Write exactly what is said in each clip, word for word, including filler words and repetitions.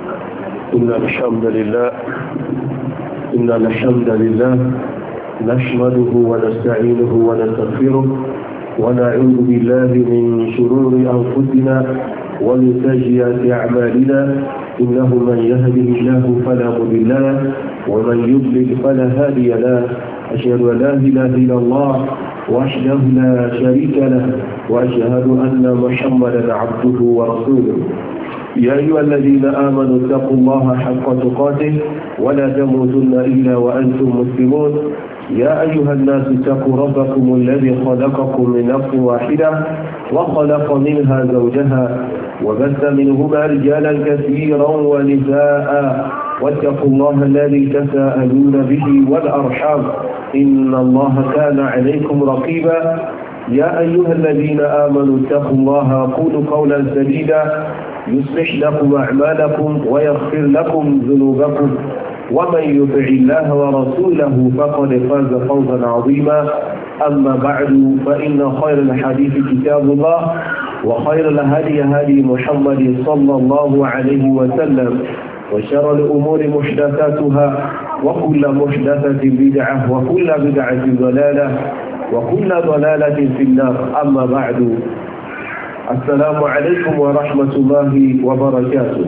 إن الحمد لله إن الحمد لله نحمده ونستعينه ونستغفره ونعوذ بالله من شرور أنفسنا ومن سيئات أعمالنا إنه من يهده الله فلا مضل له ومن يضلل فلا هادي له أشهد أن لا إله إلا الله وحده لا شريك له وأشهد أن محمدا عبده ورسوله يا أيها الذين آمنوا اتقوا الله حق تقاته ولا تموتن إلا وأنتم مسلمون يا أيها الناس اتقوا ربكم الذي خلقكم من نفس واحدة وخلق منها زوجها وبث منهما رجالا كثيرا ونساء واتقوا الله الذي تساءلون به والأرحام إن الله كان عليكم رقيبا يا أيها الذين آمنوا اتقوا الله قولوا قولا سديدا يصلح لكم أعمالكم ويغفر لكم ذنوبكم ومن يطع الله ورسوله فقد فاز فوزا عظيما أما بعد فإن خير الحديث كتاب الله وخير الهدي هدي محمد صلى الله عليه وسلم وشر الأمور محدثاتها وكل محدثة بدعة وكل بدعة ضلالة وكل ضلالة في النار أما بعد السلام عليكم ورحمة الله وبركاته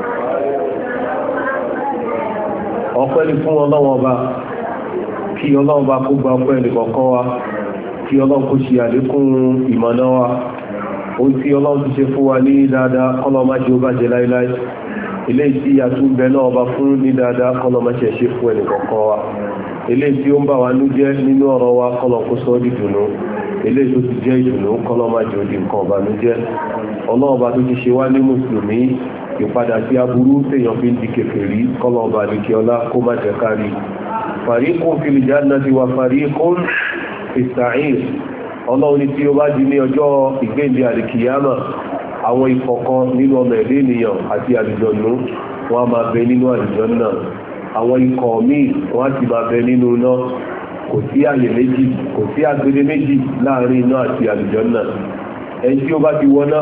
ọpẹ́ ni fún ọlọ́wọ́ ọba kí ọlọ́wọ́ ọba kó gba ọpẹ́ ẹnìkọ̀ọ̀kan wa kí ọlọ́wọ́ kó ṣe àlékún ìmọ̀nà wa ohun tí ọlọ́wọ́ ti ṣe fún wa ní dáadáa kọ́lọ́ má jẹ́ ó bàjẹ́ láíláí eléyìí tí a tún bẹ náà ọba fún ní dáadáa kọ́lọ́ má ṣe ṣe fún ẹnìkọ̀ọ̀kan wa eléyìí tí ó ń bà wá nú jẹ́ nínú ọ̀rọ̀ wa kọ́lọ́ kó sọ ọ́ di ìdùnnú eléyìí tó ti jẹ́ ìdùnnú kọ́lọ́ má jẹ́ ó di nǹkan ọ̀bànújẹ́ ọlọ́wọ́ ọba tó ti ṣe wá ní mùsùlùmí ìpadà sí aburú tèèyàn fi ń di kèfèrí kọ́lọ̀ ọba àdìkí ọlá kó má jẹ́ kárí fariqun fil jannati wa fariqun fis sa'ir ọlọ́run ní tí ó bá di ní ọjọ́ ìgbéǹde àdìkìyàmà àwọn ìkọ̀kan nínú ọmọ ẹ̀dẹ́ ènìyàn àti àlùjọ̀nnú wọ́n á máa bẹ nínú àlùjánnà àwọn ikọ̀ míì wọ́n á ti máa bẹ nínú iná kò sí àyè méjì kò sí agbede méjì láàrin iná àti àlùjánnà ẹni tí ó bá ti wọná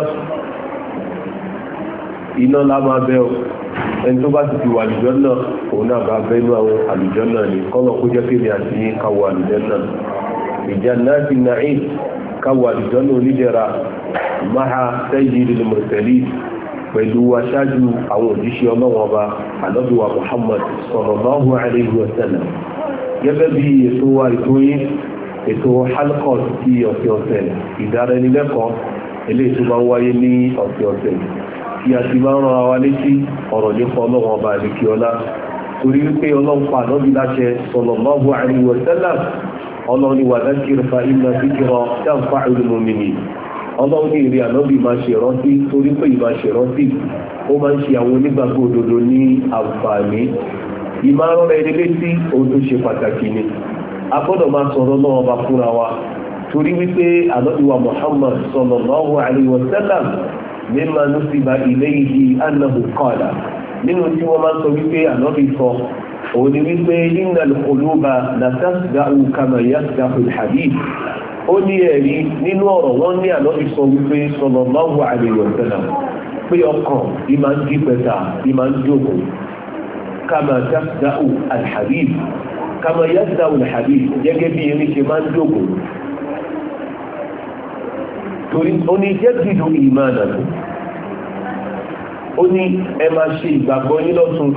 iná lá máa bẹ́ ọ ẹni tó bá ti fi wà àlùjánnà òun náà bá bẹ́nu àwọn àlùjánnà ní kọ́lọ̀ kó jẹ́ kéde àti yín káwọ àlùjánnà jannati na'im káwọ àlùjánnà onídẹ̀ra ma'a sayyidil mursalin pẹ̀lú aṣáájú àwọn òjíṣẹ́ ọlọ́wọ́n ọba ànábì wa Muhammad sallallahu alayhi wa sallam gẹ́gẹ́ bí ètò wa ètò yín ètò halqat ti ọ̀sẹ̀ọ̀sẹ̀ ìdánilẹ́kọ̀ọ́ eléyìí tó máa ń wáyé ní ọ̀sẹ̀ọ̀sẹ̀ tí a ti máa ń rán wa létí ọ̀rọ̀ nípa ọlọ́run ọba àdìkí ọlá torí wípé ọlọ́run pa ànábì láṣẹ sallallahu alaihi wa sallam ọlọ́run ni wa dhakkir fa inna dhikra tanfa'ul mu'minin ọlọ́run ní ìrìn ànábì máa ṣe rántí torí pé ìmáa ṣe rántí ó máa ń ṣe àwọn onígbàgbọ́ òdodo ní àǹfààní ìmáràn ẹni létí ohun tó ṣe pàtàkì ni a gbọ́dọ̀ máa sọ̀rọ̀ náà ọba fúnra wa torí wípé ànábì wa Muhammad sallallahu alaihi wa sallam mímọ̀ nusiba ilayhi annahu qala nínú tí wọ́n máa ń sọ wípé ànábì sọ òun ni wípé innal quluba la tasda'u kama yasda'u al-hadid ó ní ẹ̀rí nínú ọ̀rọ̀ wọ́n ní ànábì sọ wípé sallallahu alayhi wa sallam pé ọkàn bí máa ń jí pẹ̀ta bí máa ń jókòó kama tasda'u al-hadid kama yasda'u al-hadid gẹ́gẹ́ bí irin ṣe máa ń jókòó torí ó ní jẹ́dìdù ìmánàkù ó ní ẹ máa ṣe ìgbàgbọ́ yín lọ́tun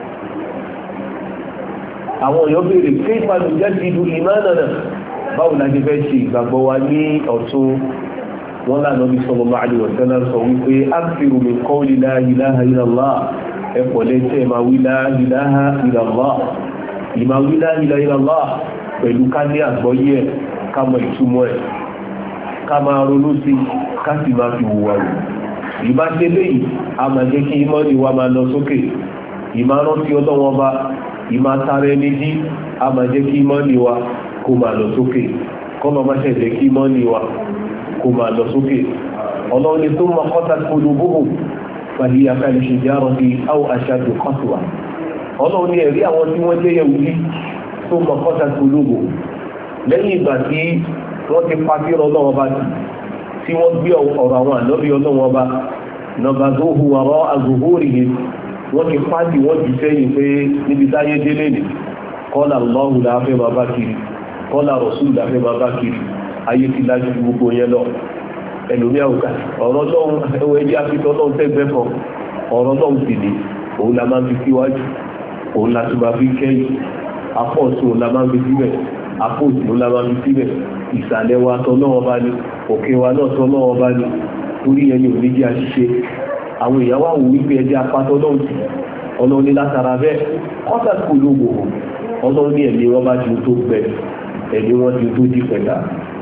àwọn èèyàn béèrè pé ìpàdé jẹ́dìdù ìmánànà báwo la ṣe fẹ́ ṣe ìgbàgbọ́ wa ní ọ̀tun wọn lánàá bí sallallahu alaihi wasallam sọ wípé akthiru min qawli la ilaha illallah ẹ pọ̀ lẹ́tẹ̀ máa wí la ilaha illallah ìmá wí la ilaha illallah pẹ̀lú ká ní àgbọ́yé ẹ̀ ká mọ ìtumọ̀ ẹ̀ ká máa ronú sí ká sì máa fi wùwà rẹ̀ ìbá ṣe léyìí a máa jẹ́ kí ìmánì wa máa lọ sókè ìmá rántí ọlọ́wọ́n bá ìmá tara ẹni jí a máa jẹ́ kí ìmánì wa kó máa lọ sókè kọ́nà má ṣe jẹ́ kí ìmánì wa kó máa lọ sókè ọlọ́run ni tó máa kọ́ta qulubuhum fahiya kal-hijarati aw ashaddu qaswa ọlọ́run ni ẹ̀rí àwọn tí wọ́n jẹ́ Yahudi tó máa kọ́ta qulubuhum lẹ́yìn ìgbà tí wọ́n ti pàtí ọlọ́wọ́ bá tí wọ́n gbé ọ̀rọ̀ àwọn ànábì ọlọ́wọ́ bá nàbàdóhù ọ̀rọ̀ àzùhórìhì wọ́n ti pàdé wọ́n ti sẹ́yìn pé níbi táyé délé nì kọ́lá lọ́hùn láfẹ́ máa bá kiri kọ́lá rọ̀sùn láfẹ́ máa bá kiri ayé ti lájú gbogbo yẹn lọ ẹlòmí àwùká ọ̀rọ̀ lọ́hùn ẹwọ́ ẹjẹ́ àfitọ́ lọ́hùn tẹ́gbẹ́ kan ọ̀rọ̀ lọ́hùn sì ni òun la máa ń fi síwájú òun la tún máa fi kẹ́yìn apọ̀tún òun la máa ń fi síbẹ̀ apọ̀tún òun la máa ń fi síbẹ̀ ìsàlẹ̀ wa tọ́ lọ́wọ́ bá ní òkè wa náà tọ́ lọ́wọ́ bá ní torí ẹni ò ní jẹ́ àṣìṣe àwọn ìyàwó àwọn wípé ẹjẹ́ apátọ́ lọ́hùn sí ọlọ́ni látara bẹ́ẹ̀ kọ́tà kò lóògbò ọlọ́ni ẹ̀mí wọn bá ti tó gbẹ ẹ̀mí wọn ti tó di pẹ̀lá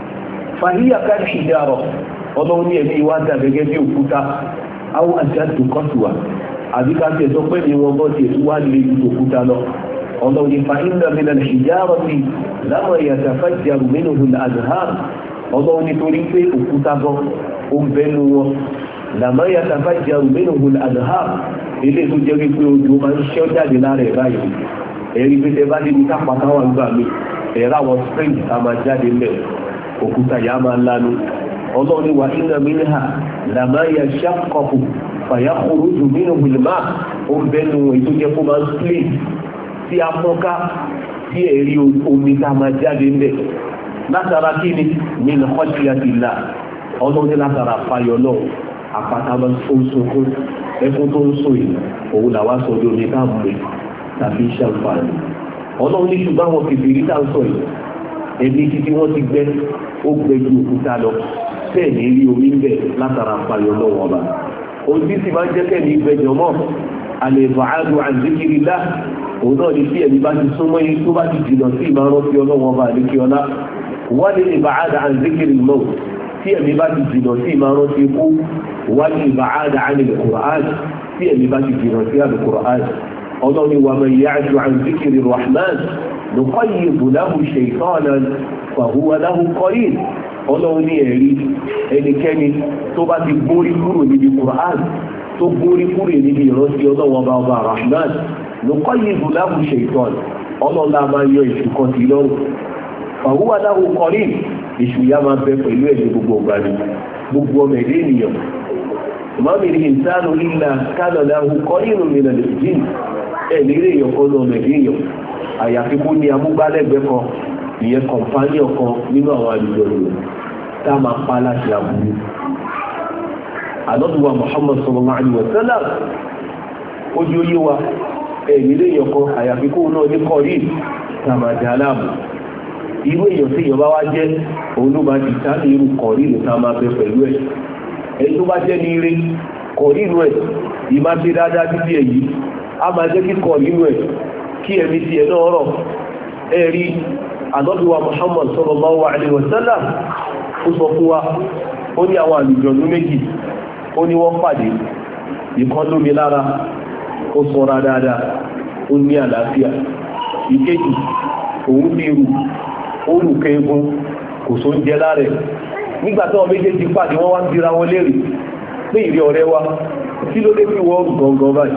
fàhíyà káàkiri ìdárọ̀ ọlọ́ni ẹ̀mí wá dà gẹ́gẹ́ bí òkúta àwọn àjàdù kọ́tùwà àbí ká tẹ̀ sọ pé ní wọn bọ́ ti wá lè ju òkúta lọ ọlọ́ni fàhíyà mìíràn ìdárọ̀ ti láwọn ìyàtà fàjàrù mínú al-anhar ọlọ́ni torí pé òkúta gan ó ń bẹ́nu wọn làmọ́ ìyàtà fàjàrù mínú al-anhar ilé tó jẹ́ wípé ojú máa ń ṣẹ́ jáde lára ẹ̀ báyìí ẹ̀rí pé tẹ bá débi kápátá wà nígbà mi ẹ̀rọ àwọn spring ká máa jáde mẹ́ òkúta yà máa lanu ọlọ́run ní wà inna minha lama yashaqqaqu fayakhruju minhu al-ma' ó ń bẹ́nu èyí tó jẹ́ kó máa ń split tí a fọ́nká tí ẹ̀rí omi ká máa jáde mẹ́ látara kí ni min khashyatillah ọlọ́run ní látara fayọ̀ náà àpáta máa ń sunkún ẹkún tó ń sọ yìí òun làwa sọ di omi káàmù rẹ tàbí ṣàǹfààní ọlọ́run ní ṣùgbọ́n àwọn kìfìrí tá ń sọ yìí ẹbí títí wọ́n ti gbẹ́ ó gbẹ ju òkúta lọ bẹ́ẹ̀ ní rí omi ń bẹ̀ látara apayọ náà wọ́n bá ojú sì máa ń jẹ́ kẹ́ni gbẹjọ mọ́ àlè bàádùn àǹzíkìrìlá òun náà ní sí ẹ̀mí bá ti súnmọ́ yìí tó bá ti jìnnà sí ìmárọ́sí ọlọ́wọ́n bá àdékè ọlá wọ́n lè bàádùn àǹzíkìrìlá tí ẹ̀mí bá ti jìnnà sí ìmárọ́sí ikú wọ́n lè bàádùn àǹzíkìrìlá tí ẹ̀mí bá ti jìnnà sí àlùkùránì ọlọ́ni wa man ya'shu 'an dhikri rahman nuqayyid lahu shaytanan fahuwa lahu qarin ọlọ́run ní ẹ̀rí ẹnikẹ́ni tó bá ti gbórí kúrò níbi Qur'an tó gbórí kúrò níbi ìrántí ọlọ́run ọba ọba rahman nuqayyid lahu shaytan ọlọ́run a máa yọ ìṣù kan sí lọ́rùn fahuwa lahu qarin ìṣù yá máa bẹ pẹ̀lú ẹ̀ ní gbogbo ọgbà ní gbogbo ọmọ ẹ̀dẹ́ ènìyàn mọ́mí ní ìsánú ìlà kánàdà ọkọ̀ nínú mìíràn lè jí ẹ̀lẹ́ ilé èèyàn kan náà mẹ̀lẹ́ èèyàn àyàfi kó ní amúgbálẹ́gbẹ́ kan ìyẹn kọ̀mpánì ọ̀kan nínú àwọn àlùjọ rẹ̀ tá a máa pa láti àbúrú. àlọ́dúnwà Muhammad sallallahu alaihi wa sallam ojú oyé wa ẹ̀lẹ́ ilé èèyàn kan àyàfi kó náà ní kọ̀rí tá a máa dá aláàbò. irú èèyàn tí èèyàn bá wá jẹ́ òun ló máa di sáà ní irú kọ̀rí ló tá a máa bẹ pẹ̀lú ẹ̀ ẹni tó bá jẹ́ ní ire kọ̀ nínú ẹ̀ ìmá ṣe dáadáa títí èyí a máa jẹ́ kí kọ̀ nínú ẹ̀ kí ẹ̀mí ti ẹ̀ náà rọ̀ ẹ̀rí àdọ́dúwà Muhammad sallallahu alaihi wasallam ó sọ fún wa ó ní àwọn àlùjọ̀nú méjì ó ní wọ́n pàdé ìkan lómi lára ó ṣọ́ra dáadáa ó ní àlàáfíà ìkejì òun bí irú ó rù kẹ́ẹ̀gún kò só ń jẹ láàrẹ̀ nígbà tí wọ́n méjèèjì pàdé wọ́n wá ń dira wọn léèrè pé ìrẹ́ ọ̀rẹ́ wa kí ló dé fi wọ́n gọ̀ǹgọ̀ báyìí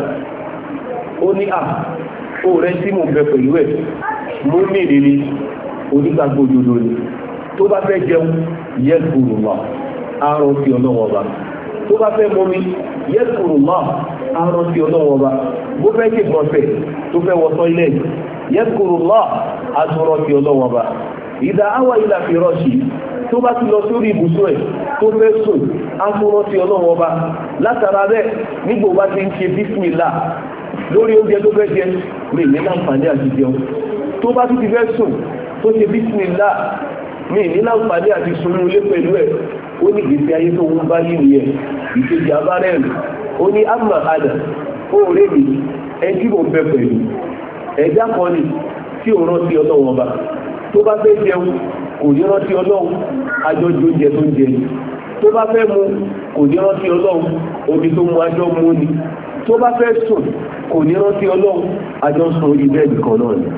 ó ní à ó rẹ́ tí mo bẹ pẹ̀lú ẹ̀ mú ní ìrírí onígbàgbọ́ òdodo ni tó bá fẹ́ jẹun yẹ́sùrù wà àárọ̀ sí ọlọ́wọ́ bá tó bá fẹ́ mọ́mí yẹ́sùrù wà àárọ̀ sí ọlọ́wọ́ bá bó fẹ́ ṣe gbọ̀nsẹ̀ tó fẹ́ wọ tọ́ílẹ̀tì yẹ́sùrù wà àtúrọ̀ sí ọlọ́wọ́ bá ìdá àwà ìlà fìrọ́ṣì tó bá ti lọ sórí ibùsùn ẹ̀ tó fẹ́ sùn áfúrọ́ sí ọlọ́run ọba látara bẹ́ẹ̀ nígbò bá ti ń ṣe bísmìlá lórí oúnjẹ tó fẹ́ jẹ mi ní láǹfààní àti jẹun tó bá ti fẹ́ sùn tó ṣe bísmìlá mi ní láǹfààní àti sunú ilé pẹ̀lú ẹ̀ ó ní ìgbésí ayé tó ń bá yìí nìyẹn ìkejì abárẹ́rù ó ní amma ada ó rẹ́ mi ẹ tí mo bẹ pẹ̀lú ẹ̀dá kan ni tí ò rántí ọlọ́run ọba tó bá fẹ́ jẹun kò ní rántí ọlọ́run àjọjọ oúnjẹ tó ń jẹ ni tó bá fẹ́ mu kò ní rántí ọlọ́run omi tó mu àjọ mu ni tó bá fẹ́ sùn kò ní rántí ọlọ́run àjọ sùn orí bẹ́ẹ̀dì kan náà ni.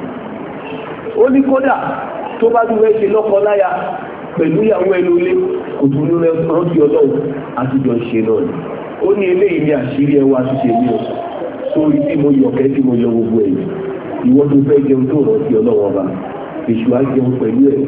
ó ní kódà tó bá tún fẹ́ ṣe lọ́kọ láya pẹ̀lú ìyàwó ẹnu ilé kò tún ní rántí ọlọ́run àtijọ́ ṣe náà ni. ó ní eléyìí ní àṣírí ẹwà ṣíṣe ní o sórí tí mo yọ̀kẹ́ tí mo yọ gbogbo ẹ̀yìn ìwọ́n tó fẹ́ jẹun tó rántí ọlọ́run ọba èṣù á jẹun pẹ̀lú ẹ̀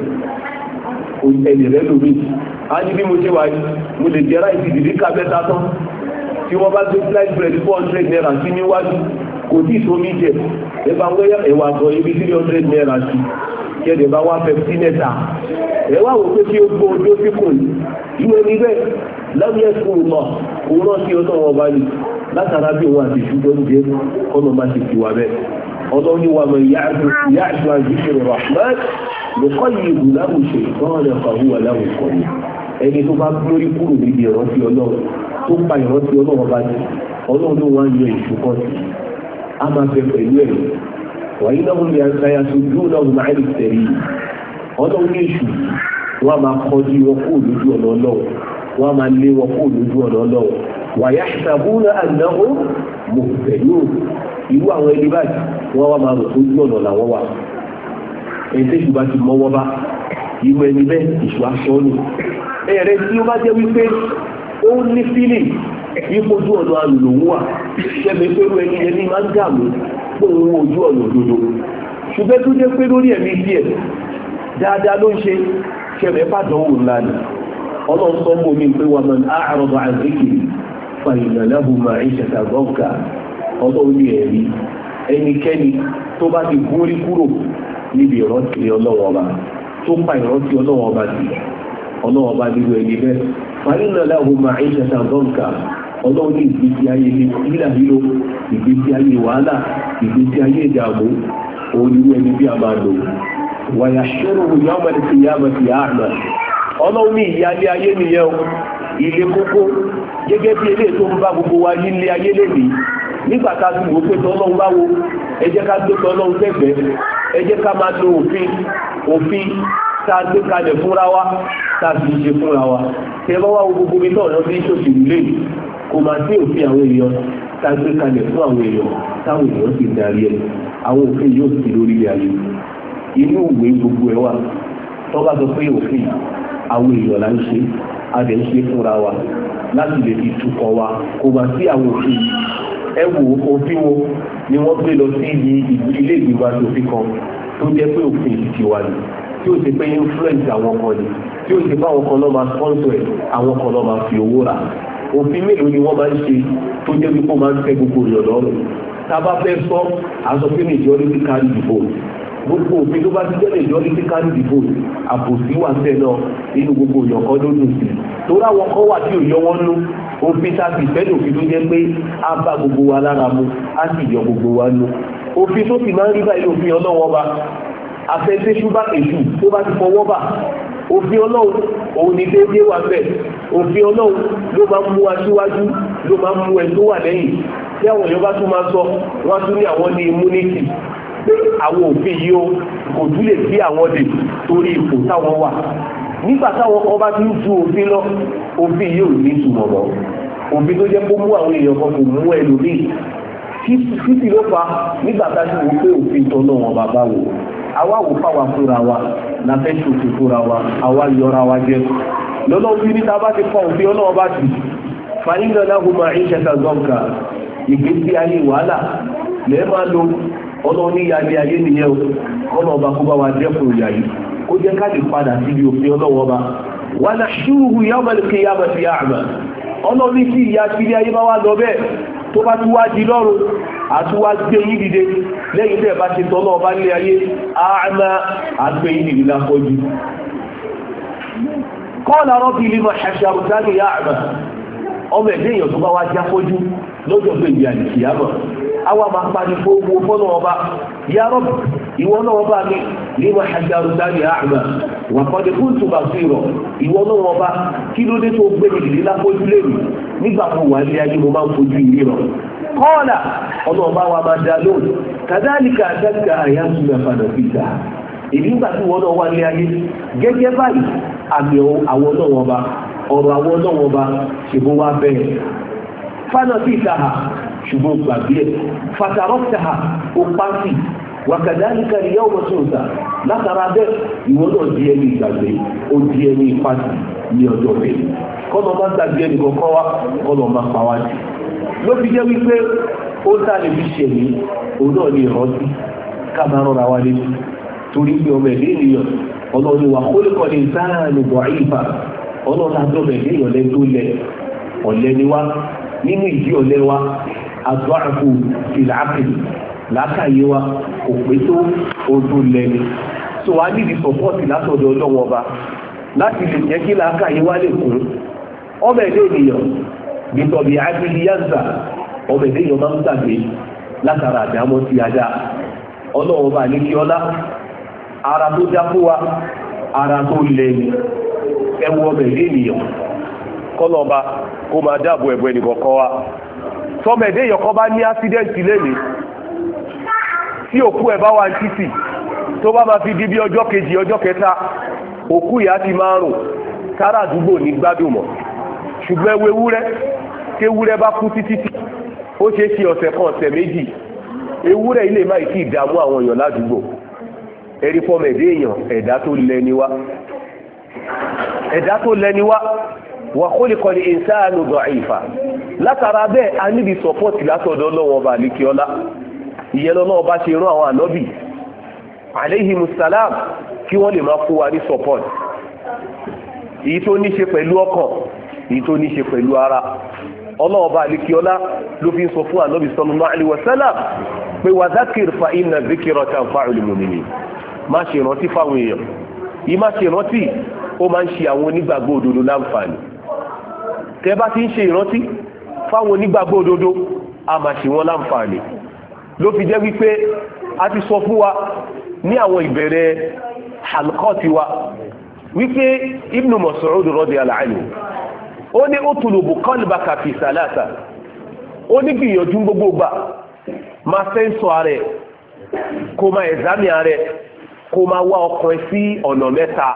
ẹni rẹ̀ lómi a ní bí mo ṣe wà mo lè jẹ́ ráìsì dìdí ká bẹ́ta tán tí wọ́n bá gbé slice bread four hundred naira sí níwájú kò tí ì tó mí jẹ ẹ bá wẹ́ ẹ̀wà gan ibi three hundred naira sí kẹ́lẹ̀ bá wá fifty naira ẹ wá wò pé kí ó gbó ojú sí kò ní ìwé níbẹ̀ lábẹ́ ẹ̀kún lọ òun náà sí ọ̀tọ̀ wọn bá ní látara bí wọn àti ìṣúgbọ́n ń jẹ kọ́nà má ti fi wà bẹ́ẹ̀ ọlọ́run ní wa mọ̀ ìyá àjọ àjíṣe rahman lùkọ́ yìí ìlú láwùṣe ìtọ́rọ̀ fàwọ́ aláwùkọ́ ni ẹni tó bá lórí kúrò níbi ìrántí ọlọ́run tó pa ìrántí ọlọ́run bá ní ọlọ́run ló wá ń yọ ìṣùkọ́ sí a máa bẹ pẹ̀lú ẹ̀rọ wàyí náà ń lè àṣàyà sojú náà máa ń tẹ̀lé ọlọ́run ní èṣù wọn máa kọjú wọn kó lójú ọ̀nà ọlọ́run wọn máa lé wọn kó lójú ọ̀nà ọlọ́run wàyà ṣàbúrò àdáwó mọ̀ pẹ̀lú irú àwọn ẹni báyìí wọn wá máa rò sójú ọ̀nà làwọn wà ẹ̀ńtẹ́ ìṣù bá ti mọ́wọ́ bá irú ẹni bẹ́ẹ̀ ìṣù aṣọ nù ẹ̀rẹ́ tí ó bá jẹ́ wípé ó ní fílì yípojú ọ̀nà alùlòwú wà ṣẹ́bẹ̀ pẹ̀lú ẹni ẹni máa ń dààmú fún ohun ojú ọ̀nà òdodo ṣùgbẹ́ tó jẹ́ pé lórí ẹ̀mí díẹ̀ dáadáa ló ń ṣe ṣẹ́bẹ̀ pàdánwò ńlá ni ọlọ́run sọ mọ́ mi pé wà man a'rada 'an dhikri fa inna lahu ma'ishatan dhanka ọlọ́run ní ẹ̀rí ẹnikẹ́ni tó bá ti gúnrí kúrò níbi ìrántí ọlọ́wọ́ ọba tó pa ìrántí ọlọ́wọ́ ọba sí ọlọ́wọ́ ọba nínú ẹni bẹ́ẹ̀ fàyínà lahu ma'ishatan dhanka ọlọ́wọ́ ní ìgbésí ayé nílàhílò ìgbésí ayé wàhálà ìgbésí ayé ìdààmú olúwo ẹni bí a máa lò wa yahshuruhu yawma al-qiyamati a'ma ọlọ́wọ́ ní ìyálé ayé nìyẹn ilé kókó gẹ́gẹ́ bí eléyìí tó ń bá gbogbo wa yí ilé ayé lèmi nígbà tá a ti wò pé tọ́lọ́run bá wo ẹ jẹ́ ká gbé tọ́lọ́run tẹ́gbẹ̀ẹ́ ẹ jẹ́ ká máa lo òfin òfin tá a gbé kalẹ̀ fúnra wa tá a sì ṣe fúnra wa tẹ bá wá wo gbogbo mi náà lọ sí ṣòṣèlú lẹ́yìn kò máa sí òfin àwọn èèyàn tá a gbé kalẹ̀ fún àwọn èèyàn táwọn èèyàn sì darí ẹ àwọn òfin yóò sì lórí ayé inú ìwé gbogbo ẹ wà tó bá sọ pé òfin àwọn èèyàn là ń ṣe a dẹ̀ ń ṣe fúnra wa láti lè fi tukọ̀ wa kò máa sí àwọn òfin yìí ẹ wò òfin wo ni wọ́n gbé lọ sí ilé ìgbìmọ̀ aṣòfin kan tó jẹ́ pé òfin ti wà ní tí ó ti pé influence àwọn kan ni tí ó ti pé àwọn kan náà máa sponsor ẹ̀ àwọn kan náà máa fi owó rà òfin mélòó ni wọ́n máa ń ṣe tó jẹ́ pé kó máa ń tẹ́ gbogbo èèyàn lọ́rùn tá a bá fẹ́ sọ àsọ pé majority carry the vote gbogbo òfin tó bá ti jẹ́ majority carry the vote àbòsí wà tẹ̀ náà nínú gbogbo èèyàn kan ló dùn sí torí àwọn kan wà tí ò yọ wọ́n nú òfin tá a sì fẹ́ lòfin tó jẹ́ pé á bá gbogbo wa lára mu á sì yọ gbogbo wa nú òfin tó sì máa ń rí báyìí òfin ọlọ́wọ́ bá afẹ́fẹ́sù bá èṣù tó bá ti fọwọ́ bà òfin ọlọ́run òun ni déédéé wà bẹ́ẹ̀ òfin ọlọ́run ló máa ń mú aṣíwájú ló máa ń mú ẹ tó wà lẹ́yìn tí àwọn èèyàn bá tún máa sọ wọ́n tún ní àwọn ní immunity pé àwọn òfin yìí ó kò tún lè bí àwọn dè torí ipò táwọn wà nígbà táwọn kan bá ti ń ju òfin lọ òfin yìí ò ní ìtumọ̀ mọ́ òfin tó jẹ́ kó mú àwọn èèyàn kan kò mú ẹlòmíì títí ló fa nígbà tá a ti wò pé òfin tọ́nà wọn bàbá wò àwa wò fáwa fúnra wa la fẹ́ ṣòfò fúnra wa àwa yọra wa jẹ lọ́nà òfin níta bá ti fọ òfin ọlọ́wọ́ bá ti fàyínà láhùn máa ń ṣẹta zọ́ǹkà ìgbésí ayé wàhálà lẹ́ẹ̀ máa lo ọlọ́wọ́ ní ìyáálé ayé nìyẹn o ọlọ́wọ́ ọba kó bá wa dẹ́kun ìyá yìí kó jẹ́ ká lè padà síbi òfin ọlọ́wọ́ ọba wà náà ṣúrù yawmal qiyamati a'ma ọlọ́wọ́ ní kí ìyá sílé ayé bá wà lọ bẹ́ẹ̀ tó bá tún wá di lọ́rùn àtúwá gbé yí dìde lẹ́yìn tẹ́ bá ti tọ́lọ́ ọba nílé ayé àmà àgbé yí dìde lápọ́jú qala rabbi lima hashartani a'ma ọmọ ẹ̀dẹ́ èèyàn tó bá wá jáfọ́jú lọ́jọ́ pé ìdí àdìsíyàmọ̀ àwa máa parí fowó fọ́nà ọba ya Rabbi ìwọ náà ọba mi lima hashartani a'ma wa qad kuntu basira ìwọ náà ọba kí ló dé tó gbé mi dìde lápọ́jú lẹ́nu nígbà tó wà ní ayé mo máa ń fojú ìríran kọ́ọ̀lá ọ̀nà ọba wa máa dá lóòrùn kàdálìkà àdáka àyàtúmẹ̀ fàdà fìtà èdè nígbà tí wọ́n náà wá ní ayé gẹ́gẹ́ báyìí àmì àwọn náà wọ́n bá ọ̀rọ̀ àwọn náà wọ́n bá ṣèbó wá bẹ́ẹ̀ fàdà fìtà ha ṣùgbọ́n gbàgbé ẹ̀ fàtàrọ́fìtà ha ó pàṣì wàkàdálìkà ìyá ọmọ tó ń ta látara bẹ́ẹ̀ ìwọ náà di ẹni ìgbàgbé ó di ẹni ìpàdé ní ọjọ́ bẹ́ẹ̀ kọ́nà máa ń tàbí ẹnì kọ̀ọ̀kan wá kọ́nà máa pa wá jù ló fi jẹ́ wípé ó dá lè fi ṣe ní òun náà ní ìrántí ká máa rọra wá lé torí pé ọmọ ẹ̀dẹ́ ènìyàn ọlọ́run wà kólẹ́kọ̀ọ́ ní sáàánù bọ̀ àyífà ọlọ́run àdọ́mọ̀ ẹ̀dẹ́ èèyàn lẹ́ tó lẹ ọ̀lẹ́ ni wá nínú ìdí ọ̀lẹ́ wa àdúràkù ìlàákìlì lákàyè wa kò pé tó odò lẹ́ni so wá nídìí sọ́pọ́ọ̀tì látọ̀dọ̀ ọlọ́wọ́ ọba láti lè jẹ́ kí lákàyè wa lè kún ọmọ ẹ̀dẹ́ ènìyàn bìtọ̀bì àgbìlíyàǹsà ọmọ ẹ̀dẹ́ ènìyàn máa ń gbàgbé látara àdámọ́ sí ajá ọlọ́wọ́ ọba ní kí ọlá ara tó dá fún wa ara tó lẹ́ni ẹwọ ọmọ ẹ̀dẹ́ ènìyàn kọ́lọ́ba kó máa dáàbò ẹ̀bọ ẹnìkọ̀ọ̀kan wa tọ́mọ ẹ̀dẹ́ èèyàn kan bá ní ásídẹ́ǹtì lẹ́ni tí òkú ẹ̀ bá wà ní títì tó bá máa fi di bí ọjọ́ kejì ọjọ́ kẹta òkú ìyá ti máa rùn kára àdúgbò ní gbádùn mọ́ ṣùgbọ́n ewu ewúrẹ́ tí ewúrẹ́ bá kú títí tí ó ṣe é ṣe ọ̀sẹ̀ kan ọ̀sẹ̀ méjì ewúrẹ́ ilé máa kí ìdààmú àwọn èèyàn ládùúgbò ẹ̀rí fọ́mọ ẹ̀dẹ́ èèyàn ẹ̀dá tó lẹ́ni wá ẹ̀dá tó lẹ́ni wá wà khuliqa al-insanu da'ifa látara bẹ́ẹ̀ a níbi sọ́pọ́ọ̀tì látọ̀dọ̀ Ọlọ́hun Ọba àlékiọlá ìyẹn lọ́wọ́ bá ṣe rán àwọn ànábì alayhimu salam kí wọ́n lè máa fún wa ní support èyí tó ní ṣe pẹ̀lú ọkàn èyí tó ní ṣe pẹ̀lú ara Ọlọ́hun Ọba àlékiọlá ló fi ń sọ fún ànábì sallallahu alaihi wasallam pé wa dhakir fa inna dhikra tanfa'ul mu'minin má ṣe rántí fáwọn èèyàn yìí má ṣe rántí ó máa ń ṣe àwọn onígbàgbọ́ òdodo láǹfààní tẹ́ bá ti ń ṣe ìrántí fáwọn onígbàgbọ́ òdodo a máa ṣe wọ́n láǹfààní ló fi jẹ́ wípé a ti sọ fún wa ní àwọn ìbẹ̀rẹ̀ halqati wa wípé Ibn Mas'ud radiyallahu anhu ó ní utlubu qalbaka fi salasa ó ní gbìyànjú gbogbo gbà máa sẹ́ńsọ̀ ààrẹ kó máa ẹ̀zámì ààrẹ kó máa wá ọkàn sí ọ̀nà mẹ́ta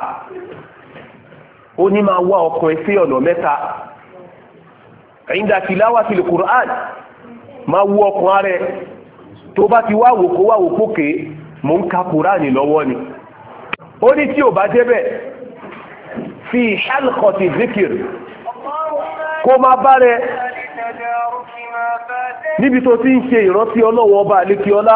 ó ní máa wá ọkàn sí ọ̀nà mẹ́ta inda tilawati al-Qur'an máa wú ọkàn ààrẹ tó bá ti wá wò kó wá wò pókè mò ń ka Kùránì lọ́wọ́ ni ó ní tí ò bá débẹ̀ fi halqati zikir kó má bá rẹ níbi tó ti ń ṣe ìrántí Ọlọ́hun Ọba àlékiọlá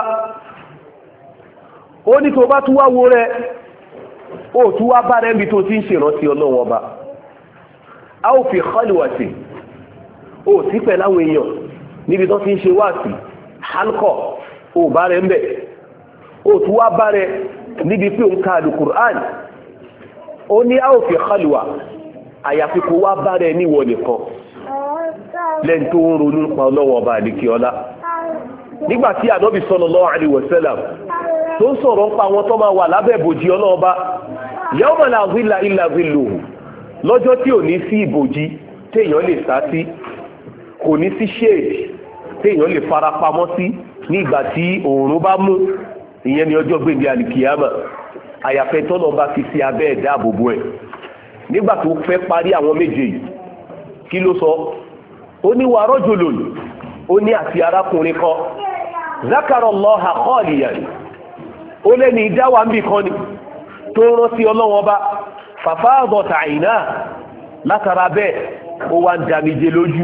ó ní tó bá tún wá wo rẹ ó tún wá bá rẹ níbi tó ti ń ṣe ìrántí Ọlọ́hun Ọba a ó fi khalwati ó sì pẹ̀ láwọn èèyàn níbi tó ti ń ṣe wáàsí halqa ó bá rẹ̀ ń bẹ̀ ó tún wá bá rẹ̀ níbi pé òun ka alukur'an ó ní a ò fi khalwa àyàfi kó wá bá rẹ̀ níwọ̀ nìkan lẹ́yìn tó ń ronú pa Ọlọ́hun Ọba àlékiọlá nígbà tí ànábì sallallahu alaihi wasallam tó ń sọ̀rọ̀ ń pa àwọn tó máa wà lábẹ́ ìbòjì Ọlọ́hun Ọba yawma la zilla illa zilluhu lọ́jọ́ tí ò ní sí ìbòjì téèyàn lè sá sí kò ní sí shade téèyàn lè fara pamọ́ sí nígbà tí oòrùn bá mú ìyẹn ni ọjọ́ gbèndé àlìkìyàmà àyàfẹ́ tọ́nà bá fi sí abẹ́ ẹ̀dá àbòbò ẹ̀ nígbà tó fẹ́ parí àwọn méje yìí kí ló sọ ó ní wa rajulun ó ní àti arákùnrin kan zakara Allaha khaliyan ó lé ní ìdáwà ń bì kan ni tó rántí Ọlọ́hun Ọba fafadat aynahu látara bẹ́ẹ̀ ó wá ń damijé lójú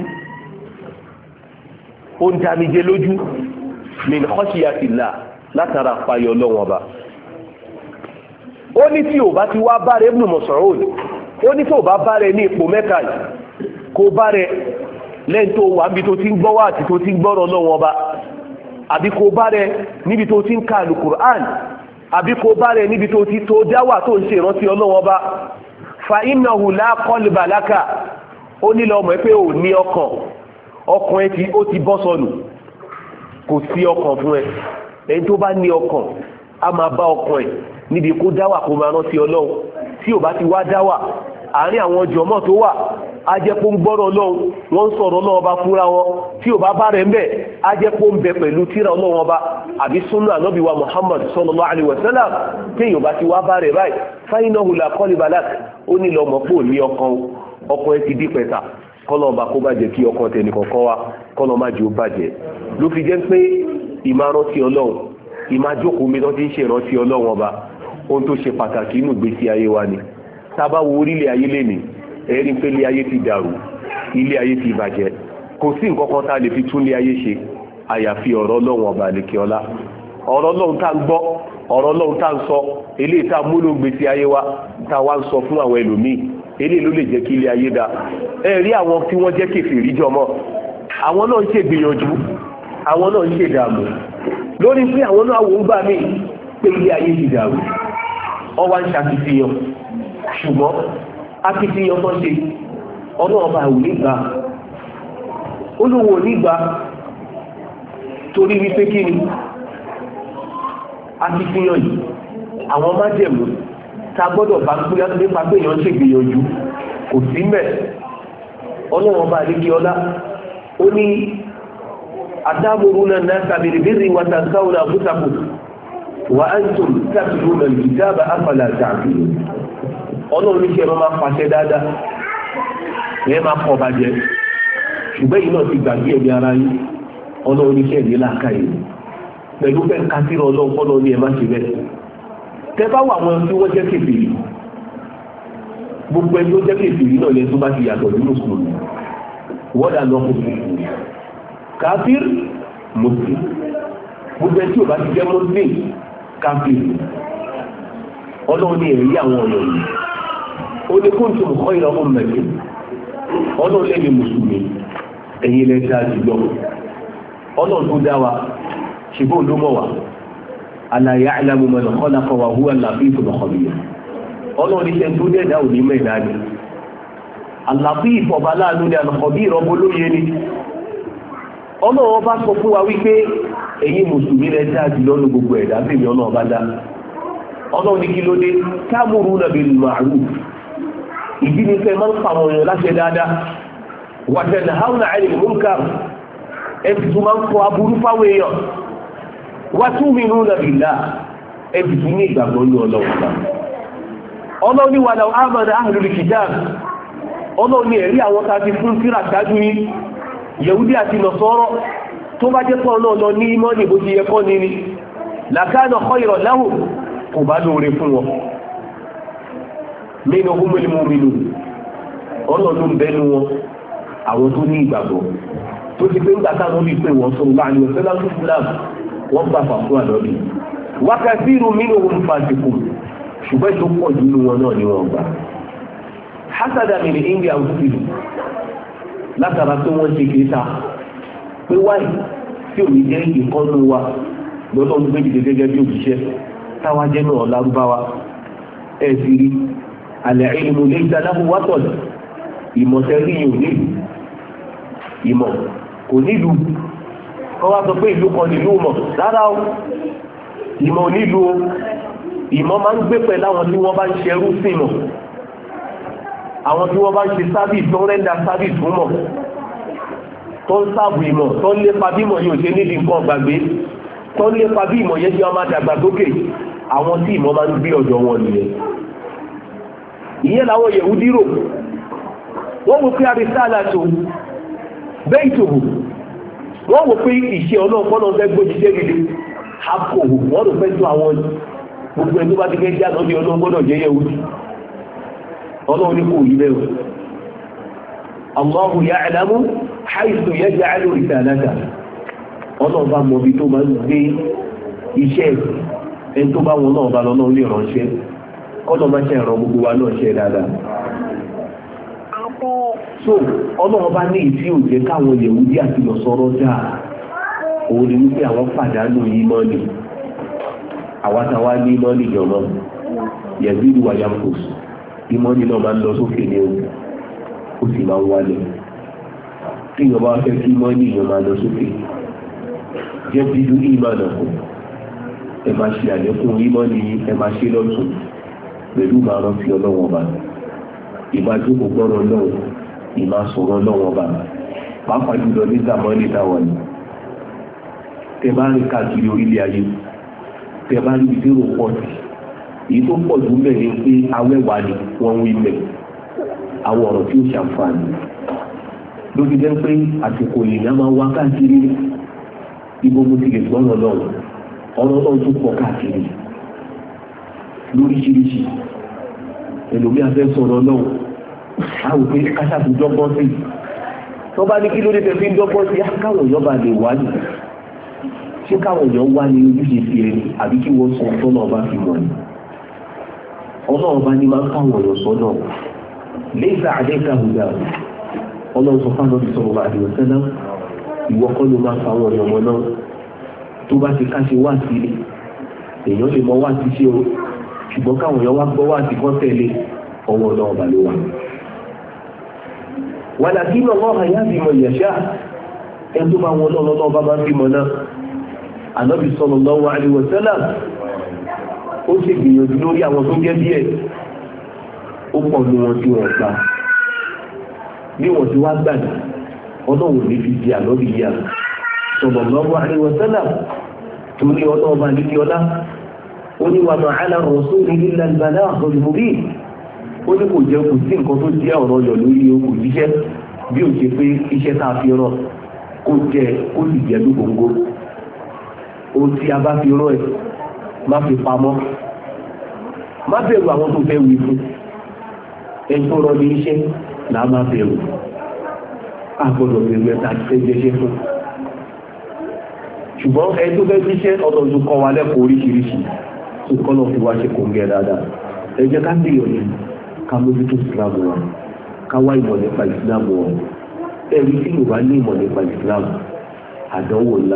ó ń damijé lójú min khashiyatillah látara payọ Ọlọ́hun Ọba ó ní tí ò bá ti wá bá rẹ̀ Ibn Mas'ud ó ní tí ò bá bá rẹ̀ ní ipò mẹ́ta kó bá rẹ̀ lẹ́yìn tó wà níbi tó ti ń gbọ́ wá àti tó ti ń gbọ́rọ̀ Ọlọ́hun Ọba àbí kó bá rẹ̀ níbi tó ti ń ka Al-Qur'an àbí kó bá rẹ̀ níbi tó ti tó dáwà tó ń ṣe ìrántí Ọlọ́hun Ọba fa innahu la qalba laka ó ní lọ́mọ pé ò ní ọkàn ọkàn ẹ ti ó ti bọ́ sọnù kò sí ọkàn fún ẹ ẹni tó bá ní ọkàn a máa bá ọkàn ẹ níbi kó dáwà kó máa rántí Ọlọ́hun tí ò bá ti wá dáwà àárín àwọn jọmọ́ tó wà á jẹ́ pé ń gbọ́rọ̀ Ọlọ́hun wọ́n ń sọ̀rọ̀ Ọlọ́hun Ọba fúnra wọn tí ò bá bá rẹ̀ ń bẹ̀ á jẹ́ pé ń bẹ pẹ̀lú tírà Ọlọ́hun Ọba àbí súnà ànábì wa Muhammad sallallahu alaihi wasallam téèyàn bá ti wá bá rẹ̀ báyìí fáyínàhù la qalba lak ó ní lọ́mọ pò ní ọkàn ọkàn ẹ ti dí pẹ̀ta kọ́nà ọba kó bàjẹ́ kí ọkàn tẹnì kọ̀ọ̀kan wa kọ́nà má jẹ́ ó bàjẹ́ ló fi jẹ́ pé ìmárántí Ọlọ́hun ìmájókòó mi tó ti ń ṣe ìrántí Ọlọ́hun Ọba ohun tó ṣe pàtàkì inú ìgbésí ayé wa ni tá bá wo orílẹ̀ ayé lénìí ẹ̀rí pé ilé ayé ti dàrú ilé ayé ti bàjẹ́ kò sí nǹkan kan tá a lè fi tún ilé ayé ṣe àyàfi ọ̀rọ̀ Ọlọ́hun Ọba àlekè ọlá ọ̀rọ̀ Ọlọ́hun tá ń gbọ́ ọ̀rọ̀ Ọlọ́hun tá ń sọ eléyìí tá múlò gbèsè ayé wa tá wá ń sọ fún àwọn ẹlòmíì eléyìí ló lè jẹ́ kí ilé ayé dá ẹ̀rí àwọn tí wọ́n jẹ́ kèfèrí jọmọ́ àwọn náà ń ṣe gbìyànjú àwọn náà ń ṣe dààmú lórí pé àwọn náà wò ń gbà mí pé ilé ayé ti dàrú ọwá ń ṣàkìtìyàn ṣùgbọ́n akìtìyàn tó ṣe ọlọ́ọ̀bá ò nígbà olówó nígbà torí wípé kí ni akìtìyàn yìí àwọn májẹ̀mú ta gbọ́dọ̀ bá kúrẹ́ nípa pé èèyàn ṣe gbìyànjú kò sí mẹ́ ọlọ́ọ̀bá àdékí ọlá ó ní atamuruna an-nasa bil-birri wa tansawna anfusakum wa antum tatluna al-kitaba afala ta'qilun ọlọ́run ní ṣe máa pàṣẹ dáadáa ẹ máa kọ̀ bàjẹ́ ṣùgbọ́n yìí náà ti gbàgbé ẹ̀mí ara yín ọlọ́run ní ṣe ẹ̀mí làákàyè pẹ̀lú fẹ́ kásírọ̀ ọlọ́run kọ́nà ní ẹ má ṣe bẹ́ẹ̀ tẹ́ bá wà wọn tí wọ́n jẹ́ kèfèrí gbogbo ẹni tó jẹ́ kèfèrí náà lẹ́nu tó bá ti yàtọ̀ nínú mùsùlùmí wọ́n dà lọ kó káfíìr mùsùlùmí gbogbo ẹni tí ò bá ti jẹ́ mùsùlùmí káfíìr ọlọ́run ní ẹ̀rí àwọn ọ̀nà yìí ó ní kuntum khayra ummatin ọlọ́run lẹ́yìn mùsùlùmí ẹ̀yin lẹ́ dáa jùlọ ọlọ́run tó dá wa ṣùgbọ́n ló mọ̀ wá ala ya'lamu man khalaqa wa huwa al-latiful khabir ọlọ́run iṣẹ́ tó dẹ́dá òní mẹ́ta ni al-latif ọba láàánú ni al-khabir ọbọ lóye ni ọlọ́run ọba sọ fún wa wípé ẹ̀yin mùsùlùmí lẹ́ dáa jùlọ ní gbogbo ẹ̀dá bèèrè ọlọ́run ọba dá ọlọ́run ní kí ló dé ta'muruna bil ma'ruf ìdí ni fẹ́ máa ń pa àwọn èèyàn láṣẹ dáadáa wa tanhauna 'anil munkar ẹbí tó máa ń kọ aburú fáwọn èèyàn wa tu'minuna billah ẹbí tó ní ìgbàgbọ́ ní ọlọ́run náà ọlọ́run ní walau amana ahlul kitab ọlọ́run ní ẹ̀rí àwọn tá a ti fún síra ṣáájú yín yẹ̀wúdí àti nọ̀sọ́rọ́ tó bá jẹ́ pọ̀ náà lọ ní ìmọ́ni bó ti yẹ kọ́ ní ni lakana khayran lahum kò bá lóore fún wọn nínú humul mu'minun ọlọ́run bẹ́nu wọn àwọn tó ní ìgbàgbọ́ tó ti pé ń gbàtà wọn bí pé wọ́n sọ bá ní ọ̀sẹ̀ láti fúlàm wọ́n gbà fà fún àdọ́bí wa kathirun minhum fasiqun ṣùgbọ́n tó pọ̀ nínú wọn náà ni wọ́n gbà hasada min indi anfusihim látara tó wọ́n ṣe kéta pé wáyé tí ò ní jẹ́ ìkọ́nú wa lọ́tọ́ ń gbé dìde gẹ́gẹ́ bí òṣìṣẹ́ táwa jẹ́ náà lárúbáwá ẹ̀ sì rí al-ilmu laysa lahu watan ìmọ̀tẹ́rí yìí ò nílùú ìmọ̀ kò nílùú kọ́ wá sọ pé ìlú kan nílùú mọ̀ rárá o ìmọ̀ nílùú o ìmọ̀ máa ń gbé pẹ̀lú àwọn tí wọ́n bá ń ṣerú sí mọ̀ àwọn tí wọ́n bá ń ṣe sábìs tó ń rẹ́ndà sábìs fún mọ̀ tó ń sáàbù ìmọ̀ tó ń lépa bímọ̀ yóò ṣe nídìí nǹkan gbàgbé tó ń lépa bí ìmọ̀ yẹn ṣe máa dàgbà sókè àwọn tí ìmọ̀ máa ń gbé ọ̀dọ̀ wọn nìyẹn ìyẹn làwọn Yẹhudi rò wọ́n wò pé àrísàlá tó bẹ́ẹ̀ ìtòhù wọ́n wò pé ìṣe ọlọ́ọ̀pọ̀lọ́ fẹ́ gbójíṣẹ́ gidi àkòhù wọ́n rò fẹ́ tó àwọn gbogbo ẹni tó bá ti fẹ́ jáde ọdún ọlọ́ọ̀ gbọ́dọ̀ jẹ́ Yẹhudi ọlọ́run ní kò yí bẹ́ẹ̀ Allahu ya'lamu haythu yaj'alu risalata ọlọ́run bá mọ ibi tó máa ń gbé iṣẹ́ ẹni tó bá wọn náà bá lọ́nà lè ránṣẹ́ kọ́nà máa ṣe ìràn gbogbo wa náà ṣe dáadáa so ọlọ́run bá ní ìtí òjẹ́ káwọn Yẹhudi àti Nasara dáa òun ni wípé àwọn pàdánù yìí mọ́ ni àwátawá ní mọ́ ní ìjọba yazidu wa yanqus ìmọ́ni náà máa ń lọ sókè ní ohun ó sì máa ń wálẹ̀ tí ìyọba fẹ́ kí ìmọ́ni ìyọ máa lọ sókè jẹ́ bídú ìmọ̀nà kù ẹ máa ṣe àlékún ìmọ́ni ẹ máa ṣe lọ́tún pẹ̀lú máa rántí ọlọ́wọ́n bá ìmájókòó gbọ́rọ̀ lọ́wọ́ ìmá sọ̀rọ̀ lọ́wọ́n bá pàápàá jùlọ ní zamani táwọn ni tẹ bá rìn káàkiri orílẹ̀ ayé tẹ bá rí ibi rò pọ̀ sí èyí tó pọ̀ jù mẹ́rin pé awẹ́wà ni wọ́n wí mẹ́ àwọn ọ̀rọ̀ tí ó ṣàǹfààní lóbi jẹ́ pé àsìkò èèyàn máa wá káàkiri ibo mo ti lè gbọ́rọ̀ náà ọ̀rọ̀ náà tó pọ̀ káàkiri lóríṣiríṣi ẹlòmí afẹ́ sọ̀rọ̀ náà àwọn pé káṣàtú dọ́gbọ́n sí tó bá ní kí ló dé tẹ́ fi ń dọ́gbọ́n sí káwọn èèyàn bá lè wá ní ṣé káwọn èèyàn wá ní ojúṣe sí ẹni àbí kí wọ́n sọ tó náà bá fi mọ̀ ní ọlọ́run bá ní máa ń káwọn èèyàn sọ́nà laysa alayka hudaahum ọlọ́run sọ fáwọn ọdún sọ̀rọ̀ àdìyàn sẹ́nà ìwọ kọ́ ló máa fa àwọn èèyàn mọ́ náà tó bá ti ká ṣe wá sí i èèyàn lè mọ wá sí ṣe o ṣùgbọ́n káwọn èèyàn wá gbọ́ wá sí kọ́ tẹ̀lé ọwọ́ náà ọba ló wà. wàlàkí náà wọ́n àyà bímọ ìyàṣá ẹni tó bá wọn náà lọ́nà ọba bá bímọ náà ànábì sallallahu alaihi wasallam ó ṣe gbìyànjú lórí àwọn tó jẹ́ díẹ̀ ó pọ̀ ní wọn tí wọ́n gbà bí wọ́n ti wá gbàdá ọlọ́run ní fi di ànábì yá sallallahu alaihi wasallam torí ọlọ́ọ̀bá níbi ọlá ó ní wa ma ala rasuli illa al-balaghul mubin ó ní kò jẹ́ kò sí nǹkan tó jẹ́ ọ̀rọ̀ yọ̀ lórí okò jíṣẹ́ bí ó ṣe pé iṣẹ́ tá a fi rán kó jẹ kó sì jẹ́ lógóńgó ohun tí a bá fi rán ẹ̀ má fi pamọ́ má bẹ̀rù àwọn tó fẹ́ wí fún ẹni tó rán ní iṣẹ́ là á má bẹ̀rù a gbọ́dọ̀ bẹ̀rù ẹ̀ tá a ti fẹ́ jẹ́ṣẹ́ fún ṣùgbọ́n ẹni tó fẹ́ jíṣẹ́ ọ̀dọ̀ tó kọ́ wa lẹ́kọ̀ọ́ oríṣiríṣi tó kọ́ lọ fi wá ṣe kò ń gẹ dáadáa ẹ jẹ́ ká gbìyànjú ká mójútó ìsìlámù wa ká wá ìmọ̀ nípa ìsìlámù wa ẹ̀rí tí yorùbá ní ìmọ̀ nípa ìsìlámù àdánwò ńlá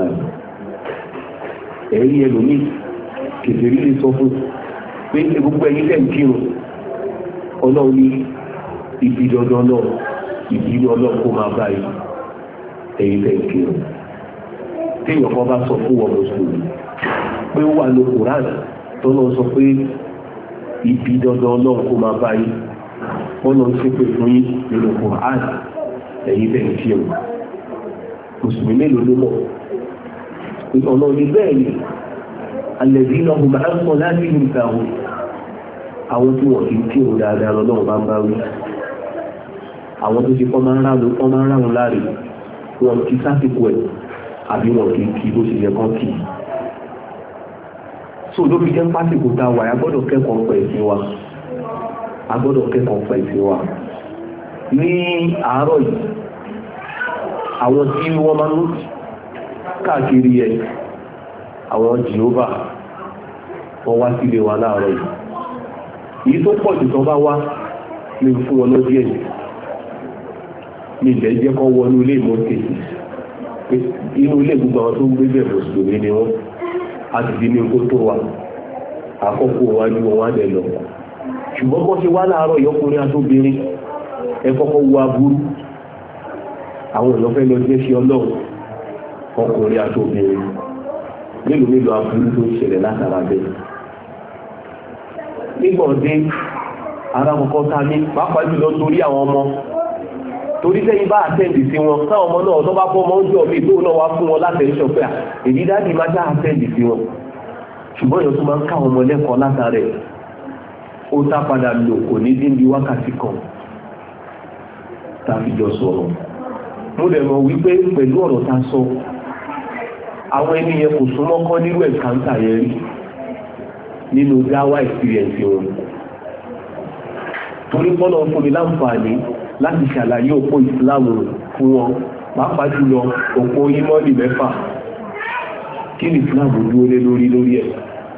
ẹ̀rí ẹlòmíì kèfèrí lè sọ fún pé gbogbo ẹ̀yin tẹ̀ ń kírun ọlọ́run ní ibi dandan náà ìbínú ọlọ́run kó máa báyìí ẹ̀yin tẹ̀ ń kírun téèyàn kan bá sọ fún wọn mùsùlùmí pé ó wà ní Quran tó lọ sọ pé ibi dandan ọlọ́run kó máa bá yín wọ́n lọ sí pé fún yín nínú Quran ẹ̀yin bẹ̀rẹ̀ fi ẹ̀wọ̀n mùsùlùmí mélòó ló mọ̀ ọ̀nà ní bẹ́ẹ̀ ni alẹ́bí náà kò máa ń pọ̀ láti ní ìta wọn àwọn tí wọ́n kì í kí òun dáadáa lọ́lọ́run bá ń bá wí àwọn tó ṣe kọ́ máa ń ráhùn láre wọn kì í sásìkò ẹ̀ àbí wọn kì í kí bó ṣe yẹ kán kì í so ló fi jẹ́ pásìkò tá a wà a gbọ́dọ̀ kẹ́kọ̀ọ́ pẹ̀ sí wa a gbọ́dọ̀ kẹ́kọ̀ọ́ pẹ̀ sí wa ní àárọ̀ yìí àwọn tí wọ́n máa ń káàkiri ẹ̀ àwọn Jehovah wọ́n wá sílé wa láàárọ̀ yìí èyí tó pọ̀ jù tán bá wá ní fún wọn lọ́dí ẹ̀yìn ní ilẹ̀ jẹ́ kọ́ wọnú ilé ìmọ̀tẹ̀ inú ilé gbogbo àwọn tó ń gbé bẹ̀rẹ̀ mùsùlùmí ni wọ́n a ti di ní kó tó wa àkọ́kọ́ wa ní wọn wá dẹ̀ lọ ṣùgbọ́n kọ́ ṣe wá láàárọ̀ ìyọkùnrin àtóbìnrin ẹ kọ́kọ́ wo aburú àwọn èèyàn fẹ́ lọ jẹ́ sí ọlọ́run ọkùnrin àtóbìnrin mélòó mélòó aburú tó ń ṣẹlẹ̀ látara bẹ́ẹ̀ nígbà ọdẹ ara kọ̀ọ̀kan ta ní pàápàá jùlọ torí àwọn ọmọ torí sẹ́yìn bá àtẹ́ǹdì sí wọn táwọn ọmọ náà tó bá bọ́ ọmọ oúnjẹ ọ̀bí tó náà wá fún wọn láti ẹ̀ṣọ́ pé èdè dáàdì máa dá àtẹ́ǹdì sí wọn ṣùgbọ́n èèyàn tó máa ń káwọn ọmọ lẹ́kọ̀ọ́ látàrẹ̀ ó tá padà lò kò ní dín bí wákàtí kan tàbí jọ sọ̀rọ̀ mo dẹ̀ mọ̀ wípé pẹ̀lú ọ̀rọ̀ tá a sọ àwọn ẹni yẹn kò súnmọ́ kọ́ nírú ẹ̀káńtà yẹn rí nínú dáwà experience wọn torí bọ́lá fún mi láǹfààní láti ṣàlàyé òpó ìsìláàmù fún wọn pàápàá jùlọ òpó ìmọ́lì mẹ́fà kí ni ìsìláàmù dúró lé lórí lórí ẹ̀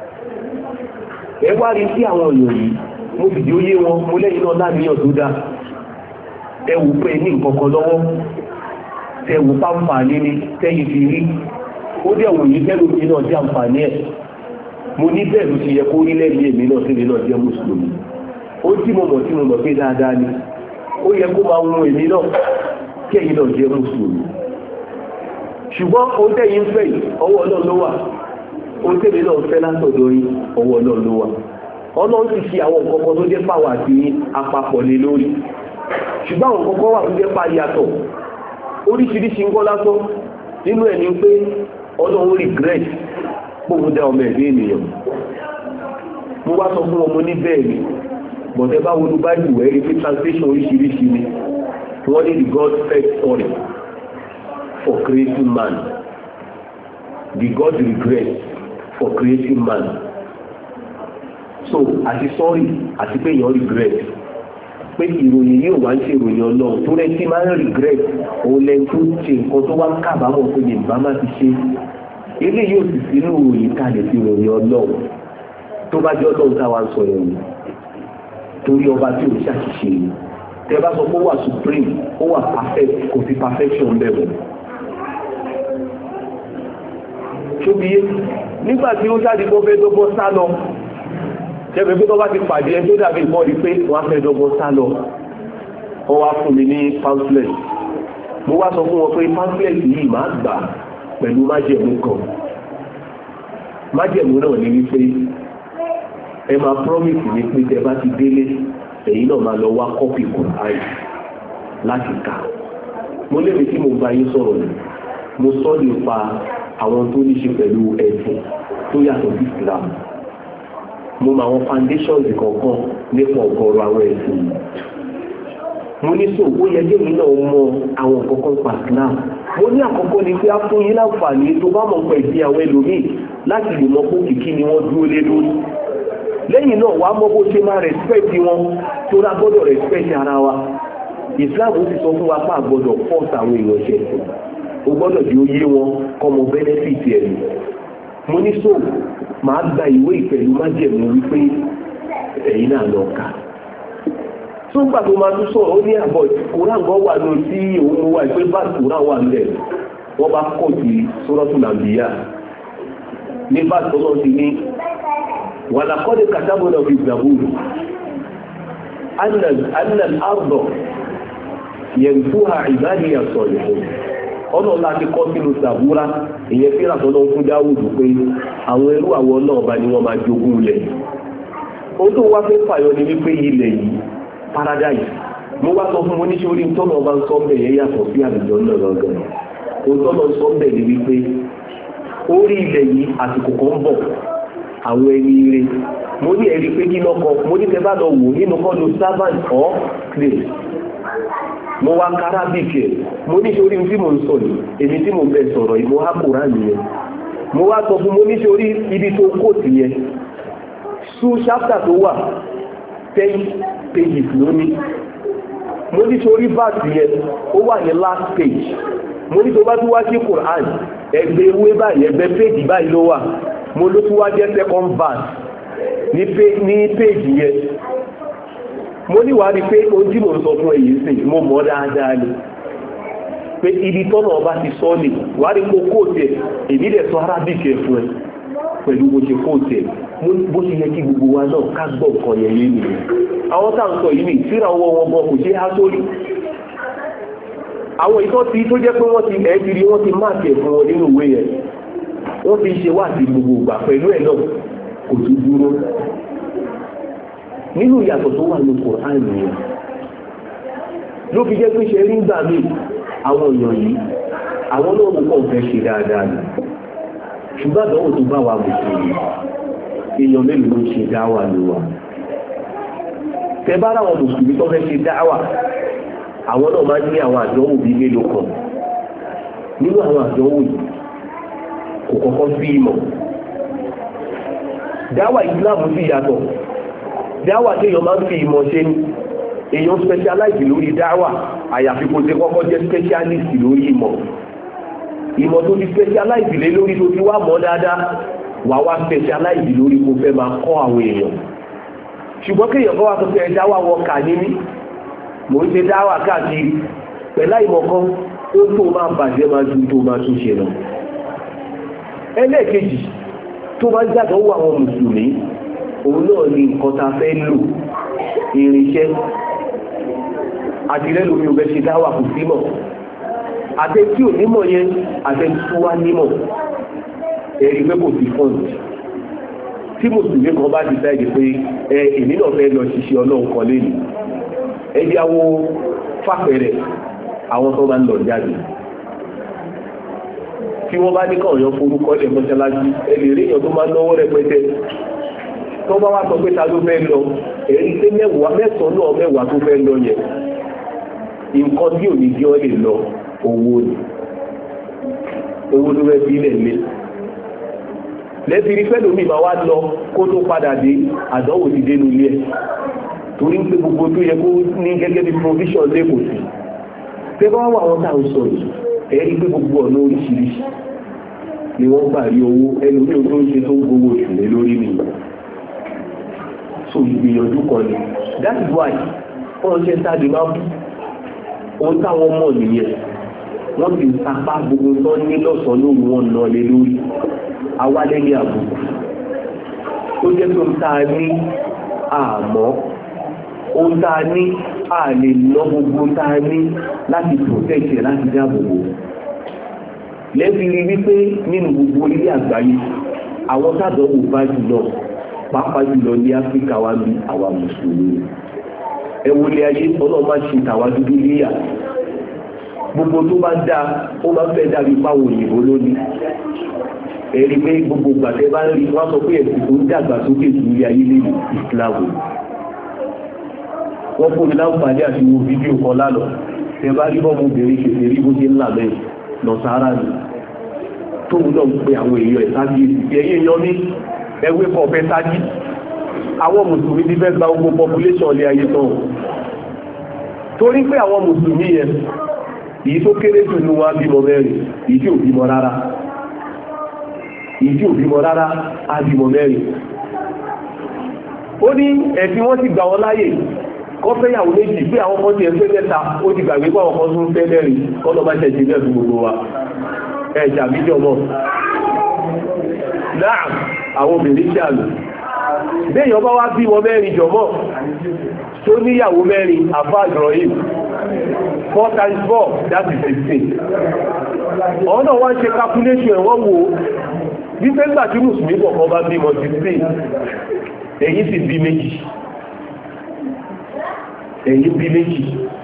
ẹ wá rí sí àwọn èèyàn yìí mo fìdí ó yé wọn mo lẹ́yìn náà láàníyàn tó dáa ẹ wò pé ní nǹkan kan lọ́wọ́ tẹ wò pàǹfààní ni tẹ́yìn fi rí ó dẹ̀ wò yìí tẹ́lú mi náà jẹ́ àǹfààní ẹ̀ mo ní bẹ́ẹ̀ ló ti yẹ kó rí lẹ́yìn èmi náà sí mi náà jẹ́ mùsùlùmí ó tí mo mọ̀ tí mo mọ̀ pé dáadáa ni ó yẹ kó máa wọ́n èmi náà kí ẹ̀yin náà jẹ́ mùsùlùmí ṣùgbọ́n ó tẹ́yìn fẹ́ ọwọ́ náà ló wà ó tẹ́mi náà fẹ́ látọ̀dọ̀ yín ọwọ́ náà ló wà ọlọ́run ti fi àwọn kọ̀ọ̀kan tó jẹ́ pàwọ̀ àti àpapọ̀ lé lórí ṣùgbọ́n àwọn kọ̀ọ̀kan wà tó jẹ́ pà yàtọ̀ oríṣiríṣi ńkọ́ lásán nínú ẹ̀ ni pé ọlọ́run regret póun dá ọmọ ẹ̀dẹ́ ènìyàn mo wá sọ fún ọmọ ní bẹ́ẹ̀ ni bọ̀dẹ́ bá wọnú báyìí wẹ̀ rí pé translation oríṣiríṣi ni wọ́n ní the God first story for creating man the God regret for creating man so àti sorry àti pé èèyàn regret pé ìròyìn yóò wá ń ṣe ìròyìn ọlọ́run tó rẹ́ tí máa ń regret òun lẹ́nu tó ṣe nǹkan tó wá ń kábàámọ̀ pé ní ìbá má ti ṣe ilé yóò sì sínú ìròyìn kalẹ̀ sí ìròyìn ọlọ́run tó bá jẹ́ ọlọ́run táwa ń sọ ẹ̀yìn torí ọba tí ò ṣàṣìṣe ni tẹ bá sọ pé ó wà supreme ó wà perfect kò sí perfection bẹ̀rẹ̀ ṣóbi nígbà tí ó jáde kó fẹ́ dọ́gbọ́n sá lọ ṣẹ́fẹ́ pé tó bá ti pàdé ẹ tó dàbí nǹkan rí pé wọ́n á fẹ́ dọ́gbọ́n sá lọ wọ́n wá fún mi ní pamphlet mo wá sọ fún wọn pé pamphlet yìí máa gbà pẹ̀lú májẹ̀mú kan májẹ̀mú náà ní wípé ẹ máa promise ní pé tẹ bá ti délé èyí náà máa lọ wá kọ́pì Kùránì láti kà mo lébi tí mo bá yín sọ̀rọ̀ ni mo sọ nípa àwọn tó ní ṣe pẹ̀lú ẹ̀sìn tó yàtọ̀ sí Islam mo mọ àwọn foundations kọ̀ọ̀kan nípa ọ̀gọ̀rọ̀ àwọn ẹ̀sìn yìí mo ní sọ ó yẹ kéèmí náà mọ àwọn kọ̀ọ̀kan pa Islam mo ní àkọ́kọ́ ni pé á fún yín láǹfààní tó bá mọ̀ pẹ̀ sí àwọn ẹlòmíì láti lè mọ pé kìkì ni wọ́n dúró lé lórí lẹ́yìn náà wàá mọ bó ṣe máa respect wọn tó rà gbọ́dọ̀ respect ara wa Islam ti sọ fún wa pé a gbọ́dọ̀ force àwọn èèyàn ṣe ẹ̀sìn o gbọ́dọ̀ di oyé wọn kọ́mọ benefit ẹ̀ lò mo ní so màá gba ìwé ìpẹ̀lú májẹ̀mú wípé ẹ̀yin náà lọ kà tó gbà tó máa tún sọ̀rọ̀ ó ní àbọ̀ Kùránì gan wà lọ sí òun wà pé bá Kùránì wà lẹ̀ wọ́n bá kọ̀ sí Suratul Anbiya ní bá tọ́lọ́ ti ní walaqad katabna fi Zabur anna al-arda yanfuha ibadiya as-salihun ọ̀nà láti kọ́ sínú Sàbúrà ìyẹn fíra tọ́lọ́ fún Dáwùdù pé àwọn ẹrú àwọn náà bá ní wọ́n máa jogún ilẹ̀ ohun tó wá fẹ́ fàyọ ni wípé ilẹ̀ yìí paradise mo wá sọ fún mo níṣẹ́ orí tọ́nà ọba ń sọ ń bẹ̀ yẹn yàtọ̀ sí àlùjọ náà lọ́gàn ohun tọ́nà ń sọ ń bẹ̀ ni wípé orí ilẹ̀ yìí àsìkò kan bọ̀ àwọn ẹni ire mo ní ẹ̀rí pé kí lọ́kọ mo ní tẹ́ bá lọ wò nínú kọ́ lo servant or slave mo wá Arabic ẹ̀ mo ní sórí tí mo ń sọ ní èmi tí mo bẹ sọ̀rọ̀ yìí mo há Kùránì yẹn mo wá sọ fún mo ní sórí ibi tó kóòtù yẹn sú chapter tó wà ten pages lónìí mo ní sórí verse yẹn ó wà ní last page mo ní tó bá tún wá sí Kùránì ẹgbẹ́ ewé báyìí ẹgbẹ́ page báyìí ló wà mo ló tún wá jẹ́ second verse ní page yẹn mo ní wàá rí pé ohun tí mo sọ fún èyí sìn mo mọ̀ dáadáa ni pé ibi tọ́nà ọba ti sọ ni wàá rí mo kóòtù ẹ̀ èmi dẹ̀ sọ Arabic ẹ̀ fún ẹ pẹ̀lú bó ṣe kóòtù ẹ̀ bó ṣe yẹ kí gbogbo wa náà ká gbọ́ nǹkan yẹn yé nìyẹn àwọn tá à ń sọ yìí ni síra ọwọ́ wọn gan kò ṣe é há sórí àwọn ìtọ́ tí tó jẹ́ pé wọ́n ti ẹ̀ ti rí wọ́n ti máàkì ẹ̀ fún wọn nínú ìwé yẹn wọ́n ti ṣe wá sí gbogbo ìgbà pẹ̀lú ẹ̀ náà kò tún dúró nínú ìyàtọ̀ tó wà ní Kùránì yẹn ló fi jẹ́ pé ṣe rí ń gbà mí àwọn èèyàn yìí àwọn náà mú kàn fẹ́ ṣe dáadáa ni ṣùgbọ́n àdánwò tó bá wa mùsùlùmí èèyàn mélòó ló ń ṣe dáwà ní wa tẹ bá ráwọn mùsùlùmí tó fẹ́ ṣe dáwà àwọn náà máa ń ní àwọn àdánwò bíi mélòó kan nínú àwọn àdánwò yìí kò kọ́kọ́ sí ìmọ̀ dáwà ìsìláàmù sì yàtọ̀ dáwà tí èèyàn máa ń fi ìmọ̀ ṣe ní èèyàn specialize lórí dáwà àyàfi kò ṣe kọ́kọ́ jẹ́ specialist lórí ìmọ̀ ìmọ̀ tó ti specialize lé lórí tó ti wá mọ̀ dáadáa wà wá specialize lórí kò fẹ́ máa kọ́ àwọn èèyàn ṣùgbọ́n kéèyàn kọ́ wá tó fẹ́ dáwà wọ kà ní mí mò ń ṣe dáwà káàkiri pẹ̀lá ìmọ̀ kan ó tó máa bàjẹ́ máa ju tó máa tún ṣe lọ ẹlẹ́ẹ̀kejì tó bá jáde wọ àwọn mùsùlùmí òun náà ni nǹkan ta fẹ́ lò irinṣẹ́ àtìlẹ́ lómi ò bẹ́ ṣe dáwà kò símọ̀ àtẹ tí ò nímọ̀ yẹn àtẹ tí wá nímọ̀ ẹ̀rí pé kò sí fọ́ǹdì tí mùsùlùmí kan bá ti sáyé pé ẹ èmi náà fẹ́ lọ ṣiṣẹ́ ọlọ́run kan lẹ́nu ẹbí awo fàpẹrẹ àwọn tó bá ń lọ jáde tí wọ́n bá ní káwọn yọ forúkọ lẹ̀ mọ́ṣáláṣí ẹlẹ́ rí èèyàn tó máa náwó rẹpẹtẹ tó bá wá sọ pé ta ló fẹ́ lọ èyí pé mẹ́wàá mẹ́sàn-án náà mẹ́wàá tó fẹ́ lọ yẹn nǹkan tí ò ní kí wọ́n lè lọ owó ni owó ló fẹ́ fi ilẹ̀ lé lẹ́sìn rí fẹ́lú mi máa wá lọ kó tó padà dé àdánwò ti dénú ilé ẹ̀ torí ń pé gbogbo tó yẹ kó ní gẹ́gẹ́ bí provision lẹ́kọ̀ọ́ sí tẹ́ bá wà wọ́n tá à ń sọ yìí ẹ̀rí pé gbogbo ọ̀nà oríṣiríṣi ni wọ́n gbà rí owó ẹnu ní tó ń ṣe tó ń gbowó oṣù lé lórí nìyí so ìgbìyànjú kan ni that is why wọ́n ṣe sáàdì máa bú ohun táwọn mọ̀ nìyẹn wọ́n ti sapá gbogbo tán ní lọ́sàn-án lóru wọn nà lé lórí awálẹ́ ní àbùkù tó jẹ́ tó ń ta ní àmọ́ ohun tá a ní a lè lọ gbogbo tá a ní láti protect ẹ̀ láti dáàbòbò lẹ́bi rí wípé nínú gbogbo ilé àgbáyé àwọn tàdánwò bá jùlọ pàápàá jùlọ ní áfíríkà wa bí àwa mùsùlùmí ẹwọlé ayé ọlọ́run máa ṣe tàwa dúdú níyà gbogbo tó bá dáa ó máa ń fẹ́ dàbí páwọn òyìnbó lónìí ẹ̀rí pé gbogbo gbàtẹ́ bá ń rí wọ́n sọ pé ẹ̀sìn tó ń dàgbà sókè ìlú ayé lè ìsìláàmù wọ́n fún mi láǹfààní àti wo fídíò kan lánàá tẹ bá rí bọ́ọ̀mù obìnrin ṣèṣe rí bó ṣe ń là mẹ́rin lọ sáárà ni tóun náà ń pe àwọn èèyàn ẹ̀ sáájú èsì ẹ̀yìn èèyàn ní ẹwé kan fẹ́ sáájú àwọn mùsùlùmí ti fẹ́ gba gbogbo population ilé ayé tán torí pé àwọn mùsùlùmí yẹn èyí tó kéré jù ní wọn bímọ mẹ́rin èyí tí ò bímọ rárá èyí tí ò bímọ rárá á bímọ mẹ́rin ó ní ẹ̀sìn wọ́n ti gbà wọ́n láyè kọ́ fẹ́yàwó méjì pé àwọn kan ti ẹ̀fẹ́ mẹ́ta ó ti gbàgbé pé àwọn kan tún fẹ́ mẹ́rin kọ́ lọ́ bá ṣẹ̀ṣẹ̀ bẹ́ẹ̀ fún gbogbo wa ẹ̀jà bíjọ mọ́ náà àwọn obìnrin ṣàlù béèyàn bá wá bí wọn mẹ́rin jọmọ́ tó níyàwó mẹ́rin àfáà Ibrahim four times four that is sixteen ọ̀nà wá ń ṣe calculation ẹ̀wọ́n wo wípé nígbà tí mùsùlùmí kọ̀ọ̀kan bá bímọ sixteen èyí sì bí méjì èyí bí méjì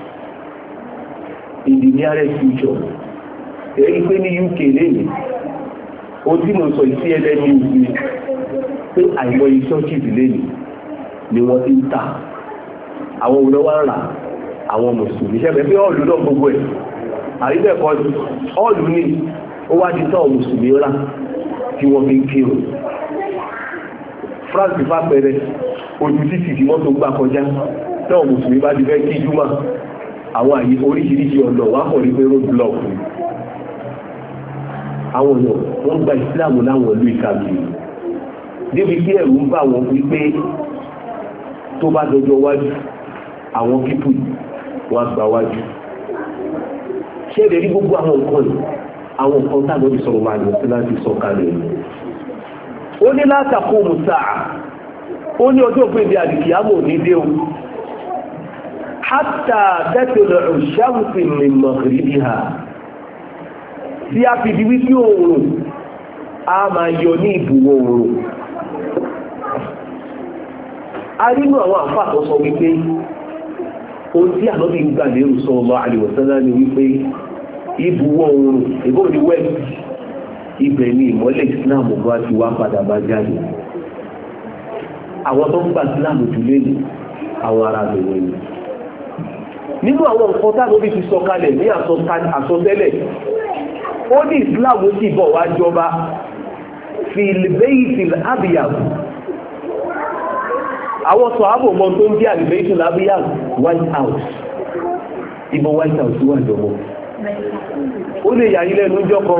in the nearest future èyí pé ní U K lẹ́yìn ó tí mo sọ ìsí ẹlẹ́ni ìwé pé àìmọ̀ iṣẹ́ chip lẹ́yìn ni wọ́n ti ń tà àwọn olówó ń rà àwọn mùsùlùmí ṣẹ́bẹ̀ pé ọ̀lú náà gbogbo ẹ̀ àríbẹ̀kọ́ ọ̀lú ní ó wá di tán mùsùlùmí rà tí wọ́n fi ń kírun France bá pẹ̀rẹ̀ ojú títì tí wọ́n tó gbà kọjá náà mùsùlùmí bá ti fẹ́ kí júmọ́ àwọn àyè oríṣiríṣi ọ̀nà wá kọ̀ ní pé road block àwọn ọ̀nà wọ́n gba ìsìláàmù láwọn ìlú ìkàbí débi kí ẹ̀rù ń bá wọn wípé tó bá dọjọ́ wájú àwọn pípù wọn gbà wájú ṣé èdè rí gbogbo àwọn nǹkan yìí àwọn nǹkan táwọn ti sọ̀rọ̀ máa lọ sí láti sọ kalẹ̀ ó ní látàkó musáà ó ní ọjọ́ pé ibi àdìkìyàmọ̀ ní dé o hátà tẹ́tẹ̀lẹ̀ òṣàmùsì mìmọ̀ rí ha tí a fi di wípé oòrùn a máa yọ ní ìbùwọ̀ oòrùn a nínú àwọn àfáàtọ̀ sọ wípé ohun tí ànábì ń gbà lérò sallallahu alaihi wasallam ni wípé ìbùwọ̀ oòrùn ìbò ní west ibẹ̀ ni ìmọ́lẹ̀ Islam bá ti wá padà bá jáde àwọn tó ń gbà Islam jù lẹ́nu àwọn ará bẹ̀rẹ̀ ni nínú àwọn nǹkan táwọn fi sọ kalẹ̀ ní àsọtẹ́lẹ̀ ó ní Islam sì bọ̀ wá jọba fil-baytil abyad àwọn sọ̀hábò mọ́ tó ń jẹ́ al-baytil abyad White House ìbọn White House wà jọmọ́ ó lè yà ilẹ̀ lójọ́ kan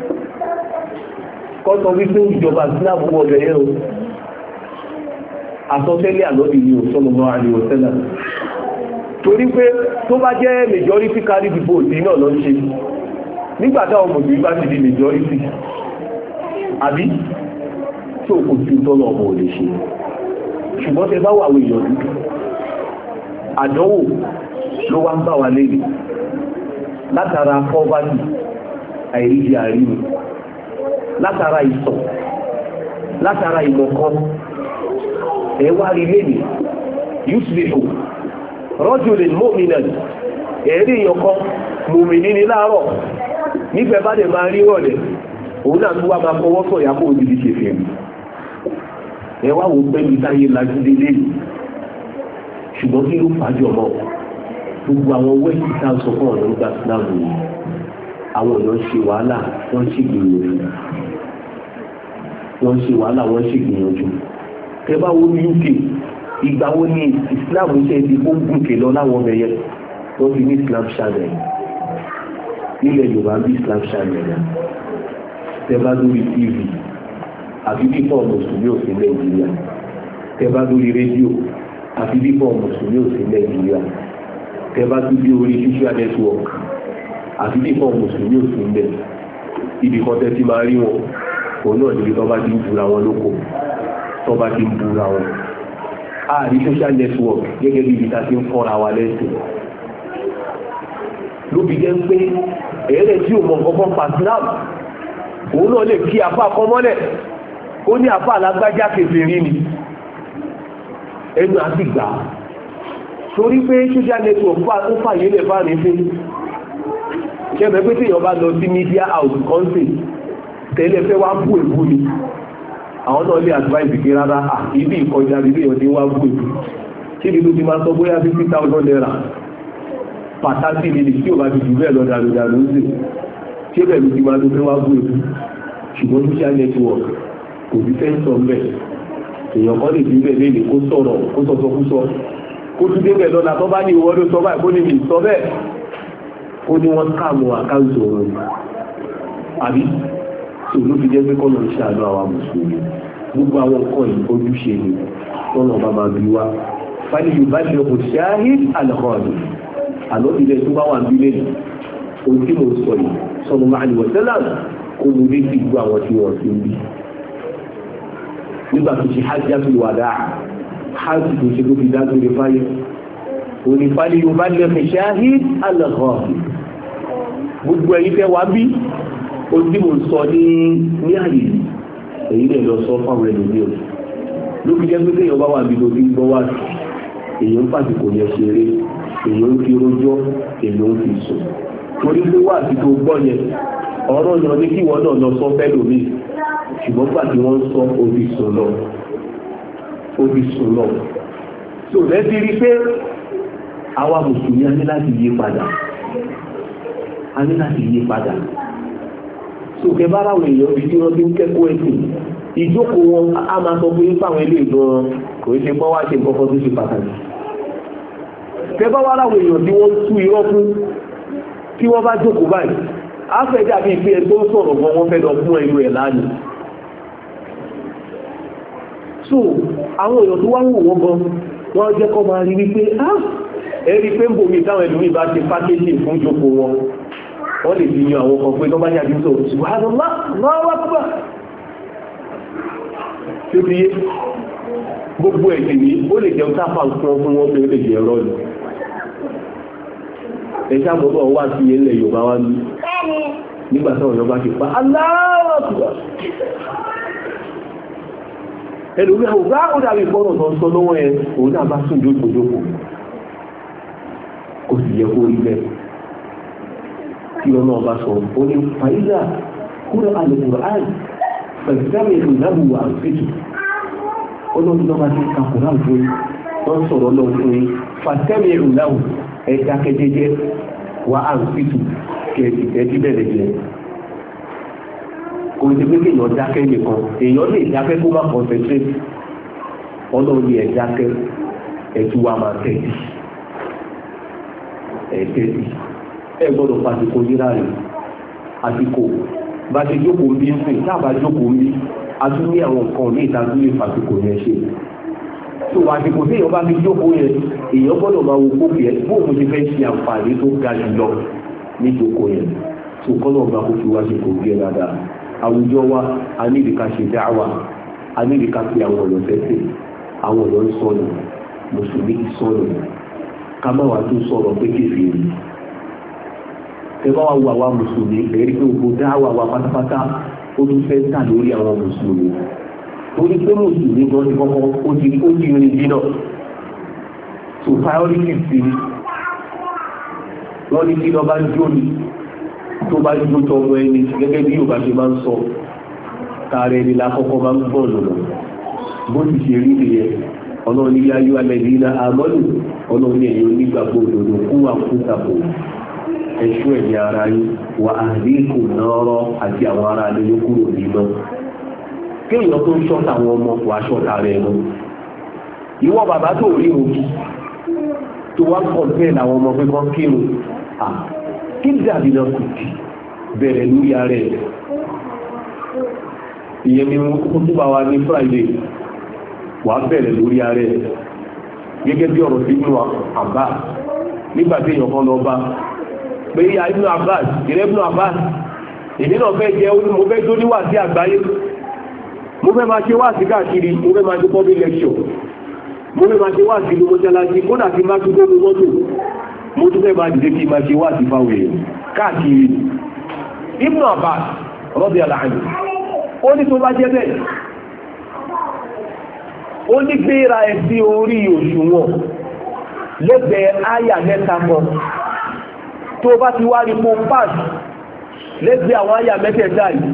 kọ́tọ̀ wípé ìjọba Islam wọ̀ bẹ̀rẹ̀ o àsọtẹ́lẹ̀ àlọ́dì ni ò sallallahu alaihi wasallam torí pé tó bá jẹ́ majority carry the vote náà lọ ṣe nígbàtá ọmọ ìlú bá ti di majority àbí tí ó kò tí tọ́lọ̀ ọmọ ò lè ṣe ṣùgbọ́n tẹ bá wà àwọn èèyàn dúdú àdánwò ló wá ń bá wa lẹ́yìn látara poverty àìríjì àríwò látara ìsọ̀ látara ìmọ̀kan ẹwà rí lẹ́yìn yusuf rọ́jùlẹ̀ mọ́mìnà ẹ̀rí ìyọkan mọ̀mìnì ní láàárọ̀ nígbẹ̀ bá dẹ̀ máa rí rọ̀lẹ̀ òun náà tó wá máa fọwọ́ sọ ìyàpò òdìdí ṣe fẹ́ mi ẹwà wo pẹ́ mi táyé lajú délé ṣùgbọ́n kí ló fàájọ mọ́ gbogbo àwọn wẹ́ẹ̀sì tá a sọ fún ọ̀nà nígbà síláàmù yìí àwọn èèyàn ṣe wàhálà wọ́n ṣì gbìyànjú wọ́n ṣe wàhálà wọ́n ṣì gbìyànjú tẹ bá wo ní U K ìgbà wo ni Islam ṣe ti kó gùnkè lọ láwọn ọmọ ẹ̀yẹ wọ́n fi ní Islam channel nílẹ̀ Yorùbá bí Islam channel tẹ bá lórí T V àfi bí fọ́ mùsùlùmí ò sí Nàìjíríà tẹ bá lórí rédíò àfi bí fọ́ mùsùlùmí ò sí Nàìjíríà tẹ bá tún bí orí social network àfi bí fọ́ mùsùlùmí ò sí Nàìjíríà ibì kan tẹ ti máa rí wọn òun náà níbi tó bá ti ń búra wọn lóko tó bá ti ń búra wọn. ààrí social network gẹ́gẹ́ bí ibi tá ti ń kọ́ra wa lẹ́sìn ló fi jẹ́ pé ẹ̀ẹ́dẹ̀ tí ò mọ nǹkan pa Islam òun náà lè kí apá kan mọ́lẹ̀ ó ní apá alágbájá kèfèrí ni ẹnu àti gbà torí pé social network ó fàyè lè bá rí fún ṣẹ́bẹ̀ pé tí èèyàn bá lọ sí media house council tẹ́lẹ̀ fẹ́ wá bú èbú ni àwọn náà lè advice kí rárá ibi ìkọjá ibi èèyàn ti wá bú èbú kí ni ló ti máa sọ bóyá fifty thousand naira pàtàkì ní tí ò bá ti jù bẹ́ẹ̀ lọ dàrúdàrú ń sè tí ó bẹ̀rù ti máa tó fẹ́ wá bú èbú ṣùgbọ́n social network kò sí fẹ́ sọ mẹ́ èèyàn kan lè fi bẹ́ẹ̀ lé kó sọ̀rọ̀ kó sọ̀sọ̀ kú sọ kó tún débẹ̀ lọ́la tó bá ní ìwọ́n ló sọ báyìí kó ní mi sọ bẹ́ẹ̀ ó ní wọ́n káàmù àkáǹtì ọ̀rọ̀ àbí tí olú fi jẹ́ pé kọ́nà ń ṣàánú àwọn mùsùlùmí gbogbo àwọn nǹkan yìí ojúṣe ni tọ́nà bá máa bí wá fáyé yorùbá ṣe kò ṣááhí àlọ́kọ̀ọ́dù àlọ́bìnrin tó bá wà ń bílẹ̀ ohun tí mo sọ yìí sọ̀rọ̀ máa ní wọ̀tẹ́lá kó mo dé sí gbogbo àwọn tí wọ́n ti ń bí nígbà tó ṣe hajjatul wadaa hajj tó ṣe tó fi dágbére fáyé òní fáyé yorùbá ṣe kò ṣááhí àlọ́kọ̀ọ́dù gbogbo ẹ̀yin fẹ́ wá bí ohun tí mo sọ ní ní àyè èyí lè lọ sọ fáwọn ẹlòmí o ló fi jẹ́ pé téèyàn bá wà bí lórí gbọ́ wá sí èyàn ń pàtìkò yẹn ṣeré èyàn ń fi rojọ́ èyàn ń fi sùn torí pé wà sí tó gbọ́ yẹn ọ̀rọ̀ yàn ní kí wọ́n náà lọ sọ fẹ́ lómi ṣùgbọ́n gbà tí wọ́n ń sọ omi sùn lọ omi sùn lọ tó lẹ́sí rí pé àwa mùsùlùmí a ní láti yí padà a ní láti yí padà sókè bá ráwọn èèyàn bí tí wọ́n ti ń kẹ́kọ̀ọ́ ẹ̀sìn ìjókòó wọn a máa sọ fún fáwọn ilé gan kò ṣe pọ́ wá ṣe nǹkan tó ṣe pàtàkì kẹ bá wá ráwọn èèyàn tí wọ́n tú irọ́ fún tí wọ́n bá jókòó báyìí á fẹ́ dàbí pé ẹ tó ń sọ̀rọ̀ gan wọ́n fẹ́ lọ fún ẹnu ẹ̀ lánàá so àwọn èèyàn tó wá ń wò wọ́n gan wọ́n jẹ́ kọ́ máa rí wípé ah ẹ rí pé ń bomi táwọn ẹlòmíì bá ṣe pákéjì fún jókòó wọn wọ́n lè fi yan àwọn kan pé lọ́bá yàjú tó subhanallah Allahu akbar tí ó fi yé gbogbo ẹ̀sìn ní ó lè jẹun sáfà fún fún wọn pé ó lè jẹ ẹ̀rọ ni ẹ̀ṣẹ́ àmọ́bọ̀ wà sí ilẹ̀ Yorùbá wá ní nígbà táwọn Yorùbá ti pa Allahu akbar ẹlòmí àwọn bá ó dàbí fọ́nà tó ń sọ lọ́wọ́ ẹ òun náà bá tún jókòó jókòó kò sì yẹ kó rí bẹ́ẹ̀ tí ọ̀nà ọba sọ ó ní fàílà kúrò alìkùrán pẹ̀lú ìlàbùwà àfẹ́tù ọlọ́dún lọ́ba tí kàkùrá fún wọ́n sọ̀rọ̀ lọ fún yí fàtẹ́mì ìrùláwù ẹ̀dá kẹjẹjẹ wà àfẹ́tù kẹ̀ẹ̀kì ẹ̀dí bẹ̀rẹ̀ jẹ kò ní pé kéèyàn dákẹ́ nìkan èèyàn lè dákẹ́ kó má concentrate ọlọ́run ní ẹ̀dákẹ́ ẹ̀tú wa máa tẹ̀sí ẹ̀tẹ́sí ẹ gbọ́dọ̀ pàtìkò yíra rẹ̀ àtìkò bá ti jókòó ń bí ń sìn táàbà jókòó ń bí a tún ní àwọn nǹkan ní ìta tó lè pàtìkò yẹn ṣe tó àtìkò tí èèyàn bá fi jókòó yẹn èèyàn gbọ́dọ̀ máa wo kókè ẹ bó mo ti fẹ́ ṣe àǹfààní tó ga jù lọ ní jókòó yẹn tó kọ́nà ọba kó fi wá ṣe kò gbé dáadáa àwùjọ wa a ní ìdíkà ṣe dáwà a ní ìdíkà pé àwọn ọ̀nà fẹ́sẹ̀ àwọn ọ̀nà ń sọnù mùsùlùmí ti sọnù ká má wàá tún sọ̀rọ̀ pé kéfì ẹgbẹ́ wa wo àwa mùsùlùmí ẹ̀rí pé gbogbo dáwà wa pátápátá ó tún fẹ́ tà lórí àwọn mùsùlùmí torí pé mùsùlùmí gan ti kọ́kọ́ ó ti ó ti rìn jìnnà so priority sí wọ́n ní kí lọ́ba jó ni tó bá jó tọmọ ẹni gẹ́gẹ́ bí Yorùbá ṣe máa ń sọ tààrẹ ẹni lákọ́kọ́ máa ń gbọ́n lọ́nà bó ti ṣe rí nìyẹn ọlọ́run ní yáyú alẹ́dí iná àmọ́lù ọlọ́run ní ẹ̀yìn onígbàgbọ́ òdòdó fún àkútàbò ẹ̀ṣọ́ ẹ̀yìn ara yín wà àdínkù náírà àti àwọn ará alẹ́ kúrò nínú kéèyàn tó ń ṣọ́ta àwọn ọmọ wà ṣọ́ta rẹ̀ lọ ìwọ bàbá tó rí òkú tó wá kọ̀ọ̀tẹ́ làwọn ọmọ pé kán kírun à kí n dàbí náà kù bẹ̀rẹ̀ lórí ara ẹ̀ ìyẹn ni kó tó bá wa ní Friday wà bẹ̀rẹ̀ lórí ara ẹ̀ gẹ́gẹ́ bí ọ̀rọ̀ sí inú Abbas nígbà tí èèyàn kan lọ bá pé ya inú Abbas ìrẹ́ inú Abbas èdè náà fẹ́ jẹ́ mo fẹ́ jó níwà sí àgbáyé mo fẹ́ máa ṣe wáàsí káàkiri mo fẹ́ máa ṣe public lecture mo fẹ́ máa ṣe wáàsí ní mọ́ṣáláṣí kódà kí n bá tún tó mú mọ́tò mo tún fẹ́ máa dìde kí n máa ṣe wáàsí fáwọn èèyàn káàkiri. Ibn Abbas radiyallahu anhu ó ní tó bá jẹ́ bẹ́ẹ̀ ó ní gbéra ẹ̀ sí orí òṣùwọ̀n lẹ́gbẹ̀ẹ́ áyà mẹ́ta kan tó bá ti wá rí pọ́n pass lẹ́gbẹ̀ẹ́ àwọn áyà mẹ́tẹ̀ẹ̀dá yìí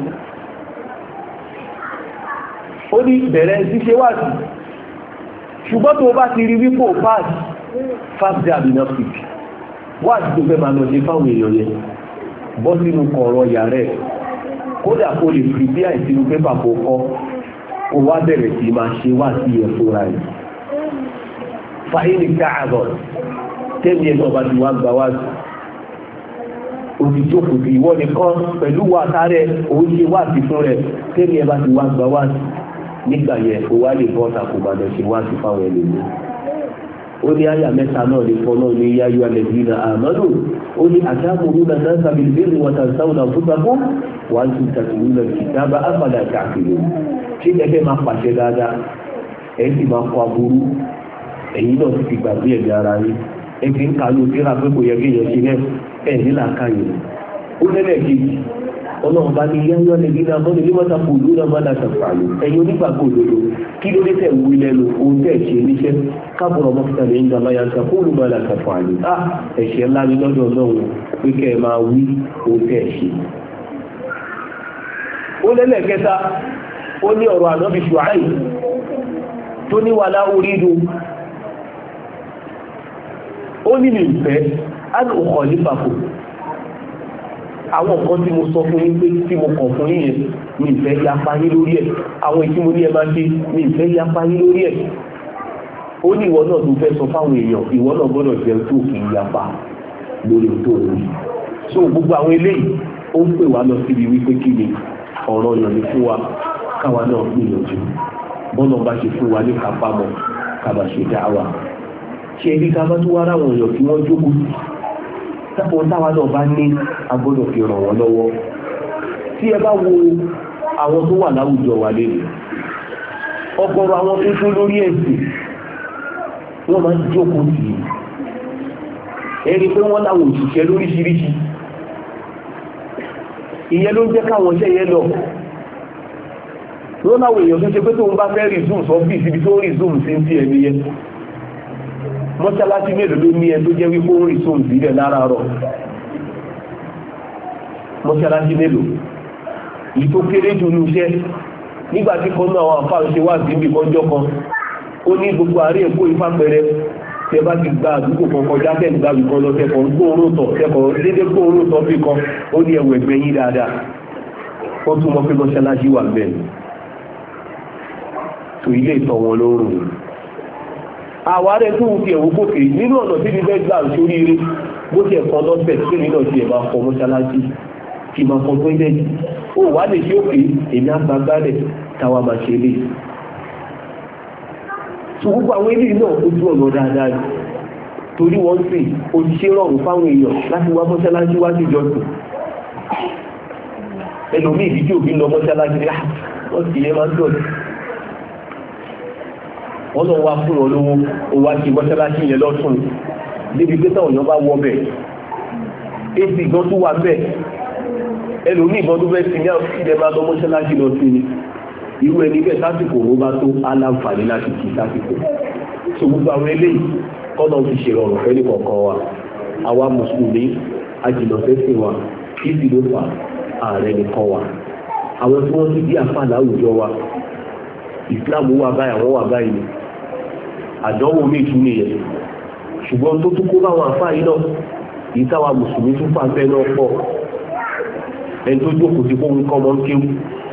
ó ní bẹ̀rẹ̀ ṣíṣe wáàsí ṣùgbọ́n tó bá ti rí wípò pass fast jab enough pick wáàsí tó fẹ́ máa lọ ṣe fáwọn èèyàn yẹn bọ́ sínú kọ̀ọ̀rọ̀ yàrá ẹ̀ kódà kó lè fi bí àìsínú pépà kó kọ́ kó wá bẹ̀rẹ̀ sí máa ṣe wáàsí ẹ̀ fúnra ẹ̀ fàyínì káàbọ̀ tẹ́mi ẹ̀ náà bá ti wá gba wáàsí òtítọ́kù sí ìwọ nìkan pẹ̀lú wà sáré òun ṣe wáàsí fún rẹ̀ tẹ́mi ẹ̀ bá ti wá gba wáàsí nígbà yẹn ó wá lè bọ́ takò bàdàn ṣe wáàsí fáwọn ẹlòmíràn. Ó ní àyà mẹ́ta náà lè fọ́ náà ní yáyú alẹ́bíná àmọ́nù ó ní àtàkùnrin náà náà sábì lébèrè wọn tàn sáwọn náà fún sáfún wà á tún tàkùnú náà kìtàbà àfàdà káàkiri ṣé ẹgbẹ́ máa pàṣẹ dáadáa ẹ̀ sì máa kọ aburú ẹ̀yin náà sì ti gbàgbé ẹ̀mí ara yín ẹ fi ń kàánú síra pé kò yẹ kí èèyàn ṣe náà ẹ̀ nílà káyọ̀ ó lẹ́lẹ̀ kejì ọlọ́run bá ní yáyú alẹ́bíná àmọ́nù ní mọ́ta kò lóra má dàtà fàlù ẹ̀yin onígbàgbọ́ òdodo kí ló dé tẹ̀ wí lẹ́nu ohun tẹ̀ ṣe níṣẹ́ kábọ̀rọ̀ mọ́kítà ní ìgbà máa yàtọ̀ kó ló máa dàtà fàlù á ẹ̀ṣẹ̀ ńlá ní lọ́dọ̀ ọlọ́run pé kẹ́ ẹ máa wí ohun tẹ̀ ṣe. ó lẹ́lẹ̀ kẹta ó ní ọ̀rọ̀ ànábì Ṣuaibu tó ní wàlá orídu ó ní mi fẹ́ á ní òkò nípapò àwọn nǹkan tí mo sọ fún yín pé tí mo kàn fún yín yẹn mi ìfẹ́ yapa yín lórí ẹ̀ àwọn èyí tí mo ní ẹ máa ṣe mi ìfẹ́ yapa yín lórí ẹ̀ ó ní ìwọ náà tó fẹ́ sọ fáwọn èèyàn ìwọ náà gbọ́dọ̀ jẹ́ tó kì í yapa lórí tó rí so gbogbo àwọn eléyìí ó ń pè wá lọ síbi wípé kí ni ọ̀rọ̀ yàn ní fún wa káwa náà gbìyànjú bọ́nà bá ṣe fún wa ní kápámọ́ kábà ṣe dá wa ṣe ẹbí ká bá tún wá ráwọn èèyàn tí wọ́n jókòó táwọn táwa náà bá ní agbọ́dọ̀ fi ràn wọ́n lọ́wọ́ tí ẹ bá wo àwọn tó wà láwùjọ wa lè ọ̀gọ̀rọ̀ àwọn tó tó lórí ẹ̀sìn wọ́n máa ń jókòó sí i ẹni pé wọ́n láwọn òṣìṣẹ́ lóríṣiríṣi ìyẹn ló ń jẹ́ káwọn iṣẹ́ yẹn lọ wọ́n láwọn èèyàn tó ṣe pé tóun bá fẹ́ resume sọ́fíìsì ibi tó resume sí ti ẹni yẹn mọ́ṣáláṣí mélòó ló ní ẹ tó jẹ́ wípé ó rí sóhùn sílẹ̀ láràárọ̀ mọ́ṣáláṣí mélòó yìí tó kéré jù ní iṣẹ́ nígbà tí kan náà àwọn àfáà ṣe wá sí ibi kọjọ́ kan ó ní gbogbo àárẹ̀ èkó ifá pẹrẹ tẹ bá ti gba àdúgbò kan kọjá tẹ̀ nígbà wí kan lọ tẹkọ̀ gbóòórùn tọ̀ tẹkọ̀ dédé gbóòórùn tọ̀ fi kan ó ní ẹwù ẹgbẹ́ yín dáadáa ó tún mọ̀ pé mọ́ṣáláṣí wà bẹ́ẹ̀ tó ilé ìtọ̀ wọn lórùn àwárẹ̀ tó ń fi ẹ̀wọ́ gòkè nínú ọ̀nà tí ní fẹ́ gbà sóríire bó ti ẹ̀kan lọ́sẹ̀ tí nínú ti ẹ̀ máa fọ mọ́ṣáláṣí kì máa fọ tóílẹ̀tì ó wà lè ṣe òkè èmi àgbàgbálẹ̀ táwa máa ṣe lè tó gbogbo àwọn ilé náà ojú ọ̀nà dáadáa ni torí wọ́n sì òṣìṣẹ́ rọrùn fáwọn èèyàn láti wá mọ́ṣáláṣí wá sí ìjọsìn ẹlòmíì ìdíjú òbí lọ mọ́ṣáláṣí wọ́n sì yẹ máa ń dọ̀tí wọ́n lọ wá fún olówó owó àti mọ́ṣáláṣí yẹn lọ́tún níbi pé táwọn èèyàn bá wọ bẹ̀ èsì gan tó wà bẹ̀ ẹlòmíì ìbọn tó fẹ́ sí ní àwọn ìdẹ máa lọ mọ́ṣáláṣí lọ sí ni irú ẹni bẹ́ẹ̀ sásìkò owó bá tó aláǹfààní láti kí sásìkò tó gbogbo àwọn eléyìí kọ́nà fi ṣèrọ̀rùn fẹ́lẹ́ kọ̀ọ̀kan wa àwa mùsùlùmí ajìnàfẹ́sìn wa kí sì ló fà ààrẹ nìkan wa àwọn tí wọ́n ti bí àfà láwùjọ wa ìsìláàmù wà báyìí àwọn wà báyìí àdánwò méjì nìyẹn ṣùgbọ́n tó tún kó báwọn àfà yìí náà yìí táwa mùsùlùmí tún fà bẹ́ẹ̀ náà pọ̀ ẹni tó jókòó sí fóun kọ́ ọmọ ń kéwù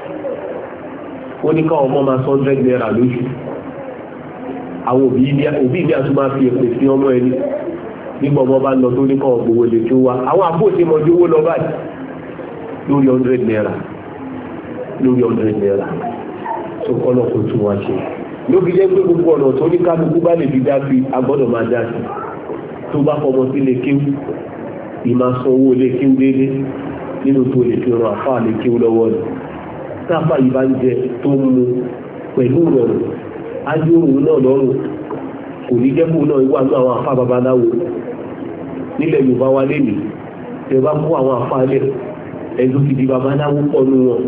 ó ní káwọn ọmọ máa sọ hundred naira lóṣù àwọn òbí ilé àti máa fi èpè sí ọmọ ẹni nígbà ọmọ bá lọ tó ní káwọn gbowó lè tó wá àwọn àbóòsí mọjú owó lọ báyìí lórí hundred naira lórí hundred naira tó kọ́nà kó tún wá ṣe ló fi jẹ́ pé gbogbo ọ̀nà tó ní kálukú bá lè fi dá sí agbọ́dọ̀ máa dá sí tó bá fọmọ sí lè kéwù ìmá san owó lè kéwù déédéé nínú tó lè fi ran àfáà lè kéwù lọ́wọ́ ni táfà yìí bá ń jẹ tó ń mu pẹ̀lú rọrùn ájú òun náà lọ́rùn kò ní jẹ́ kó náà wà ní àwọn àfá babaláwo nílẹ̀ Yorùbá wa lẹ́nìí tẹ bá kó àwọn àfá alẹ́ ẹ̀dùn ti di babaláwo pọ̀ nù wọn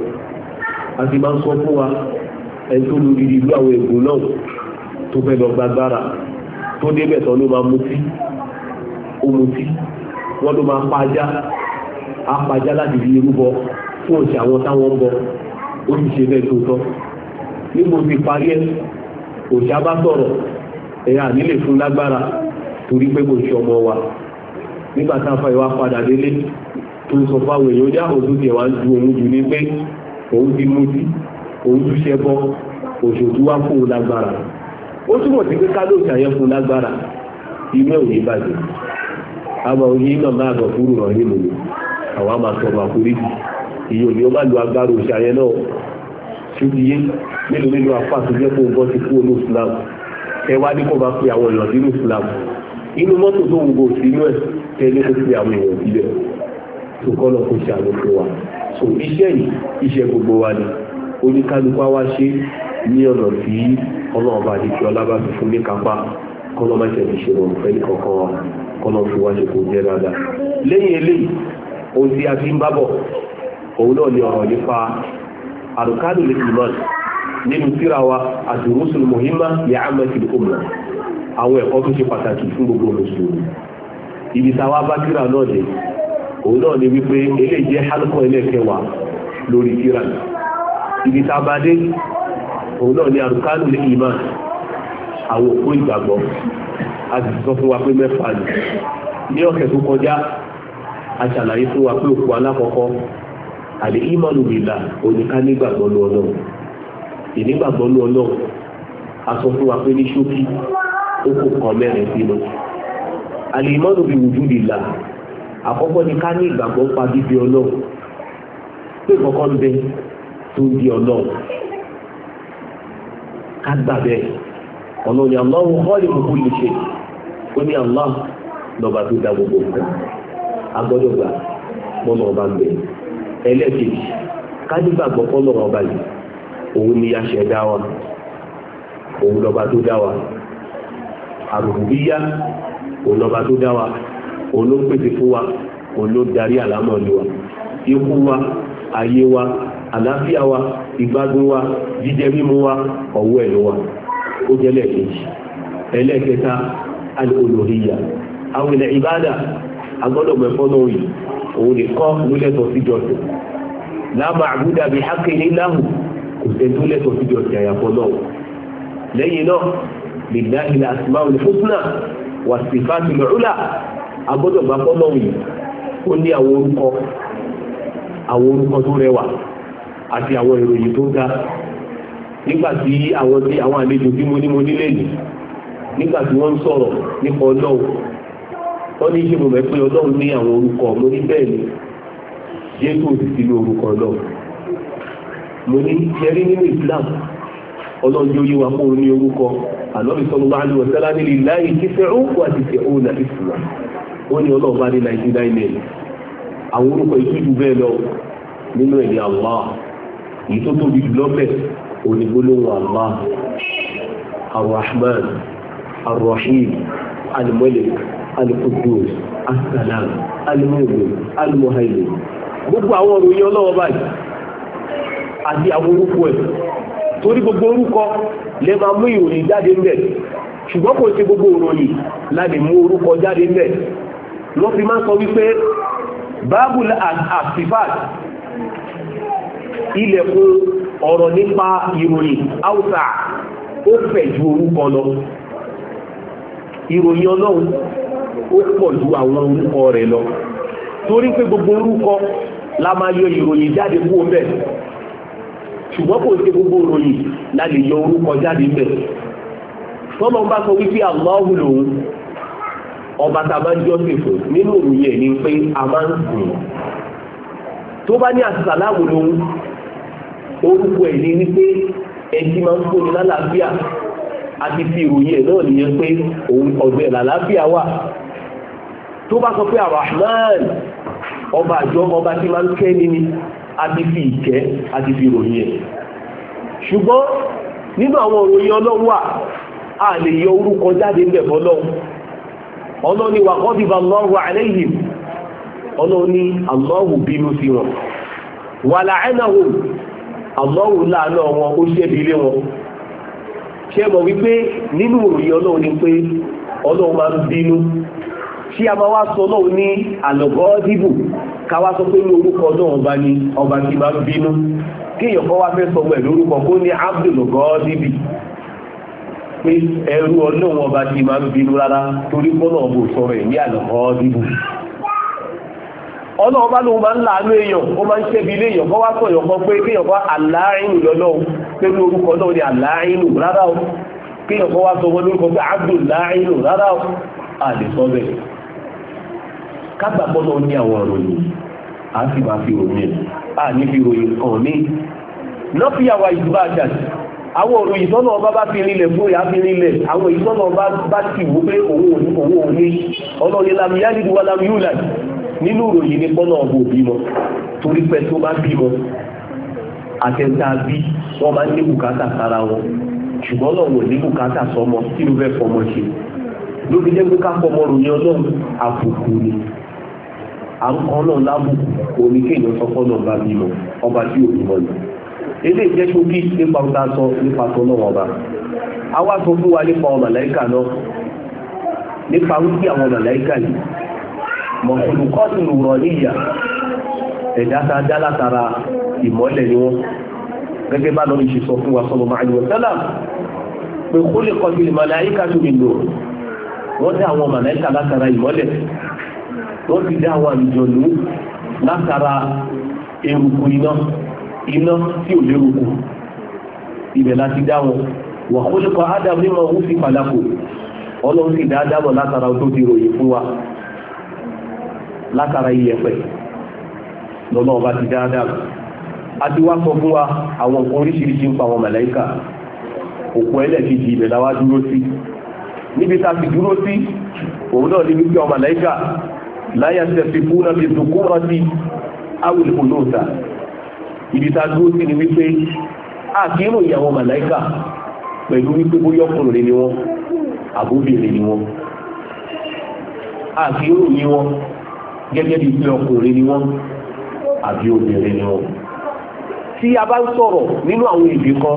a ti máa ń sọ fún wa ẹni tó lórí ìlú àwọn ègùn náà tó fẹ́ lọ gbàgbára tó débẹ̀ tán ló máa mutí ó mutí wọ́n ló máa pàjá apàjá láti fi irúbọ fún òṣì àwọn táwọn ń bọ ó sì ṣe bẹ́ẹ̀ tó tọ́ nígbò ti parí ẹ̀ òṣì bá sọ̀rọ̀ ẹ̀yà nílè fún lágbára torí pé kò ṣe ọmọ wa nígbà táfà ìwà padà délé tó sọ fáwọn èèyàn já òun tó tiẹ̀ wá ń ju òun jù ní pé òun ti mutí òun tún ṣe bọ́ òṣòtú wá fún un lágbára ó túmọ̀ sí pé ká ló ṣàyẹn fún un lágbára inú ẹ̀ ò ní bàjẹ́ àmọ́ oyin náà máa bọ̀ fúrú ràn nínú mi àwọn àmà sọ̀rọ̀ àforíjì ìyẹn ò ní ó má lo agbára òṣàyẹn náà tí ó ti yé mélòó nínú afá tó jẹ́ fún ọgbọ́n ti kú olú Islam ẹ wá ní kó máa pe àwọn èèyàn sínú Islam inú mọ́tò tó ń gbò sínú ẹ̀ tẹ́lẹ̀ kó pe àwọn èèyàn sílẹ̀ tó kọ́ lọ kó ṣe àwọn fún wa so iṣẹ́ yìí iṣẹ́ gbogbo wa ni oníkálukú wa ṣe ní ọ̀nà tí ọlọ́ọ̀bá àdìsí ọlábà fi fún ní kápá kọ́nà má ṣe ṣe rọrùn fẹ́ ní kankan wa kọ́nà fi wá ṣe kò jẹ́ dáadáa lẹ́yìn eléyìí ohun tí a fi ń bábọ̀ òun náà ni ọ̀rọ̀ nípa àrùkádù lè ìmọ̀n nínú tírà wa àdùrúsùn mọ̀hímà ní àmẹ́sì ọmọ àwọn ẹ̀kọ́ tó ṣe pàtàkì fún gbogbo mùsùlùmí ibi táwa bá tírà náà dé òun náà ni wípé eléyìí jẹ́ hálùkọ́ ẹlẹ́kẹwàá lórí tírà ibi tá a bá dé òun náà ni àrùkádù lè ìmọ̀n àwọn òpó ìgbàgbọ́ a sì sọ fún wa pé mẹ́fà ni ní ọ̀sẹ̀ tó kọjá a ṣàlàyé fún wa pé òpó alákọ̀ọ́kọ́ àlè ìmọ̀nù bìlà oníká nígbàgbọ́ ní Ọlọ́run ìnígbàgbọ́ ní Ọlọ́run a sọ fún wa pé ní ṣókí ó kò kàn mẹ́rin sínú àlè ìmọ̀nù bí wùjú bìlà àkọ́kọ́ ni ká ní ìgbàgbọ́ pa bíbí Ọlọ́run pé kọ́kọ́ ń bẹ tó ń di Ọlọ́run ká gbà bẹ́ẹ̀ ọlọ́ni Allahu khaliqu kulli shay ó ní Allah lọ́ba tó dá gbogbo nǹkan agbọ́dọ̀ gbà mọ́nà ọba ń bẹ̀ ẹlẹ́kejì kájígbàgbọ́ fọ́nà ọba yìí òun ni aṣẹ̀dá wa òun lọ́ba tó dá wa àrùbíyá òun lọ́ba tó dá wa òun ló pèsè fún wa òun ló darí àlámọ̀lú wa ikú wa ayé wa àlàáfíà wa ìgbádùn wa jíjẹ mímu wa ọwọ́ ẹ̀ ló wà ó jẹ́ lẹ́ẹ̀kejì ẹlẹ́ẹ̀kẹta al-uluhiyya àwọn ilẹ̀ ìbádà agbọ́dọ̀ mẹ́fọ́ náà yìí òun lè kọ́ ló lẹ́tọ̀ sí jọ́sìn la ma'buda bi haqqin illahu kò sẹ́ tó lẹ́tọ̀ sí jọ́sìn àyàfọ́ náà lẹ́yìn náà lillahi al-asma'ul husna wa sifatul ula agbọ́dọ̀ mẹ́fọ́ náà yìí ó ní àwọn orúkọ àwọn orúkọ tó rẹwà àti àwọn ìròyìn tó ga nígbàtí àwọn tí àwọn àlejò tí mo ní mo nílé ní nígbàtí wọ́n ń sọ̀rọ̀ nípa Ọlọ́run wọ́n ní ṣe mo mẹ́ pé Ọlọ́run ní àwọn orúkọ mo ní bẹ́ẹ̀ ni Jésù sì sí ní orúkọ Ọlọ́run mo ní yẹrí nínú Islam Ọlọ́run yóò yé wa kó o ní orúkọ Ànábì sallallahu alaihi wasallam ní lillahi tis'un wa tis'una isma ó ní Ọlọ́run bá ní nàìjíríà ilẹ̀ àwọn orúkọ ìtújú bẹ́ẹ̀ lọ nínú ẹ̀yìn Allah èyí tó tóbi jù lọ́bẹ̀ onígbólóhùn Allah Ar-Rahman Ar-Rahim Al-Malik Al-Quddus As-Salam Al-Mu'min Al-Muhaymin gbogbo àwọn òròyìn ọlọ́wọ́ báyìí àti àwọn orúkọ ẹ̀ torí gbogbo orúkọ lè máa mú ìròyìn jáde ńbẹ̀ ṣùgbọ́n kò sí gbogbo ìròyìn láti mú orúkọ jáde ńbẹ̀ wọ́n fi máa sọ wípé báàbùl àsìfàt ilẹ̀kùn ọ̀rọ̀ nípa ìròyìn áùsà ó fẹ̀ ju orúkọ lọ ìròyìn Ọlọ́run ó pọ̀ ju àwọn orúkọ rẹ̀ lọ torí pé gbogbo orúkọ la máa yọ ìròyìn jáde kú ọbẹ̀ ṣùgbọ́n kò sí gbogbo ìròyìn la lè yọ orúkọ jáde bẹ̀ tọ́lọ́ bá sọ wípé Allahu lòun ọba tá a máa ń jọ́sìn fún nínú ìròyìn ẹ̀ ni pé a máa ń sìn tó bá ní àsàlámù lòun orúkọ ẹ̀ ní wípé ẹjí máa ń fún ní lálàáfíà àti fi ìròyìn ẹ̀ náà nìyẹn pé òun ọ̀gbẹ́ làlàáfíà wà tó bá sọ pé Ar-Rahman ọba àjọ ọba tí máa ń kẹ́ ni ni àti fi ìkẹ́ àti fi ròyìn ẹ̀. ṣùgbọ́n nínú àwọn òròyìn ọlọ́run wà a lè yọ orúkọ jáde ń bẹ̀ fọlọ́run. ọlọ́run ni wa ghadiba Allahu alayhim, ọlọ́run ní Allahu bínú sí wọn, wa la'anahum, Allahu láàánú wọn, ó ṣẹ́bi lé wọn. ṣé mọ̀ wípé nínú òròyìn ọlọ́run ni pé ọlọ́run máa ń bínú. tí a máa wá sọ náà ní àlọ́gọ́dìbù káwá sọ pé ní orúkọ náà ọba ní ọba tí máa ń bínú, kí èèyàn kọ́ wá fẹ́ sọ pẹ̀lú orúkọ kó ní Abdul-Gọ́dìbì, pé ẹrú ọlọ́run ọba tí máa ń bínú rárá, torí pé náà bò sọ̀rọ̀ ẹ̀ ní àlọ́gọ́dìbù. ọlọ́run bá lóun máa ń láàánú èèyàn, ó máa ń ṣẹ́bi ilé èèyàn kọ́ wá sọ èèyàn kan pé kéèyàn kọ́ àláàínù lọ́lọ́run, pé ní orúkọ náà ní àláàínù rárá o, kéèyàn kọ́ wá sọ wọn lórúkọ pé Abdul-láàínù rárá o, àlè sọ bẹ́ẹ̀. kágbàgbọ́ náà ní àwọn ìròyìn a sì máa fi ròyìn a ní fi ròyìn kan ní lọ́fíàwà ìdúbà àjàdì. àwọn òròyìn tọ́nà ọba bá fi rinlẹ̀ fún ìyá fi rinlẹ̀, àwọn ìtọ́nà ọba bá ti wó pé òun òní ọlọ́ni lamiyálìdì wà lamiyúlà nínú ìròyìn ní pọ́nà ọba òbímọ, torí pé tó bá bímọ àtẹ̀ntà bí wọ́n máa ń ní bùkátà sára wọn, ṣùgbọ́n náà wọ́n ní bùkátà sọmọ kí ló fẹ́ fọmọ ṣe lóbi jẹ́ pé ká fọmọ ròyìn ọlọ́run àbùkù ni àwọn náà lábùkù omi kéèyàn sọpọ́ náà bá bímọ ọba tí ò bímọ ni. ilé ìjẹ́ ṣókí nípa ọ̀tá sọ nípa tó náà ọba. a wá sọ fún wa nípa ọmọ màláíkà náà, nípa wípé àwọn màláíkà yìí mọ̀kùnùkọ́sùn rọ̀ níyà ẹ̀dá tá a dá látara ìmọ́lẹ̀ ni wọ́n, gẹ́gẹ́ bá lọ́nà ìṣe sọ fún wa sallallahu alaihi wasallam pé khuliqatil malaikatu min nur, wọ́n dá àwọn màláíkà látara ìmọ́lẹ̀, wọ́n ti dá àwọn àlùjọ̀nú látara eruku iná iná tí ò lérúkú, ibẹ̀ láti dá wọn. wa khuliqa Ádámù mimma wusifa lahu, ọlọ́run sì dá Ádámù látara tó ti ròyìn fún wa, látara iyẹ̀pẹ̀ lọ́nà ọba ti dá Ádámù. a ti wá sọ fún wa àwọn nǹkan oríṣiríṣi ń pa àwọn màláíkà. òkú ẹlẹ́kejì ibẹ̀ láwá dúró sí, níbi tá a ti dúró sí òun náà ní wípé àwọn màláíkà láyà tẹ̀sí fún náà bí dùkúrọ́ sí áwùlùkù lóòtà. ibi tá a dúró sí ni wípé a kì í ròyìn àwọn màláíkà pẹ̀lú wípé bóyá ọkùnrin ni wọ́n àbóbìnrin ni wọ́n, a kì í ròyìn wọn gẹ́gẹ́ bí pé ọkùnrin ni wọ́n àbí obìnrin ni wọ́n. tí a bá ń sọ̀rọ̀ nínú àwọn èdè kan,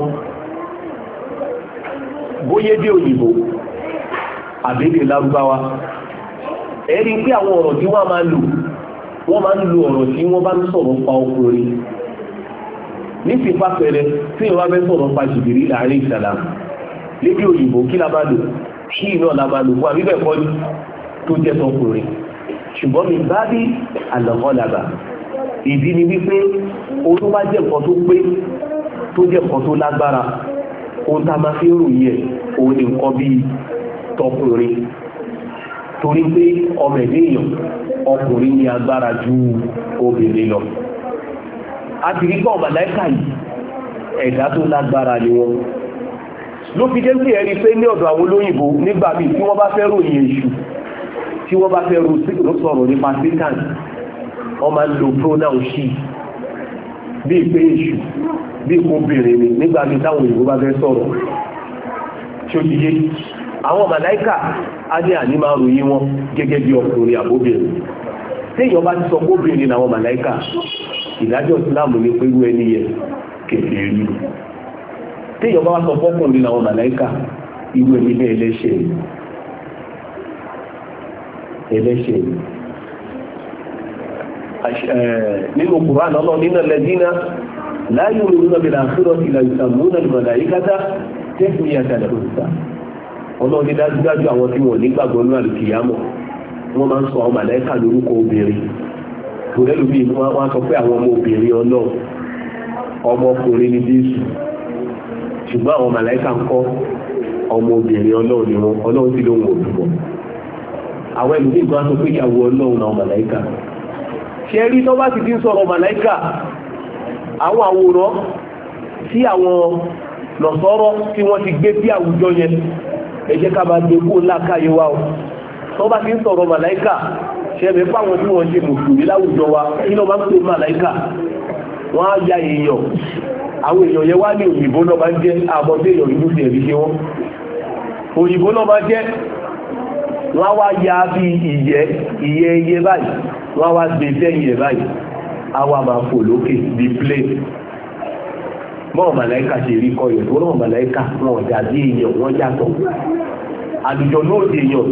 bóyá dé òyìnbó àbédè lárúbáwá, ẹ̀rí pé àwọn ọ̀rọ̀ tí wọ́n máa lò wọ́n máa ń lo ọ̀rọ̀ tí wọ́n bá ń sọ̀rọ̀ pa ọkùnrin. ní ti pàpẹrẹ tí ìwọ́n bá sọ̀rọ̀ pa Jibril láàrin ìsàlám lédè òyìnbó, kí la máa lò? kí iná la máa lò fún àbíbẹ̀ kọ́ ní tó jẹ́ tọkùnrin. ṣùgbọ́n mi bá bí àlọ́kọ́làbà, ìdí ni wípé ohun tó bá jẹ́ nǹkan tó pé tó jẹ́ nǹkan tó lágbára, ohun tá a máa fi ń ròyìn ẹ̀ òun ni nǹkan bíi tọkùnrin, torí pé ọmọ ẹ̀dẹ́ èèyàn ọkùnrin ní agbára ju obìnrin lọ. a ti rí gbọ́n màláíkà yìí ẹ̀dá tó lágbára ni wọ́n. ló fi jẹ́ sí ẹ̀rí pé ní ọ̀dọ̀ àwọn olóyìnbó nígbà míì tí wọ́n bá fẹ́ ròyìn èṣù, tí wọ́n bá fẹ́ sọ̀rọ̀ nípa satan, wọ́n máa ń lo pronoun she, bí ìpé èṣù bí ìpó obìnrin ni nígbà míì táwọn òyìnbó bá fẹ́ sọ̀rọ̀. ṣó ti yé àwọn màláíkà á ní àní máa ròyìn wọn gẹ́gẹ́ bí ọkùnrin àbóbìnrin. téèyàn bá ti sọ gbóbìnrin làwọn màláíkà, ìdájọ́ ìsìláàmù ní pé irú ẹni yẹn kèfèrí rí. téèyàn bá wá sọ fọ́kùnrin làwọn màláíkà, irú ẹni bẹ́ẹ̀ ẹlẹ́ṣẹ̀ ẹlẹ́ṣẹ̀. nínú Kùránì náà nínú alladhina la yu'minuna bil akhirati la yusammuna al malaikata tasmiyatan unsa. ọlọ́run ní dájúdájú àwọn tí wọ́n nígbàgbọ́ ní àlùkìyámọ̀ wọ́n máa ń sọ àwọn màláíkà lórúkọ obìnrin. tòlẹ́lú bíi wọ́n sọ pé àwọn ọmọ obìnrin ọlọ́run, ọmọkùnrin ní Jésù, ṣùgbọ́n àwọn màláíkà ń kọ́ ọmọ obìnrin ọlọ́run ni wọn, ọlọ́run sì lóhun òdùbọ̀. àwọn ẹlòmíì kan sọ pé ìyàwó ọlọ́run náà màláíkà. ṣe rí tó bá ti ti ń sọ̀rọ̀ màláíkà, àwọn àwòrán tí àwọn lọ̀sọ́rọ́ tí wọ́n ti gbé sí àwùjọ yẹn, ẹ jẹ́ ká bá gbé kó lákàyè wa o. tó bá ti ń sọ̀rọ̀ màláíkà, ṣe ẹ̀mẹ́ fáwọn tí wọ́n ṣe mùsùlùmí láwùjọ wa kí ló máa ń pè màláíkà? wọ́n á ya èèyàn àwọn èèyàn yẹn wá ní òyìnbó náà máa ń jẹ́ àbọ̀dé èèyàn ìlú ti ẹ̀rí ṣe wọ́n òyìnbó náà máa jẹ́ wọ́n á wá ya bí ìyẹ́ ìyẹ́ iye báyìí wọ́n á wá gbé sẹ́yìn ẹ̀ báyìí á wá máa fò lókè bí plane bọ́ọ̀ màláìka ṣe rí kọ́ yẹn tó náà màláìka wọn ọ̀dà bí èèyàn wọ́n yàtọ̀ àlùjọ náà di èèyàn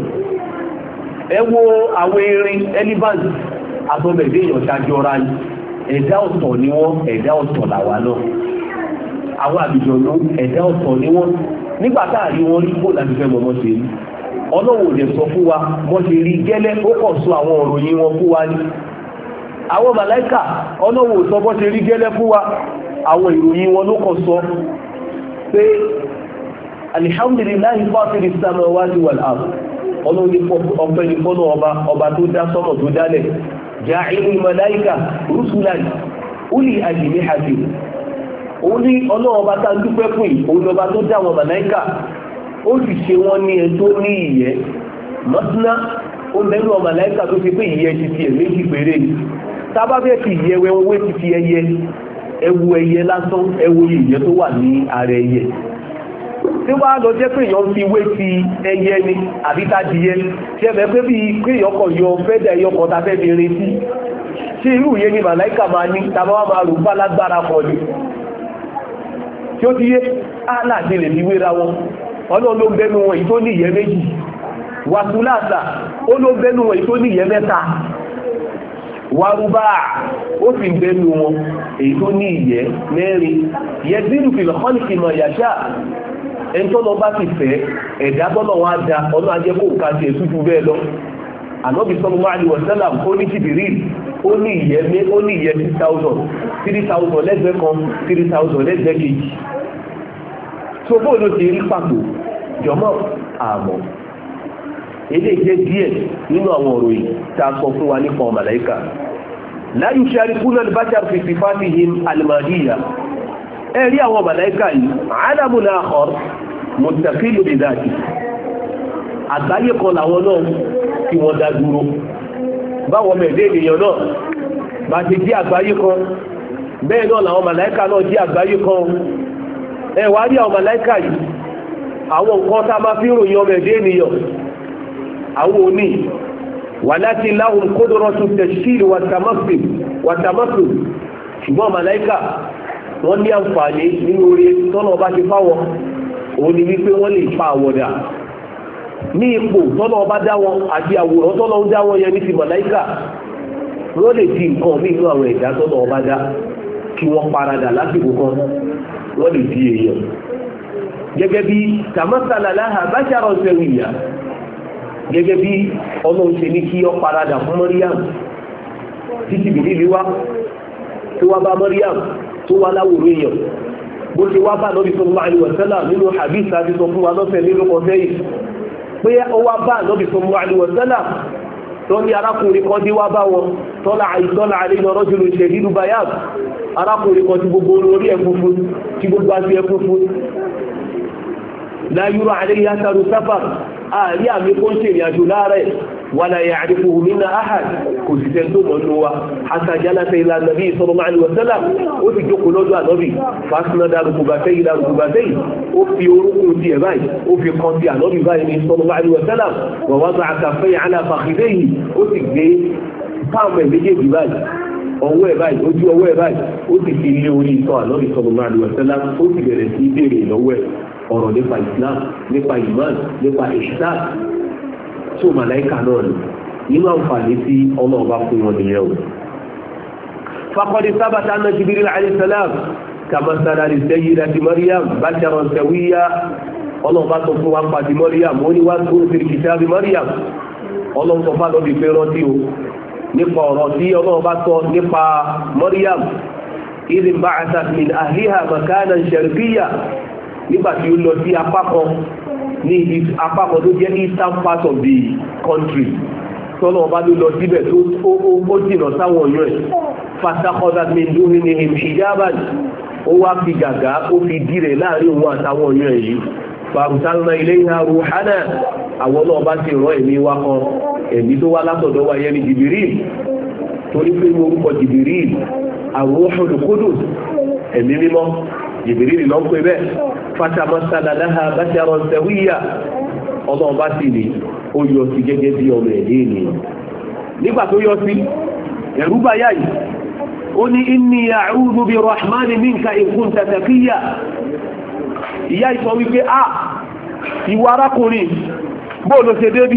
ẹ wo àwọn erin elephant àtọ́bẹ̀dé èèyàn ṣájọra ẹ̀dá ọ̀tọ̀ ni wọ́n ẹ̀dá ọ̀tọ̀ làwa náà àwọn àlùjọ náà ẹ̀dá ọ̀tọ̀ ni wọ́n nígbà tá à rí wọn rí kó láti fẹ́ mọ́ mọ́ ṣe rí ọlọ́wọ́ ò lè sọ fún wa mọ́ ṣe rí gẹ́lẹ́ ó kàn sọ àwọn ọ̀rọ̀ yìí wọn fún wa ní àwọn màláìkà ọlọ́wọ́ ò sọ bọ́ ṣe rí gẹ́lẹ́ fún wa àwọn ìròyìn wọn ló kàn sọ pé alihamdulillahi fásitì samawati wal ard ọlọ́wọ́ ní ọpẹ́ ní fọ́nà ọba ọba tó dá sọ́mọ̀ tó dálẹ̀ ja'ilul màláìkà rusulan uli ajnihati òun ní ọlọ́wọ́ bá tá ń dúpẹ́ fún yìí òun lọ́ba tó dá àwọn màláìkà ó sì ṣe wọ́n ní ẹ tó ní ìyẹ́ mọ́túná ó mẹ́rù ọmọ màláìkà tó fi pé ìyẹ́ ti fi ẹ̀mẹ́jì péré tábà bẹ́ẹ̀ ti ìyẹ́ wẹ́wẹ́ ti fi ẹyẹ ẹwu ẹyẹ lásán ẹwu ìyẹ́ tó wà ní ara ẹyẹ tí wàá lọ jẹ́ pé èèyàn fi wé ti ẹyẹ ni àbí tádìyẹ tí ẹ bẹ pé bí pé èèyàn kọ̀ yọ fẹ́dà ẹyọ kan tá fẹ́ fi rin sí ṣé irú ìyẹn ni màláìkà máa ní tàbá wà máa rò bá lágbára kan ni tí ó ti yé aláàdé lè fi wéra wọn ọlọ́run ló ń bẹ́nu wọn èyí tó ní ìyẹ́ méjì wàtúláàsà ó ló ń bẹ́nu wọn èyí tó ní ìyẹ́ mẹ́ta wàrúbá ó sì ń bẹ́nu wọn èyí tó ní ìyẹ́ mẹ́rin yẹzínú fil khalqi ma yasha ẹni tó lọ bá ti fẹ́ ẹ̀dá tọ́lọ̀ wọn á da ọlọ́run ajẹ́ kó ká ti ètùtù bẹ́ẹ̀ lọ ànábì sallallahu alaihi wasallam ó ní Jibril ó ní ìyẹ́ mé ó ní ìyẹ́ six thousand three thousand lẹ́gbẹ̀ẹ́ kan three thousand lẹ́gbẹ̀ẹ́ kejì tó bó ló ti rí pàtó jọmọ́ àmọ́ èdè jẹ́ díẹ̀ nínú àwọn ọ̀rọ̀ yìí tá a sọ fún wa nípa màláíkà la yusharikuna al-bashar fi sifatihim al-madiyya ẹ̀rí àwọn màláíkà yìí alamun akhar mustaqilu bi dhati àgbáyé kan làwọn náà tí wọ́n dá dúró báwọn mẹ̀dé ènìyàn náà bá ti jí àgbáyé kan bẹ́ẹ̀ náà làwọn màláíkà náà jí àgbáyé kan ẹ wá rí àwọn màláíkà yìí àwọn nǹkan tá a máa fi ròyìn ọmọ ẹ̀dẹ́ ènìyàn àwọn òní walakin lahum qudratu tashkil wa tamathul wa tamathul ṣùgbọ́n màláíkà wọ́n ní àǹfààní nínú orí tọ́nà ọba ti fáwọn òun ni wípé wọ́n lè pa àwọ̀dà ní ipò tọ́nà ọba dá wọn àti àwòrán tọ́nà ń dá wọn yẹn ní ti màláíkà wọ́n lè di nǹkan mí inú àwọn ẹ̀dá tọ́nà ọba dá kí wọ́n paradà lásìkò kan wọ́n lè di èèyàn gẹ́gẹ́ bí tàmásàlà láhà basharan sawiyya gẹ́gẹ́ bí ọlọ́run ṣe ní kí ọ paradà fún Maryam títí bìrìlì wá tó wá bá Maryam tó wá láwòrán èèyàn bó ṣe wá bá Ànábì sallallahu alaihi wasallam nínú hadith àti sọ fún wa lọ́sẹ̀ nínú ọ̀sẹ̀ yìí pé ó wá bá Ànábì sallallahu alaihi wasallam tó ní arákùnrin kan dé wá bá wọn tọ́lá àìsọ́lá àríyàn rajulun shadidu bayad arákùnrin kan tí gbogbo orí ẹ̀ funfun tí gbogbo àti ẹ̀ funfun la yura alayhi atharu safar àrí àmì kó ń ṣe ìrìnàjò láàrẹ̀ wala ya'rifuhu minna ahad kò sì tẹ́ tó mọ̀ ní wa hatta jalasa ila nabi sallallahu alaihi wasallam ó sì jókòó lọ́dọ̀ ànábì fasnada rukubatayhi ila rukubatayhi ó fi orúkún ti ẹ̀ báyìí ó fi kan ti ànábì báyìí ní sallallahu alaihi wasallam wa wada'a kaffayhi ala fakhidayhi ó sì gbé páàmù ẹ̀ méjèèjì báyìí ọwọ́ ẹ̀ báyìí ojú ọwọ́ ẹ̀ báyìí ó sì fi lé orí ìtọ́ ànábì sallallahu alaihi wasallam ó sì bẹ̀rẹ̀ sí béèrè lọ́wọ́ ẹ̀ ọ̀rọ̀ nípa Islam nípa iman nípa ihsan tó màláìkà náà ni nínú àǹfààní tí ọlọ́ọ̀bá fún wọn nìyẹn o. faqad thabata anna Jibril alayhi salam kama sara li sayyidati Maryam basharan sawiyya ọlọ́ọ̀bá tó fún wa ń pàdé Maryam ó ní wá tó fil kitabi Maryam ọlọ́ọ̀tọ̀ bá lọ́ọ́ fi pé rántí o nípa ọ̀rọ̀ tí ọlọ́ọ̀bá sọ nípa Maryam idh ba'athat min ahliha makanan sharqiyya nígbà tí ó lọ sí apá kan ní apá kan tó jẹ́ eastern part of the country tọ́nà ọba ló lọ síbẹ̀ tó ó jìnà sáwọn ọ̀yọ́ ẹ̀ fatakọ́dá mẹ́lú ní hijaban ó wá fi gàgá ó fi dírẹ̀ láàrin òun àtàwọn ọ̀yọ́ ẹ̀ yìí fàrùsálùmá ilé ìhà ruhana àwọn náà bá ti rán ẹ̀mí wá kan ẹ̀mí tó wá látọ̀dọ̀ wa yẹn ní Jibril torí pé orúkọ Jibril ar-ruhul qudus ẹ̀mí mímọ́ Jibril ló ń pè bẹ́ẹ̀ fatamassala laha basharan sawiyya ọlọ́run bá sì ní ó yọ sí gẹ́gẹ́ bí ọmọ ẹ̀dẹ́ ènìyàn nígbà tó yọ sí ẹ̀rú bá yá yìí ó ní inni a'udhu bi rahmani minka in kunta taqiyya ìyá ìsọ wípé a ìwọ arákùnrin bóò ló ṣe débí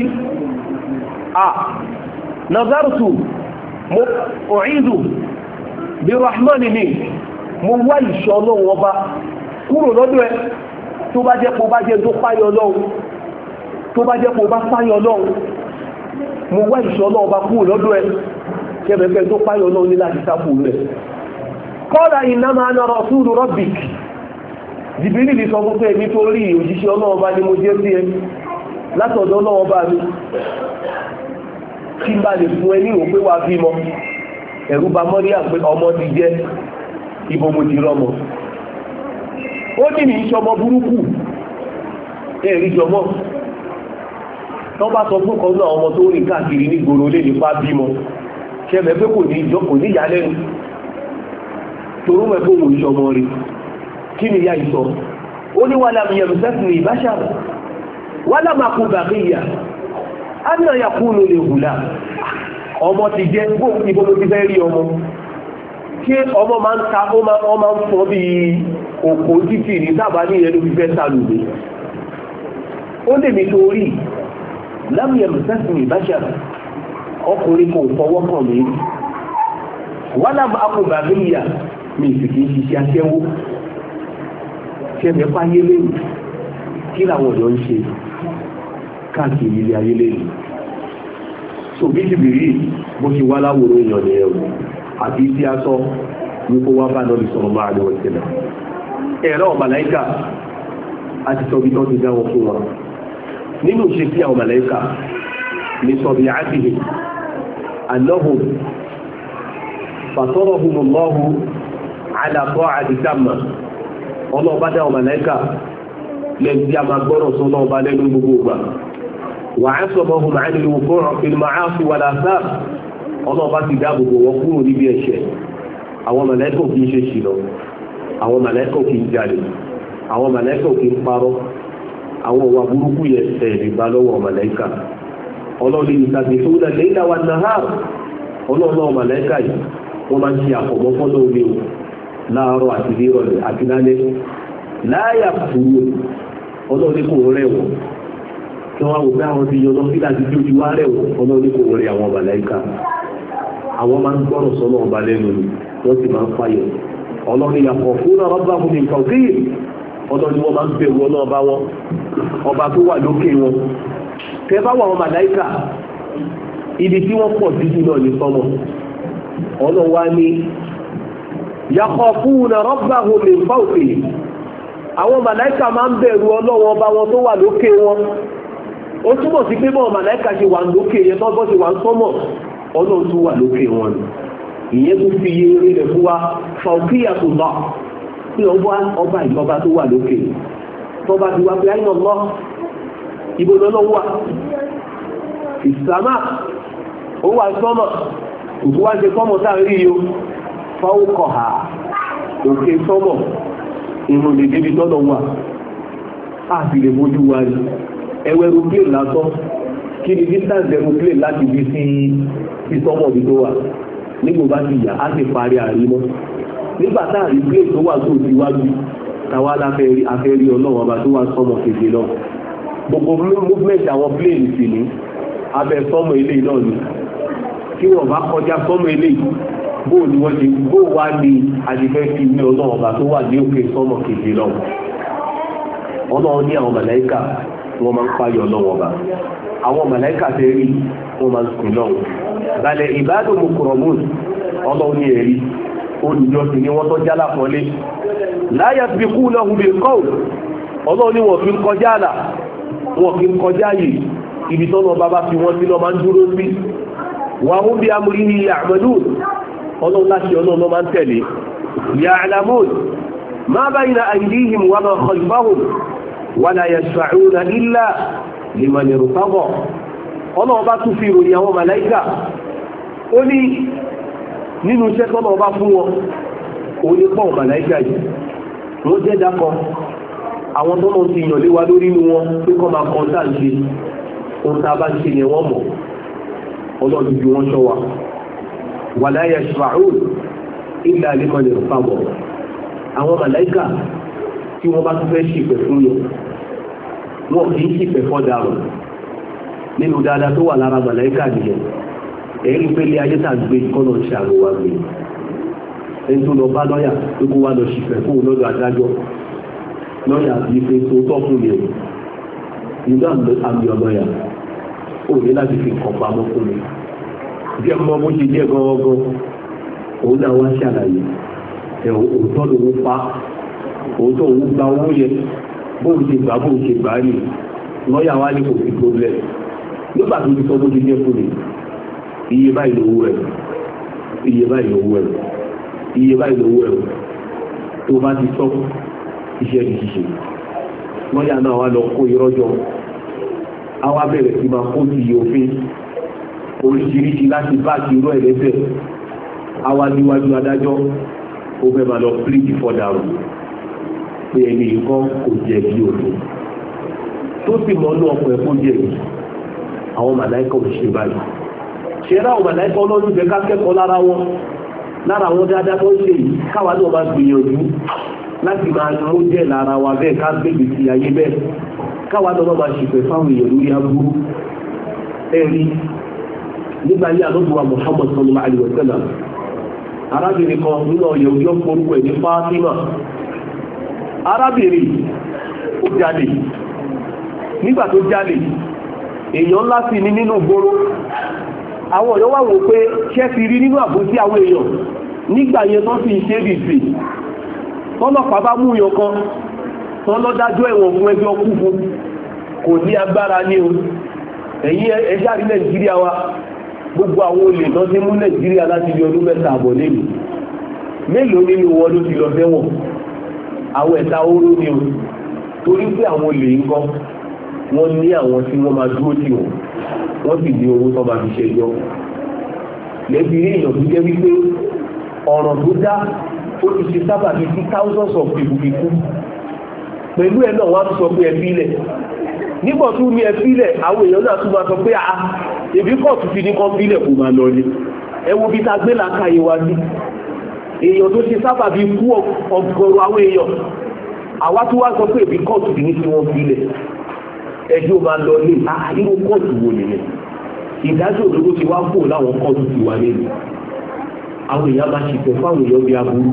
a nazartu mo u'idhu bí rahmani ní mo wá ìṣọ́ ọlọ́run ọba kúrò lọ́dọ̀ ẹ tó bá jẹ́ kó bá jẹ́ tó páyọ ọlọ́run tó bá jẹ́ kó bá páyọ ọlọ́run mo wá ìṣọ́ ọlọ́run ọba kúrò lọ́dọ̀ ẹ kẹ́bẹ̀ẹ́bẹ́ tó páyọ ọlọ́run ní láti sáfù rẹ̀ qala innama ana rasulu rabbik Jibril lè sọ fún pé èmi tó rí òjíṣẹ́ ọlọ́run ọba ni mo jẹ́ sí ẹ látọ̀dọ̀ ọlọ́run ọba mi kí n bá lè fún ẹ ní ìwò pé wàá bímọ ẹ̀rù bà Mọ́ríà pé ọmọ ti jẹ́ ibo mo ti rọmọ ó ní ní ìṣọmọ burúkú ẹ̀rí jọmọ́ tó bá sọ fún kan náà ọmọ tó rìn káàkiri ní gbòòrò lè nípa bímọ ṣẹlẹ̀ pé kò ní ìjọ kò ní ìyálẹ́nu torú mẹ́ fóòmù ìṣọmọ rí kí ni ìyá ìsọ ó ní wàlá mìíràn sẹ́sìn ìbáṣà wàlá máa kú bàkíyà á náà yà kú ló lè hùlà ọmọ ti jẹ́ gbóhùn ibo mo ti fẹ́ rí ọmọ ṣé ọmọ máa ń ta ó máa ń fọ́ bí òkò títì ní sábà ní ìyẹn ló fi fẹ́ sálùmí ó lè mi tó rí lámìyàn sẹ́sìn ìbáṣà ọkùnrin kò fọwọ́ kàn mí wàlá máa kú bàkíyà mi sì kì í ṣiṣẹ́ aṣẹ́wó ṣe mẹ́fà ayé lẹ́yìn kí làwọn ọ̀dọ́ ń ṣe káàkiri ilé ayé lẹ́yìn so bí Jibril bó ṣe wá láwòrán èèyàn nìyẹn o àti tí a sọ ní kó wá bá lọ́lì sọ̀rọ̀ máa lè wọ́n sílẹ̀ ẹ̀rọ màláíkà àti sọ bí tó ti dáwọn fún wọn nínú ṣe sí àwọn màláíkà ní sọ bí àtìhì annahum fatarahumullahu ala ta'ati tamma ọlọ́ọ̀bá dáwọn màláíkà lẹ́yìn tí a máa gbọ́rọ̀ sọ ọlọ́ọ̀bá lẹ́nu gbogbo gbà وعصمهم عن الوقوع في المعاصي والآثام ọlọ́ọ̀bá ti dáàbòbò wọn kúrò níbi ẹ̀ṣẹ̀ àwọn màláíkà kì í ṣe ṣìnà àwọn màláíkà kì í jalè àwọn màláíkà kì í parọ́ àwọn ìwà burúkú yẹn ẹ̀rì bá lọ́wọ́ màláíkà ọlọ́ọ̀lẹ́ yusabbihuna al-layla wan-nahar ọlọ́ọ̀lọ́ màláíkà yìí wọ́n máa ń ṣe àfọ̀mọ́ fọ́lọ́ omi o láàárọ̀ àti nírọ̀lẹ́ àti lálẹ́ láyà fúru ọlọ́ọ̀lẹ́ kò rẹ̀wọ̀n kí wọ́n wò pé àwọn ti yọ lọ sí láti tí ó ti wá rẹ̀wọ̀n ọlọ́ọ̀lẹ́ kò rẹ̀ àwọn màláíkà àwọn máa ń gbọ́rọ̀ sọ́nà ọba lẹ́nu ni wọ́n sì máa ń fàyọ̀ ọlọ́ni yàtọ̀ fún ọba fún mi nǹkan kéyè ọlọ́ni wọ́n máa ń bẹ̀rù ọlọ́ọba wọn ọba tó wà lókè wọn tẹ́ bá wà wọn màláíkà ibi tí wọ́n pọ̀ sí náà ní sọ́nà ọlọ́wà ni yàtọ̀ fún ọba fún mi nǹkan kéyè àwọn màláíkà máa ń bẹ̀rù ọlọ́wọ́ ọba wọn tó wà lókè wọn ó túmọ̀ sí pé bọ́ọ̀ màláíkà ṣe wà lókè yẹn tó bọ́ ṣe wà ń sọ́mọ̀ ọlọ́run tó wà lókè wọn ni ìyẹn tó fi yé eré rẹ̀ fún wa fàókìyà tó bá pé ọba ọba ìjọba tó wà lókè tọba ti wá pé ayé ọlọ́ ibo lọ́lọ́ wà ìsàmà ó wà sọ́mọ̀ òkú wá ṣe sọ́mọ̀ tá à ń rí yìí ó fáwọ́kọ̀ ha òkè sọ́mọ̀ ìrùn lè débi tọ́lọ̀ wà láti lè mójú wa rí ẹwẹ́ aeroplane lásán kí ni distance aeroplane láti bí sí sí sọ́mọ̀ bí tó wà nígbò bá ti yà á sì parí àrímọ́ nígbà táà rí plane tó wà tó ti wájú tàwa afẹ́rí ọlọ́wọ́ ọba tó wà sọ́mọ̀ kejì náà gbogbo movement àwọn plane sì ní abẹ́ sọ́mọ̀ ilé náà ni kí wọ́n bá kọjá sọ́mọ̀ ilé bóò ni wọ́n ti bóò wá ní àdìfẹ́ fi ní ọlọ́wọ́ ọba tó wà ní òkè sọ́mọ̀ kejì náà ọlọ́wọ́ ní àwọn màláíkà wọ́n máa ń pààyọ̀ ọlọ́wọ́ ọba àwọn màláíkà tẹ́ rí wọ́n máa ń sùn lọ́wọ́ balẹ̀ ìbádùn mukramun ọlọ́wọ́ ní ẹ̀rí olùjọsìn ni wọ́n tó jálà pọ́lé la yasbiqunahu bil qawl ọlọ́wọ́ ní wọ́n fi ń kọjá àlà wọ́n fi ń kọjá yìí ibi tọ́nà bàbá fi wọ́n sí lọ máa ń dúró sí wa hum bi amrihi ya'malun ọlọ́wọ́ láti ọlọ́wọ́ máa ń tẹ̀lé ya'lamun ma bayna aydihim wa ma khalfahum wa la yashfa'una illa liman irtada ọlọ́wọ́ bá tún fi ìròyìn àwọn màláíkà ó ní nínú iṣẹ́ tọ́nà ọba fún wọn òun ní pọ̀ màláìkà yìí wọ́n jẹ́ dákọ̀ àwọn tọ́nà ti yàn lé wa lórí inú wọn pé kọ́ máa kọ́ tá à ń ṣe ohun tá a bá ń ṣe yẹn wọ́n mọ̀ ọlọ́dún ju wọ́n ṣọ́ wa wala yashfa'un illa liman irtada àwọn màláìkà tí wọ́n bá tún fẹ́ ṣìpẹ̀ fún yẹn wọ́n kì í ṣìpẹ̀ fọ́daràn nínú dáadáa tó wà lára màláìkà nìyẹn èyí pélé ayé tà gbé kọ́nà ṣàrò wa gbé ẹni tó lọ bá lọ́yà tó kó wá lọ ṣìpẹ̀ fún lọ́dọ̀ adájọ́ lọ́yà bíi pé tó tọ́ fún mi nígbà àmì ọlọ́yà ó ní láti fi kàn pamọ́ fún mi bí ọmọ bó ṣe jẹ́ gangan òun náà wá ṣàlàyé ẹ̀ òótọ́ ló ń pa òótọ́ òun gba owó yẹ bóun ṣe gbà bóun ṣe gbà á nì lọ́yà wá ní kò sí problem nígbà tó ti sọ bó ṣe jẹ́ fún mi iye báyìí lówó ẹ̀ iye báyìí lówó ẹ̀ iye báyìí lówó ẹ̀ tó bá ti sọ iṣẹ́ ti ṣiṣẹ́ lọ́yà náà wá lọ kó irọ́jọ́ àwa bẹ̀rẹ̀ sí máa kó ti òfin oríṣiríṣi láti bá ti irọ́ ẹ̀lẹ́sẹ̀ àwa níwájú adájọ́ ó fẹ́ máa lọ píríjì fọ́dàrú pé ẹni nǹkan kò jẹ̀bi òfin tó sì mọ́ ní ọkọ̀ ẹ̀kọ́ jẹ̀bi àwọn màláìkà ò ṣe báyìí ṣe rá àwọn màláìkà ọlọ́run jẹ́ ká kẹ́kọ̀ọ́ lára wọn lára wọn dáadáa tó ń ṣe yìí káwa náà máa gbìyànjú láti máa mú jẹ́ lára wa bẹ́ẹ̀ ká gbèbè sí ayé bẹ́ẹ̀ káwa náà máa ṣìpẹ̀ fáwọn èèyàn lórí aburú ẹ̀rí nígbà yí àlọ́dúnwà Muhammad sallallahu alaihi wa sallam arábìnrin kan nínú ọ̀yẹ̀ òjò forúkọ ẹ̀ ní Fátímà arábìnrin ó jalè nígbà tó jalè èèyàn ńlá sí ní nínú ìgboro àwọn ọ̀yọ́ wà wò pé ṣẹ́ ti rí nínú àbòsí àwọn èèyàn nígbà yẹn tó sì ṣe bìsì tọ́lọ́pàá bá mú yàn kan tọ́lọ́dájọ́ ẹ̀wọ̀n fún ẹjọ́ kú fún kò ní agbára ní o ẹ̀yìn ẹjá rí Nàìjíríà wa gbogbo àwọn olè náà ti mú Nàìjíríà láti di ọdún mẹ́ta àbọ̀ lẹ́nu mélòó nínú wọn ló ti lọ fẹ́wọ̀n àwọn ẹ̀ta oró ni o torí pé àwọn olè ń kọ́ wọ́n ní àwọn tí wọ́n máa dúró tì wọ́n wọ́n sì ní owó tó máa fi ṣẹjọ́ lẹ́bi rí èèyàn tó jẹ́ wípé ọ̀ràn tó dá ó ti ṣe sábà bíi sí thousands of people fi kú pẹ̀lú ẹ̀ náà wọ́n á tún sọ pé ẹ fílẹ̀ nígbà tó ní ẹ fílẹ̀ àwọn èèyàn náà tún máa sọ pé a èbí kọ́ọ̀tù fi ní kọ́ fílẹ̀ kò máa lọ ni ẹ wo bí ta gbé làákàyè wa ní èèyàn tó ṣe sábà bíi kú ọgọ́rùn àwọn èèyàn àwa tó wá sọ pé èbí kọ́ọ̀tù fi ní kí wọ́n fílẹ̀ ẹjọ́ máa lọ ní irú kọ́ọ̀tù wo nìyẹn ìdájọ́ òdodo ti wá kó láwọn kọ́ọ̀tù ti wà nínú àwọn èèyàn máa ṣìpẹ̀ fáwọn èèyàn bí aburú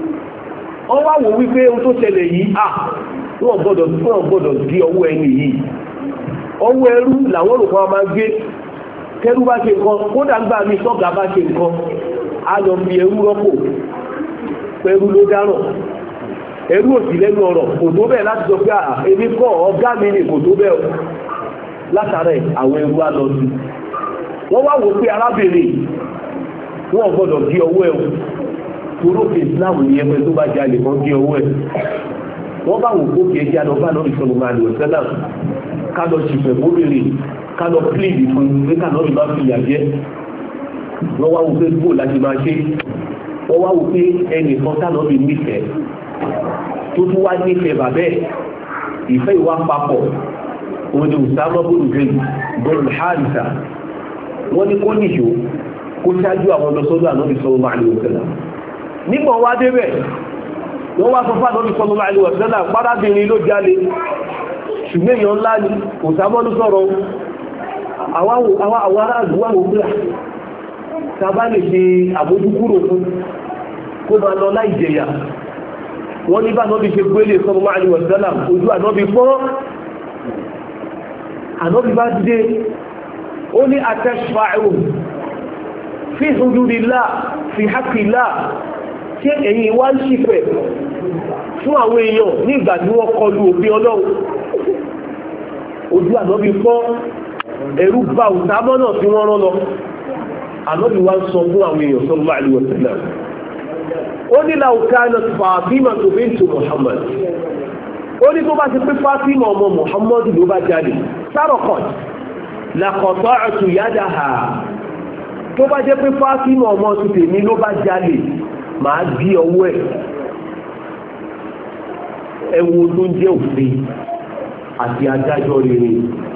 wọ́n wá wò wípé ohun tó ṣẹlẹ̀ yìí à wọ́n gbọ́dọ̀ wọ́n gbọ́dọ̀ di ọwọ́ ẹni yìí ọwọ́ ẹrú làwọn olùkọ́ máa gbé kẹrú bá ṣe nǹkan kódà ń gbà mí sọ́gà bá ṣe nǹkan á lọ fi ẹrú rọ́pò pẹ̀rú ló dáràn ẹrú òsì lẹ́nu ọ̀rọ̀ kò tó bẹ́ẹ̀ láti sọ pé à èmi kọ́ ọ̀gá mi ni kò tó bẹ́ẹ̀ látara ẹ̀ àwọn ẹrú á lọ sí wọ́n wá wò pé arábìnrin wọ́n gbọ́dọ̀ di ọwọ́ ẹ̀ torókè Islam ní ẹgbẹ́ tó bá jalè kan di ọwọ́ ẹ̀ wọ́n bá wò kókè ẹjẹ́ àdọ́gbà náà ìṣọ̀rọ̀ máa lò sẹ́lá ká lọ ṣìfẹ̀ bóbìnrin ká lọ pílìdì fún pé ká lọ́rùn bá fi ìyà jẹ́ wọ́n wá wò pé gbò láti máa ṣe wọ́n wá wò pé ẹnìkan tá lọ́rùn nífẹ̀ẹ́ tó tún wá nífẹ̀ẹ́ bàbẹ́ ìfẹ́ ìwà papọ̀ òun ni Usama bọ́ọ̀lù bọ́ọ̀lù Haritha wọ́n ní kó nìṣó kó ṣáájú àwọn ọlọ́sọ́dọ̀ ànábì sallallahu alaihi wasallam nígbà wá débẹ̀ wọ́n wá sọ fún ànábì sallallahu alaihi wasallam párábìnrin ló jalè ṣùgbọ́n èèyàn ńlá ni kò sábọ́nú sọ̀rọ̀ àwọn aráàlú wà wọ́n gbà sábà lè ṣe àbójúkúrò fún kó máa lọ láì jẹyà wọ́n ní bá ànábì ṣe gbélé sallallahu alaihi wasallam ojú ànábì pọ́n ànábì bá dé ó ní atashfa'u fi hududillah fi haqqillah tí ẹ̀yin wá ń ṣìfẹ̀ fún àwọn èèyàn nígbà tí wọ́n kọlu òfin Ọlọ́run ojú ànábì fọ́ ẹ̀rù bá Usama náà tí wọ́n rán lọ ànábì wá ń sọ fún àwọn èèyàn sallallahu alaihi wasallam ó ní law kanat Fatima bintu Muhammad ó ní tó bá ti pé Fatima ọmọ Muhammad ló bá jáde sarqat laqata'tu yadaha tó bá jẹ́ pé Fátímà ọmọ ti tèmi ló bá jalè màá bí ọwọ́ ẹ̀. ẹ wo tó ń jẹ́ òfin àti adájọ́ rere,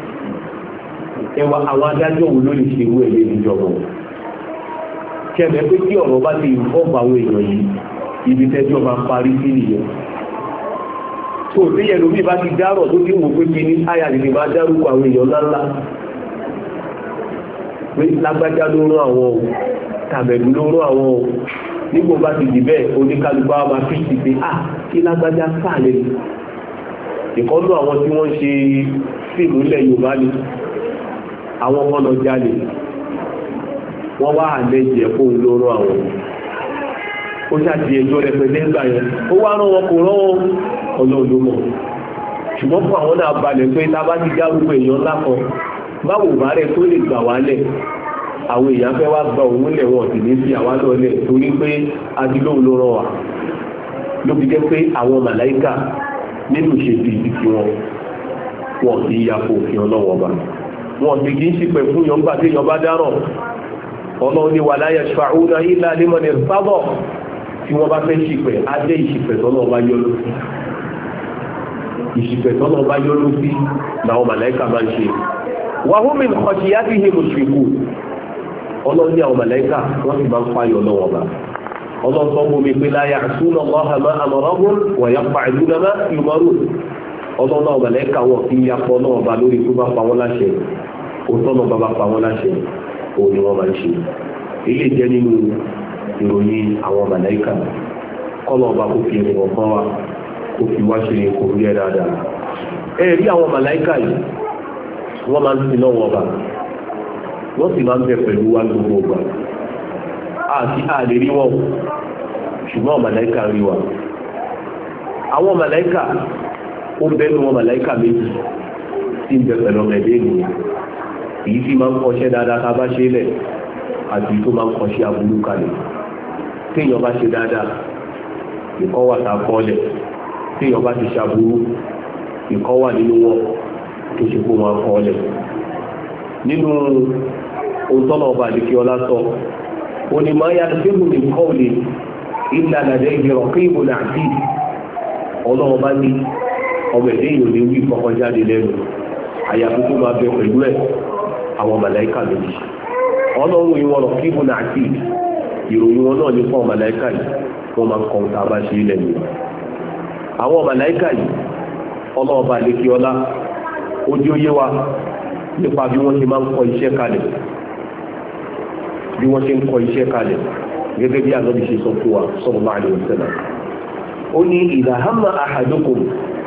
ẹ wá àwọn adájọ́ wo ló lè ṣe irú ẹ̀ lé níjọba kẹ́mẹ́ pé kí ọ̀rọ̀ bá ti ìfọ́ọ̀bù àwọn èèyàn yìí ibi tẹ́jọ́ máa parí sí nìyẹn. tó o téyẹ lómi bá ti dárọ̀ tó ti wò pé kí ní àyà lè máa dárúkọ àwọn èèyàn ńláńlá pé lágbájá ló rán àwọn o tàbẹ̀lú ló rán àwọn o nígbò bá ti dì bẹ́ẹ̀ oníkálukú àwọn máa fi ti pé à kí lágbájá sáàlẹ̀ ìkọ́nú àwọn tí wọ́n ń ṣe fíìmù ilẹ̀ Yorùbá ni àwọn kan lọ jalè wọ́n wá àlẹ́jẹ̀ fóun ló rán àwọn ó ṣàti ẹjọ́ rẹpẹtẹ ńgbà yẹn ó wá rán wọn kò rán wọn ọlọ́ọ̀lọ́mọ̀ ṣùgbọ́n fún àwọn náà balẹ̀ pé tá a bá ti dárúkọ èèyàn ńlá kan báwo bá rẹ̀ tó lè gbà wálẹ̀ àwọn èèyàn fẹ́ wá gba òun lẹ̀ wọn sì ní sí àwa lọ́lẹ̀ torí pé adilóhùn ló rán wa ló fi jẹ́ pé àwọn màláìkà nínú ìṣètò ìdìtì wọn wọn kì í yàpò òfin ọlọ́wọ́ ọba wọn sì kì í ṣìpẹ̀ fún yọ̀ǹgbà tí yọ̀ǹbá dáràn ọlọ́run ní wala yashfa'una illa liman irtada tí wọ́n bá fẹ́ ṣìpẹ̀ á jẹ́ ìṣìpẹ̀ tọ́lọ́ ọba yọ lóṣì ìṣìpẹ̀ tọ́lọ́ ọba yọ lóṣì làwọn màláìkà máa ń ṣe wa hum min khashiyatihi mushrikun ọlọ́run ní àwọn màláìkà wọ́n sì máa ń pààyàn lọ́wọ́ ọba ọlọ́run tó mú mi pé la ya'suna Allaha ma amarahum wa yaf'aluna ma yu'marun ọlọ́run náà màláìkà wọn kì í yapọ̀ náà ọba lórí tó bá pa wọ́n láṣẹ òótọ́ náà bá pa wọ́n láṣẹ òun ni wọ́n máa ń ṣe ilé jẹ́ nínú ìròyìn àwọn màláìkà kọ́lọ̀ ọba kò fi ẹ̀rọ ọ̀kan wa kò fi wá ṣe kò rí ẹ̀ dáadáa ẹ rí àwọn màláìkà yìí wọ́n máa ń sin lọ́wọ́ ọba wọ́n sì máa ń bẹ pẹ̀lú wa gbogbo ọgbà àti àlè rí wọn ṣùgbọ́n màláìkà rí wa àwọn màláìkà ó bẹ́nu wọn màláìkà méjì tí ń bẹ pẹ̀lú ọmọ ẹ̀dẹ́ ènìyàn èyí tí máa ń kọṣẹ́ dáadáa ká bá ṣe lẹ̀ àti tó máa ń kọṣẹ́ aburú kalẹ̀ téèyàn bá ṣe dáadáa ìkọ́ wà tá a kọ́ lẹ̀ téèyàn bá ti ṣaburú ìkọ́ wà nínú wọn tó ṣe kó wọn kọ́ lẹ̀ nínú òtọ́nà ọba àdìkí ọlá sọ òní máa yá sébù ní kọ́ọ̀lì ìlà nàdẹ́ ìgbẹ̀rọ̀ kí ìbò náà sí ọlọ́run bá ní ọmọ ẹ̀dẹ́ yìí ò ní wí kọ́kọ́ jáde lẹ́nu àyàfi tó máa bẹ pẹ̀lú ẹ̀ àwọn màláìkà méjì ọlọ́run ìwọ̀n rọ̀ kí ìbò náà sí ìròyìn wọn náà ní fún màláìkà yìí wọ́n máa kọ́ ta bá ṣe ilẹ̀ mi àwọn màláìkà yìí ọlọ́run bá àdìkí ọlá ojú oyé wa nípa bí wọ́n ṣe máa ń kọ iṣẹ́ kalẹ̀ bí wọ́n ṣe ń kọ iṣẹ́ kalẹ̀ gẹ́gẹ́ bí Ànábì ṣe sọ fún wa sallallahu alaihi wasallam ó ní idha hamma ahadukum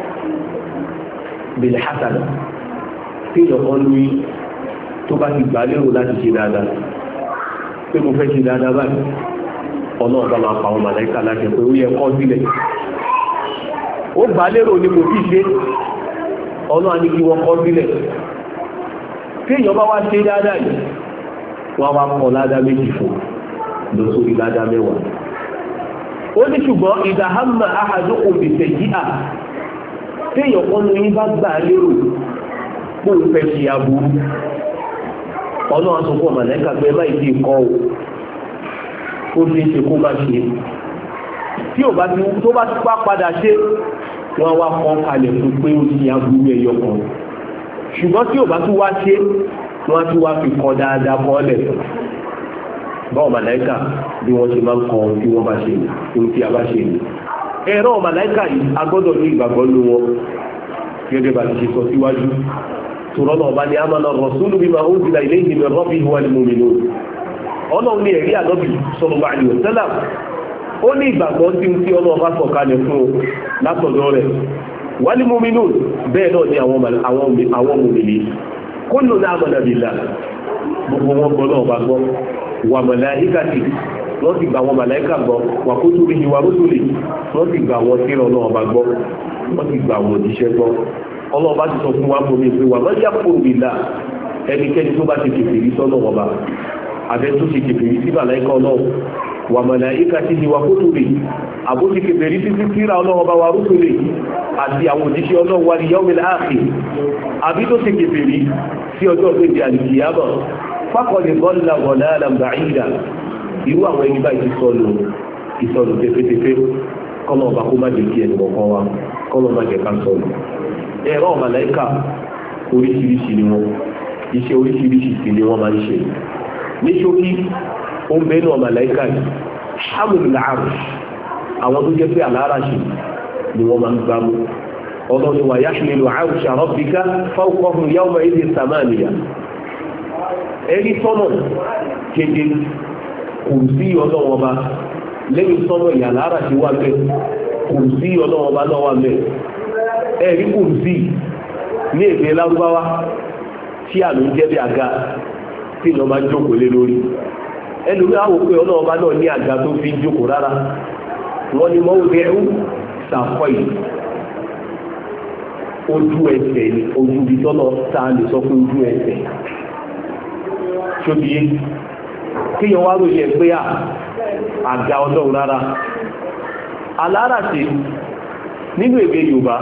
bil hasana tí ìyọ̀kan lórí tó bá ti gbà lérò láti ṣe dáadáa pé mo fẹ́ ṣe dáadáa báyìí ọ̀nà ọ̀gá máa pa àwọn màláìkà láti pé ó yẹ kọ́ sílẹ̀ ó gbà lérò ní kò tí ṣe ọ̀nà àní kí wọ́n kọ́ sílẹ̀ tí èèyàn bá wá ṣe dáadáa yìí wọ́n wá kọ́ ládá méjì fún lọ sórí ládá mẹ́wàá ó ní ṣùgbọ́n ìdáhàmà ahadukum bisayyi'a tí èèyàn kan ní bá gbà lérò pé ó fẹ́ ṣe aburú ọ̀nà àtúnkọ́ màlẹ́kà pé báyìí ti kọ́ o ó ṣe é ṣe kó má ṣe tí ò bá ti tó bá ti pa padà ṣe wọ́n wá kọ́ kalẹ̀ fún pé ó ṣe aburú ẹyọ kan ṣùgbọ́n tí ò bá tún wá ṣe wọ́n tún wá fi kọ́ dáadáa kọ́ lẹ̀ báwọn màláìkà bí wọ́n ṣe máa ń kọ́ bí wọ́n bá ṣe ní tí a bá ṣe ní ẹ̀rọ màláìkà yìí a gbọ́dọ̀ ní ìgbàgbọ́ ló wọn gẹ́gẹ́ bá ti ṣe sọ síwájú tòrọ́ náà bá ní amana rasulu bima unzila ilayhi min rabbihi wal mu'minun ọlọ́run ní ẹ̀rí Ànábì sallallahu alaihi wasallam ó ní ìgbàgbọ́ tí ń tí ọlọ́run bá sọ̀kalẹ̀ fún o látọ̀dọ̀ rẹ̀ wal mu'minun bẹ́ẹ̀ náà ni àwọn mùmìnì kullu amana billah gbogbo wọn gbọ́ náà bá gbọ́ wà malaikati wọ́n ti gbà wọn màláíkà gbọ́ wà kutubihi wa rusulihi wọ́n ti gbà wọn tírà náà bá gbọ́ wọ́n ti gbà wọn òjíṣẹ́ gbọ́ ọlọ́run bá ti sọ fún wa mọ́ mi pé wà man yakfur billah ẹnikẹ́ni tó bá ti kèfèrí sọ́nà ọba àbẹ́ tó ti kèfèrí sí màláíkà ọlọ́run wà malaikatihi wa kutubihi àbó ti kèfèrí sí sí tírà ọlọ́run ọba wa rusulihi àti àwọn òjíṣẹ́ ọlọ́run wal yawmil akhir àbí tó ti kèfèrí sí ọjọ́ ìgbèdè àlìkìyàmọ̀ faqad dalla dalalan ba'ida irú àwọn ẹni báyìí ti sọnù ìsọnù tẹfẹtẹfẹ kọ́nà ọba kó má jẹ́ kí ẹnì kọ̀ọ̀kan wa kọ́nà má jẹ́ ká sọnù. ẹ̀rọ màláíkà oríṣiríṣi ni wọ́n iṣẹ́ oríṣiríṣi sí ni wọ́n máa ń ṣe. ní ṣókí ó ń bẹ́ẹ̀ náà màláíkà yìí hamlul arsh àwọn tó jẹ́ pé àláràṣì ni wọ́n máa ń gbámú. ọlọ́run wa yahmilu arsha rabbika fawqahum yawma idhin samaniya. ẹni sọ́nà kéde kò sí ọlọ́wọ́ bá lẹ́yìn sọ́nà ìyàlára ti wà mẹ́ kò sí ọlọ́wọ́ bá náà wà mẹ́ ẹ̀rí kò sí ní èdè lárúbáwá tí àlò ń jẹ́ bí àga tí ìlọ máa jókòó lé lórí ẹlòmí àwò pé ọlọ́wọ́ bá náà ní àga tó fi ń jókòó rárá wọ́n ní mọ́ òbí ẹ̀rú sàkọ́ yìí ojú ẹsẹ̀ ni ojú ibi tọ́lọ tá a lè sọ pé ojú ẹsẹ̀ ṣóbi yé kíyàn wá ròyìn ẹ̀ pé àga ọlọ́run rárá aláràṣe nínú èdè Yorùbá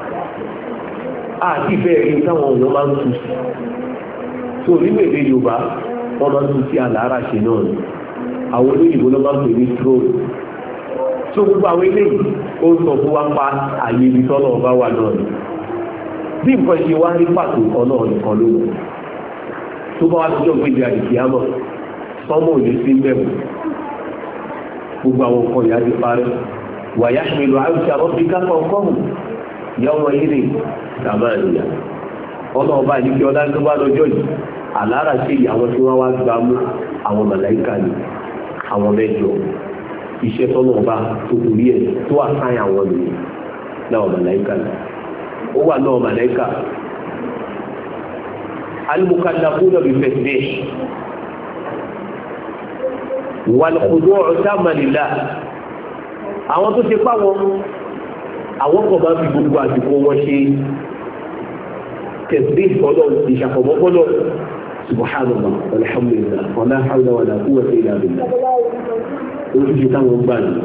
àti ìfẹ́ ẹ̀rí táwọn ọ̀nà máa ń tú sí so nínú èdè Yorùbá wọ́n máa ń tú sí aláràṣe náà ni àwọn olóyìnbó ló máa ń pè ní throne so gbogbo àwọn eléyìí ó ń sọ fún wa pa àyè ibi tọ́lọ̀ ọba wà náà ni bí nǹkan ṣe wá rí pàtó ọlọ́run nìkan ló lọ tó bá wá lọ́jọ́ ìgbéjì àdìsíámọ̀ sọ́mọ̀ ò lè sí mẹ́wù gbogbo àwọn nǹkan ìyá ti parẹ́ wa yahmilu arsha rabbika fawqahum yawma idhin samaniya ọlọ́ọ̀bá ìdíkí ọlá tó bá lọ́jọ́ yìí àlárà sí ìyàwó tí wọ́n wá gbá mú àwọn màláíkà ni àwọn mẹ́jọ iṣẹ́ tọ́lọ́ọ̀bá tó kù rí ẹ̀ tó àsáyà àwọn nìyẹn náà màláíkà ni ó wà náà màláíkà al-mukallafuna bi-tasbih wal-khudu' tamman lillah àwọn tó ṣe páwọn àwọn kan máa fi gbogbo àsìkò wọn ṣe tasbih fọlọ́ ìṣàfọ̀mọ́ fọlọ́ subhanallah walhamdulillah wala hawla wala quwwata illa billah oríṣiríṣi táwọn gbà ní.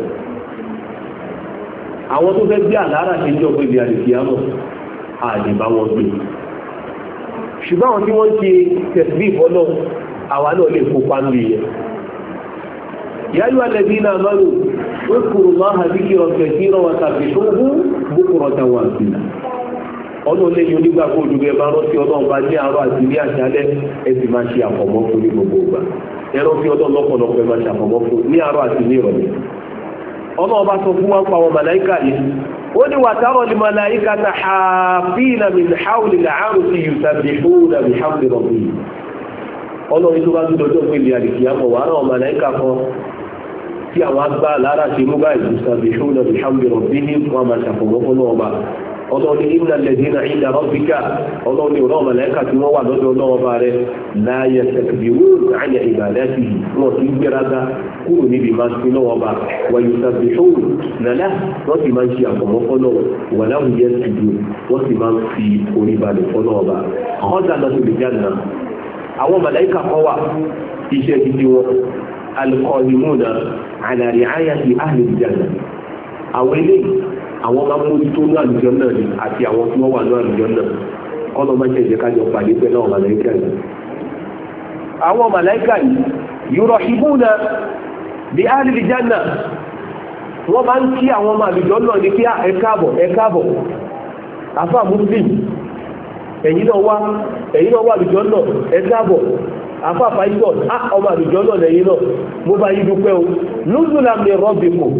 àwọn tó fẹ́ gbé àlárà ṣe ń jọ pé ibi àdìsíámọ̀ àdìbá wọn gbé ṣùgbọ́n àwọn tí wọ́n ń ṣe tasbih fọlọ́ àwa náà lè kópa ń lè yẹ. يا أيها الذين آمنوا اذكروا الله ذكرا كثيرا وسبحوه بكرة وأصيلا ọlọ́run lẹ́yìn onígbàgbọ́ òdùgbò ẹ̀ máa rántí ọlọ́run bá ní àárọ̀ àti ní àṣálẹ́ ẹ sì máa ṣe àfọ̀mọ́ fún ní gbogbo ìgbà ẹ rántí ọlọ́run lọ́pọ̀lọpọ̀ ẹ máa ṣe àfọ̀mọ́ fún ní àárọ̀ àti ní ìrọ̀lẹ́. ọlọ́run bá sọ fún wa pa àwọn màláíkà yìí ó ní wa tara al-malaikata hafina min hawli al-arshi yusabbihuna bihamdi rabbihim. ọlọ́run tó bá tún dọjọ́ pé ilé àdìkìyàmọ̀ wà náà màláíkà kan tí àwọn agbá lára ṣe mú báyìí yusabbihuna bihamdi rabbihim wọn máa ṣàfọ̀mọ́ fún náà bá ọlọ́ni ìmúna lẹ́dínà ìdá rọ́bíkà ọlọ́ni ọ̀rọ̀ mọ̀lẹ́kà tí wọ́n wà lọ́dọ̀ ọlọ́wọ́ bá rẹ̀ láyé tẹ̀kìdìwò àyà ìbàdàtì wọn ti gbéraga kúrò níbi máa ń sin lọ́wọ́ bá wàyí sàbẹ̀ṣọ́ nàlá wọ́n sì máa ń ṣe àfọ̀mọ́ fọ́nà wà láwùn yẹn tìdú wọ́n sì máa ń fi orí balẹ̀ fọ́nà ọba ọ̀dà náà tó lè jáde àwọn mọ̀lẹ́kà kan wà iṣẹ́ títí wọn alqaimuna ala ri'ayati ahli al-janna àwọn eléyìí àwọn máa ń mójútó ní àlùjọ náà ni àti àwọn tí wọ́n wà ní àlùjọ náà kọ́nà máa ń ṣẹ̀ṣẹ̀ kájọ pàdé pẹ̀lú àwọn màláíkà yìí. àwọn màláíkà yìí yurahibuna bi ahli al-janna wọ́n máa ń kí àwọn ọmọ àlùjọ náà ní kí ẹ káàbọ̀ ẹ káàbọ̀ àfà muslim ẹ̀yin náà wá ẹ̀yin náà wá àlùjọ náà ẹ káàbọ̀ àfà faisal á ọmọ àlùjọ náà lẹ́yìn náà mo bá yí dúpẹ́ o nuzulan min rabbikum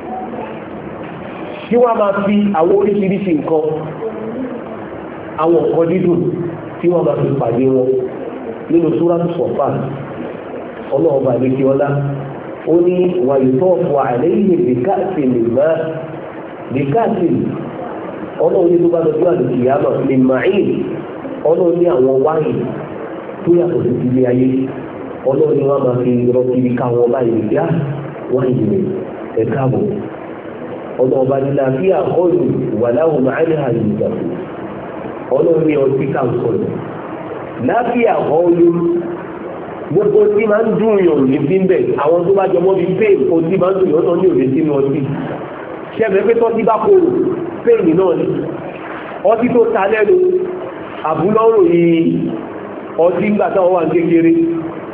kí wọ́n máa fi àwọn oríṣiríṣi nǹkan àwọn nǹkan dídùn tí wọ́n máa fi pàdé wọn nínú súrátù Sọ̀fàt ọlọ́ọ̀bà àdékí ọlá ó ní wàyùtọ́ọ̀fù àlẹ́yìn bíkáàsì lèmá bíkáàsì ọlọ́run ní tó bá lọ́jọ́ àdìkìyàmọ̀ lè máìn ọlọ́run ní àwọn wáyé tó yàtọ̀ sí ilé ayé ọlọ́run ní wọ́n máa fi rọ́kìrì káwọn báyìí bíá wáyé rẹ̀ ẹ̀ka àbọ̀ ọlọ́ọ̀bá ní láàfíà kọlù wà láwọn màálì àyè ìjàpò ọlọ́run ní ọtí ká ń sọ̀rọ̀ láàfíà kọlù gbogbo tí máa ń dùn yàn ní bímbẹ̀ àwọn tó bá jọmọ́ bíi pain ọtí máa ń dùn yàn tán ní òde sínú ọtí ṣẹ́fẹ̀ pé tọ́tí bá kóró pain náà ni ọtí tó ta lẹ́nu àbúlọ́rò yìí ọtí ńgbà táwọn wà ń kékeré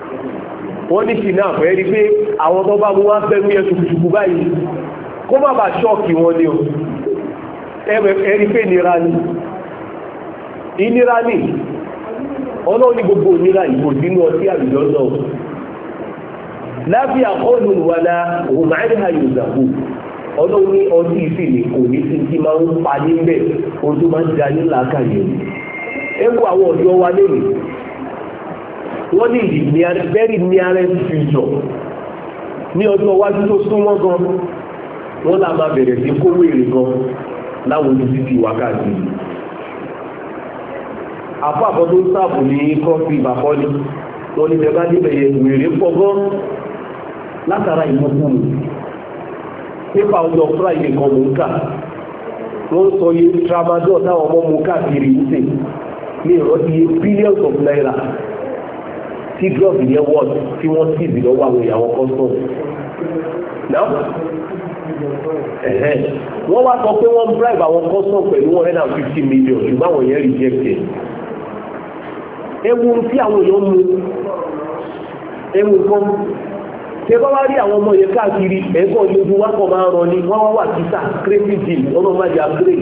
wọ́n ní sí náà fẹ́ rí pé àwọn tó bá mú wá fẹ́ mú yẹn ṣùkùṣùkù báyìí kó má bàa ṣọ́ọ̀kì wọn ni o ẹ̀rí pé nira ni ìnira ni ọlọ́run ní gbogbo ìnira ìbò sínú ọtí àlùjọ náà lábí àkọlù wàlá òun àìríhà yóò zàkú ọlọ́run ní ọtí ìfìlè kò ní sí tí máa ń pa níbẹ̀ ohun tó máa ń da ní làákàyè ẹ wo àwọn ọ̀dọ́ wa lẹ́yìn wọ́n ní ìdí very nearest future ní ọjọ́ iwájú tó súnmọ́ gan wọ́n là máa bẹ̀rẹ̀ sí kówó èrè gan láwọn ojú títí wákàtí àpò àbọ̀ tó ń sáàbù ní kọ́fí ìbàkọ́ni wọ́n ní bẹ̀rẹ̀ bá níbẹ̀ yẹ wèrè pọ̀ gan látara ìmọ̀kùnrin pépà ọjọ́ friday kan mú ká wọ́n sọ yé tramadol táwọn ọmọ mú káàkiri ń sè ní ìrọ́tí billions of naira tí drug yẹn wọ́n tí wọ́n sì bì lọ́wọ́ àwọn ìyàwó custom náà wọ́n wá sọ pé wọ́n ń bribe àwọn custom pẹ̀lú one hundred and fifty million ṣùgbọ́n àwọn yẹn reject ẹ̀ ewu tí àwọn èèyàn mú ewu kan ṣe bá wá rí àwọn ọmọ yẹn káàkiri ẹ̀kọ́ yóò wá kọ́ máa rọ ní wọ́n wá wà títà crazy deal ọmọ máa jà grey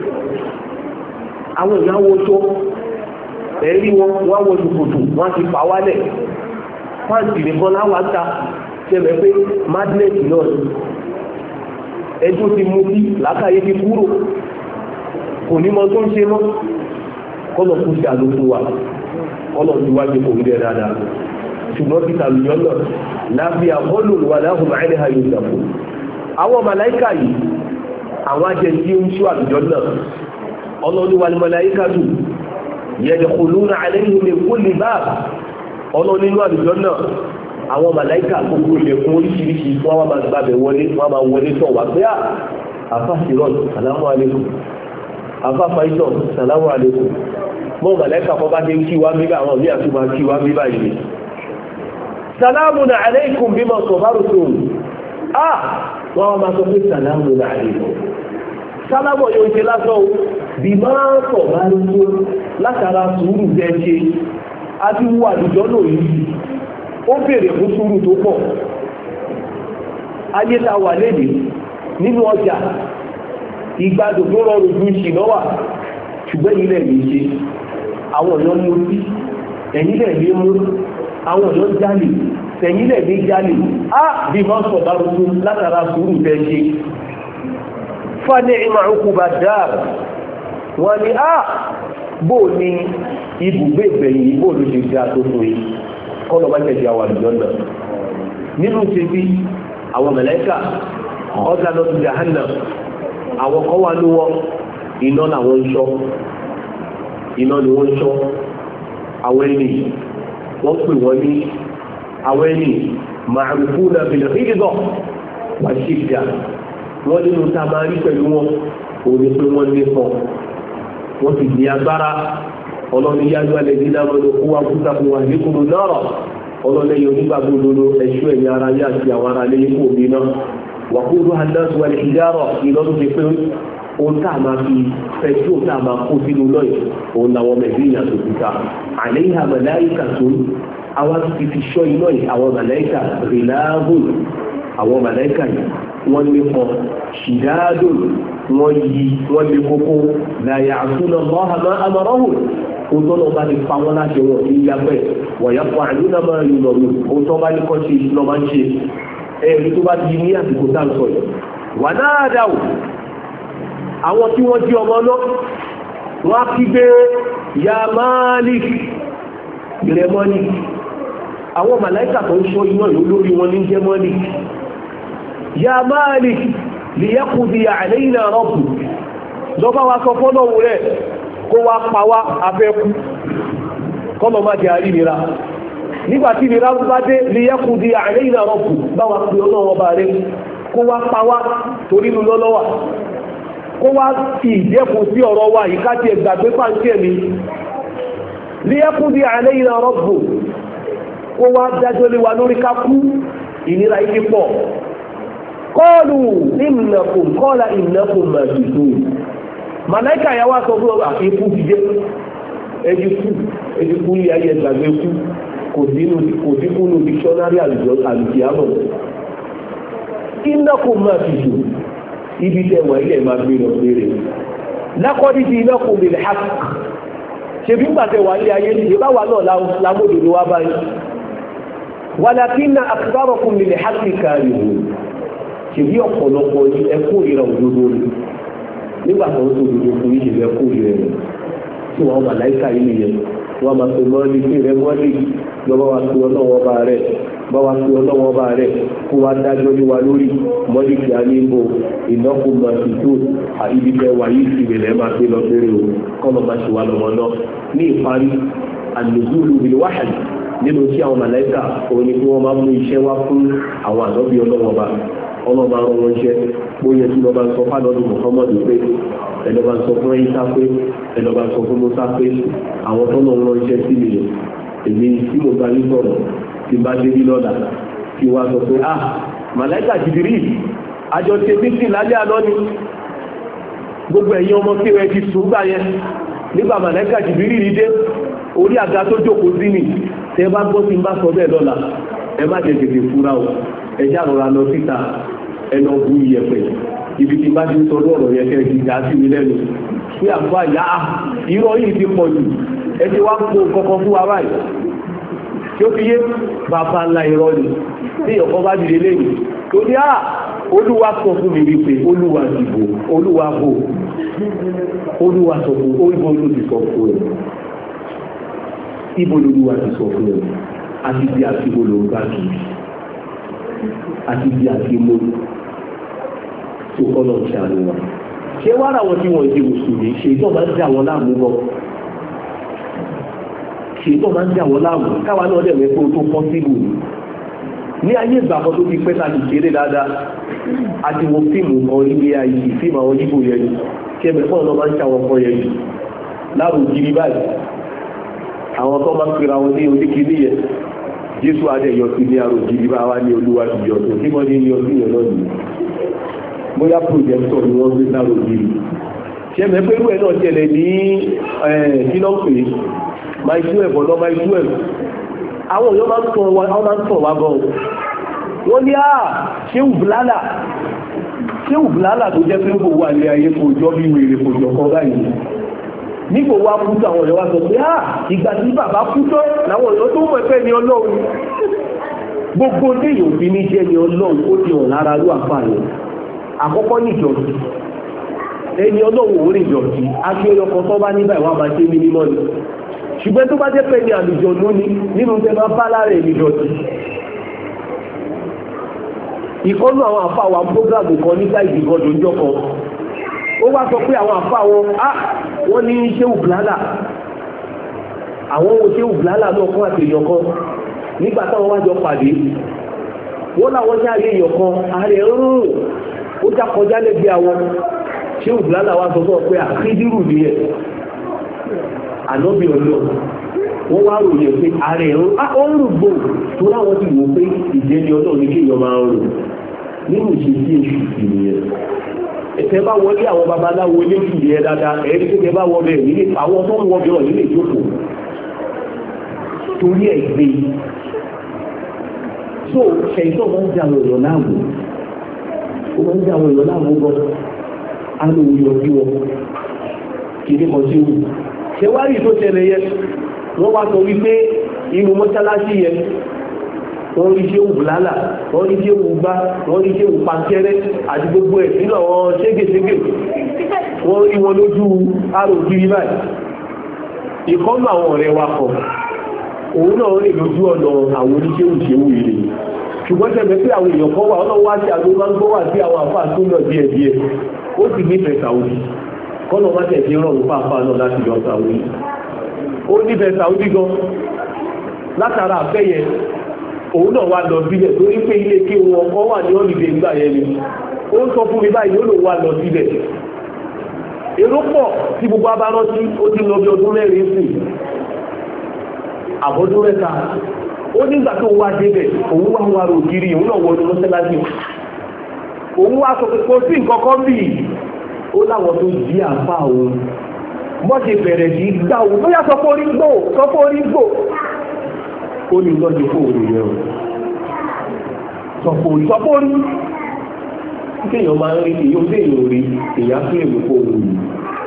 àwọn èèyàn wo tó ẹ̀rí wọn wá wọ ṣùkùtù wọ́n ti fà wálẹ̀ pàǹtì nìkan láwà ta ṣẹlẹ̀ pé madness náà ẹjọ́ ti mú sí làákàyè ti kúrò kò ní mọ tó ń ṣe mọ́ kọ́lọ̀ kú sí àlòkù wa kọ́lọ̀ ti wájú kò rí rẹ̀ dáadáa ṣùgbọ́n ti tàlùjọ́ náà lábí àkọlù wà láhùn àìlẹ́hà yóò dàpọ̀ àwọn màláíkà yìí àwọn ajẹ́jí ń ṣú àlùjọ́ náà ọlọ́ni wà ní màláíkà tù yadkhuluna alayhim min kulli bab ọlọ́ni nínú àlùjọ́ náà àwọn màláíkà gbogbo ilẹ̀kùn oríṣiríṣi wọ́n wá máa gbàbẹ̀ wọlé wọ́n máa wọlé tọ̀ wá pé àfà sírọ̀ sàlámù alaykum àfà faisal sàlámù alaykum mọ́ màláíkà kọ́ bá dé kí wá bíbá àwọn mí àti máa kí wá bíbá yìí salamun alaykum bima sabartum ah wọ́n wá máa sọ pé salamun alaykum sálámọ̀ yóò ṣe lásán bí máa sabartum látara sùúrù tẹ́ ṣe àti wọ àlùjọ́ náà yìí ó bèèrè fún sùúrù tó pọ̀ ayé ta wà lédè nínú ọjà ìgbádùn tó rọrùn ju ìṣìná wà ṣùgbọ́n ilẹ̀ yìí ṣe àwọn èèyàn mú sí ẹ̀yìnlẹ̀ ní mú àwọn èèyàn jálè ẹ̀yìnlẹ̀ ní jálè á bí máa sọ bárò tó látara sùúrù tẹ́ ṣe fani ìmọ̀ òkú bá dáa wọ́n ní á bó ní ibùgbé ìgbẹ̀yìn bó ló ṣe dáa tó fún yìí kọ́nà bá tẹ̀sí àwọn àdìjọ́ náà nínú ṣe bí àwọn mẹ̀lẹ́kà ọ̀gá lọ sí jahanna àwọn kan wà ní wọn iná làwọn ń ṣọ́ iná ni wọ́n ń ṣọ́ àwọn ẹni wọ́n pè wọ́n ní àwọn ẹni ma'rufuna bil ghidha wa shidda wọ́n nínú tá a máa rí pẹ̀lú wọn òun ni pé wọ́n ní fọ́ wọ́n sì ní agbára ọlọ́ni yájú alẹ́bí náà mọ́lẹ̀ kó wá kúta fún wa ní kúrò náà ọlọ́lẹ́ yóò nígbà gbogbo ẹ̀ṣọ́ ẹ̀yà ara yá àti àwọn ará lé kó omi náà wà kó ló handáṣu wà ní ìdárọ̀ ìlọ́dún ti pé ohun tá a máa fi fẹ́jú tá a máa kó sínú lọ́yìn òun làwọn mẹ̀bíyàn tó kúta àlẹ́yìn àmàláyíkà tó àwọn ti fi ṣọ́ iná yìí àwọn màláyíkà rìláàbùn àwọn màláyíkà yìí wọ́n lé kan ṣìdáàdùn wọ́n yí wọ́n lé kókó láyé àtúnà mọ́hàmá amọ̀rọ̀hùn ó tọ́nà bá ti pa wọ́n láti wọ́n ní yàgbẹ́ wọ̀nyá fún àdúnà máa yìí lọ́rùn ó tọ́ bá ní kọ́ ṣe lọ́ máa ń ṣe ẹ̀rí tó bá ti ní àsìkò tá à ń sọ yìí wà náà dáwò àwọn tí wọ́n jí ọmọ náà wọ́n á kí gbé ya Malik ìrẹ́ Malik àwọn màláìkà tó ń ṣọ́ iná yìí lórí wọn ní jẹ́ Malik ya Malik liyaqdi alayna rabbuk lọ́bá wa sọ fọ́lọ́wọ́ rẹ̀ kó wá pa wá afẹ́kú kọ́mọ má jẹ́ àríwíra nígbàtí ìrírá bá dé liyaqdi alayna rabbuk bá wa pè ọlọ́wọ́ bá rẹ̀ kó wá pa wá torí nù lọ́lọ́wà kó wá fi ìdẹ́kun sí ọ̀rọ̀ wa yìí káti ẹgbàgbé pàǹkẹ́ mi liyaqdi alayna rabbuk kó wá dájọ́ lé wa lórí ká kú ìnira yìí pọ̀ kọ́ọ̀lù ìnàkùn kọ́ọ̀lá ìnàkùn màjùdù màláìkà yà wá sọ fún ọ̀rọ̀ àfikún ti jẹ́ ẹjìkú ẹjìkú ní ayé ẹgbàgbé kú kò sínú kò sí kúnnú dictionary àlùkìyàmọ̀ iná kò máa fi jù ibi tẹ́ wà ilẹ̀ máa gbé lọ gbére lákọ́dí di iná kò lè hàk ṣe bí gbàtẹ́ wà ilé ayé ṣe báwa náà lámòdòdó wá báyìí walakinna aktharakum lil haqqi karihun ṣe bí ọ̀pọ̀lọpọ̀ ní ẹkú ìrà òdodo rẹ̀ nígbà tó ń tó òdodo fún yìí ṣe ẹkú ìrà rẹ̀ tí wọ́n wà láìka yìí nìyẹn wọ́n máa pe mọ́lì sí rẹ̀ mọ́lì lọ́wọ́ wa fi ọlọ́wọ́ bá rẹ̀ bá wa fi ọlọ́wọ́ bá rẹ̀ kó wa dájọ́ ní wa lórí mọ́lì kí a ní bò ìnáwó máa fi tó ibi tẹ́ wà yìí ti rẹ̀ máa gbé lọ bẹ̀rẹ̀ o kọ́nà máa ṣe wà lọ́wọ́ náà ní ìparí an-nuzulu bil wahyi nínú tí àwọn màláíkà òun ni kí wọ́n máa mú iṣẹ́ wá fún àwọn ànábì ọlọ́wọ́ bá ọlọ́ba rán wọn iṣẹ́ ó yẹ kí lọ́ba sọ fánọ́dù Muhammadu pé ẹlọ́ba sọ fún ẹ̀yíṣà pé ẹlọ́ba sọ fún Musa pé àwọn tó náà rán iṣẹ́ sí mi yẹn èmi tí mo bá yín sọ̀rọ̀ tí bá dé ní lọ́la kí wọ́n sọ pé ah màláíkà Jibril àjọ ṣe bísí lálẹ́ àná ni gbogbo ẹ̀yin ọmọ kí ẹ ti sùn gbà yẹn nígbà màláíkà Jibril rí dé orí àga tó jókòó sí ni tẹ bá gbọ́ sí ń bá sọ bẹ́ẹ̀ lọ́la ẹ má jẹ tètè fura o ẹ já rọra lọ síta ẹ lọ bu iyẹ̀pẹ̀ ibi tí bá ti sọ lọ́rọ̀ yẹn kẹ́ ẹ ti dá sí mi lẹ́nu pé àbúrò àyà irọ́ yìí ti pọ̀ jù ẹ ti wá kó kankan fún wa báyìí tí ó fi yé bàbá ńlá irọ́ ni tí ìyọ̀kọ́ bá dìde lẹ́yìn tó ní à olúwa sọ fún mi wípé olúwa dìbò olúwa bò olúwa sọ fún olúwa ló ti sọ fún ẹ ibo lolúwa ti sọ fún ẹ àti bí àti ibo ló ń bá kì í àti bí àti mo tó kọ́ náà ṣe àlùwà ṣé wá ra wọn tí wọ́n ṣe mùsùlùmí ṣe tó máa ń dà wọ́n láàmú bọ́ ṣe tó máa ń dà wọ́n láàmú káwa náà dẹ̀ mẹ́fọ́ tó pọ́ síbù ní ayé ìgbà kan tó ti pẹ́ ta ti ṣeré dáadáa àti wo fíìmù kan níbi ayé fíìmù àwọn yíbò yẹn ni ṣé mẹ́fọ́ náà máa ń ṣàwọn kan yẹn jù láàrú gidi báyìí àwọn tó máa ń pera wọn ní oníkìlì yẹn Jésù adéyọ sí ní àrò gidi bá wá ní olúwa ti yọ tó kí wọ́n ní ní ọdún yẹn náà nìyí bóyá projector ni wọ́n gbé sáró gidi ṣé mẹ́pẹ́rú ẹ̀ náà ṣẹlẹ̀ ní kílọ́pì my twelve ọ̀nà my twelve àwọn èèyàn máa ń tọ̀ wá wọ́n máa ń tọ̀ wá gan wọ́n ní à ṣéwù bùlálà ṣéwù bùlálà tó jẹ́ pé kò wà ní ayé kò jọ bí wèrè kò jọ kan báyìí nígbò wá kú tó àwọn èèyàn wá sọ pé à ìgbà tí bàbá kú tó làwọn èèyàn tó mọ̀ ẹ̀fẹ́ ni ọlọ́run gbogbo déyìn òbí ní jẹ́ ni ọlọ́run ó ti hàn lára ló àfààní àkọ́kọ́ ní ìjọ̀sí ẹni ọlọ́run ò rí ìjọ̀sí aṣọ ẹyọkan tó bá níbà ìwà máa ṣe mímọ́ ni ṣùgbọ́n tó bá jẹ́ pé ní àlùjọ lónìí nínú tẹ́ máa bá lára ẹni ìjọ̀sí ìkọ́nù àwọn àfa wa prógrámù kan nígbà ìdìgọ́dọ̀ ńjọ́ kan ó wá sọ pé àwọn àfa wọn á wọ́n ní ṣéwù bùlálà àwọn ohun ṣéwù bùlálà náà kọ́ àti èèyàn kan nígbà táwọn wájọ pàdé wọ́n láwọn ní ààrẹ èèyàn kan ààrẹ rúrùn ó já kọjá lẹ́gbẹ̀ẹ́ àwọn ṣéwù bùlálà wá sọ fún ọ pé àkídírù nìyẹn ànábì ọlọ́ wọ́n wá ròyìn pé ààrẹ ọrùn gbò tó láwọn ti wò pé ìjẹni ọlọ́run ní kéèyàn máa ń rò nínú ìṣesí èṣù ìnìyẹn ẹ̀tẹ́ bá wọlé àwọn babaláwo ilé ìfìdí ẹ dáadáa ẹ̀rí tó kẹ bá wọ bẹ́ẹ̀ nílé àwọn tó ń wọ bẹ́ẹ̀ nílé ìjókòó torí ẹ̀ gbé so ṣẹ̀yìntàn máa ń jẹ àwọn èèyàn láàmú ó máa ń jẹ àwọn èèyàn láàmú gan á ló wuyọ bí wọn kìíní kan sí wù ṣe wá rí tó ṣẹlẹ̀ yẹ wọ́n wá sọ wípé inú mọ́ṣáláṣí yẹn wọ́n rí ṣé wùlálà wọ́n rí ṣé wùgbá wọ́n rí ṣé wùpàkẹ́rẹ́ àti gbogbo ẹ̀ nínú àwọn ṣégeṣége wọ́n rí wọn lójú àrò kiri báyìí ìkọ́nù àwọn ọ̀rẹ́ wa kọ̀ òun náà rí lójú ọ̀nà àwọn oníṣẹ́ òṣèwò ìrè ṣùgbọ́n tẹ̀lé pé àwọn èèyàn kan wà ọ̀nà wá sí àgbo máa ń gbọ́ wà sí àwọn àfáà tó lọ díẹ̀ díẹ̀ ó sì nífẹ̀ẹ́ Saudi kọ́nà má tẹ̀ sí rọrùn fáfáà náà láti lọ Saudi ó nífẹ̀ẹ́ Saudi gan látara àfẹ́yẹ òun náà wá lọ sílẹ̀ torí pé ilé kí wọn kọ́ wà ní ọ̀lìdè ìgbà yẹn ni ó ń sọ fún mi báyìí ó lò wá lọ sílẹ̀ èrò pọ̀ tí gbogbo abárántí ó ti lọ bí ọdún mẹ́rin sí àbọ́dún mẹ́ta ó nígbà tó wá débẹ̀ òun wá wá rò kiri òun náà wọnú mọ́sálásí òun wá sọ pé kò sí nǹkan kan bì ó láwọn tó jí àfa òun wọ́n ti bẹ̀rẹ̀ sí gbà òun bóyá sọ pé orí gbò sọ pé orí gbò ó ní lọ́jọ́ fún òun yẹn sọ̀pọ̀ ìsọpọ̀ rí kéèyàn máa ń rí èyí ó déèyàn rí èyí fún èmù fún òun yìí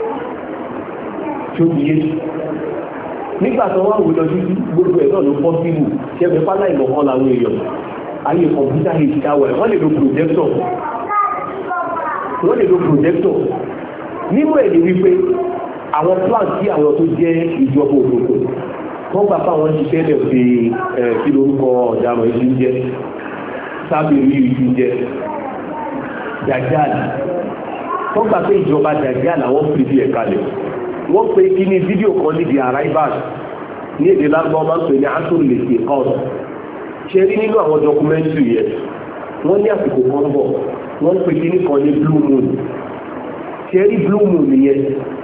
tí ó fi yé nígbà tó wá wò lọ sí gbogbo ẹ̀ náà ló pọ́ síbù tí ẹgbẹ́ pálá ìmọ̀kan làwọn èèyàn ayé kọ̀mpútà yìí dáwọ̀ ẹ̀ wọ́n lè lo projector wọ́n lè lo projector nínú ẹ̀ ní wípé àwọn plan tí àwọn tó jẹ́ ìjọba òkòkò wọ́n gbà pé àwọn ṣiṣẹ́ lẹ̀ fi kí lórúkọ ọ̀daràn ìlú jẹ́ sábìrì ìlú jẹ́ dàjáàlì wọ́n gbà pé ìjọba dàjáàlì àwọn fi bí ẹ̀ka lẹ̀ wọ́n pe kí ní fídíò kan níbi arrival ní èdè lágbọ́n máa ń pè ní asùn lè ṣe ọ̀sán ṣe rí nínú àwọn dọkumẹ́ntì yẹn wọ́n ní àsìkò kan bọ̀ wọ́n pe kí ní kan ní blue moon ṣe rí blue moon yẹn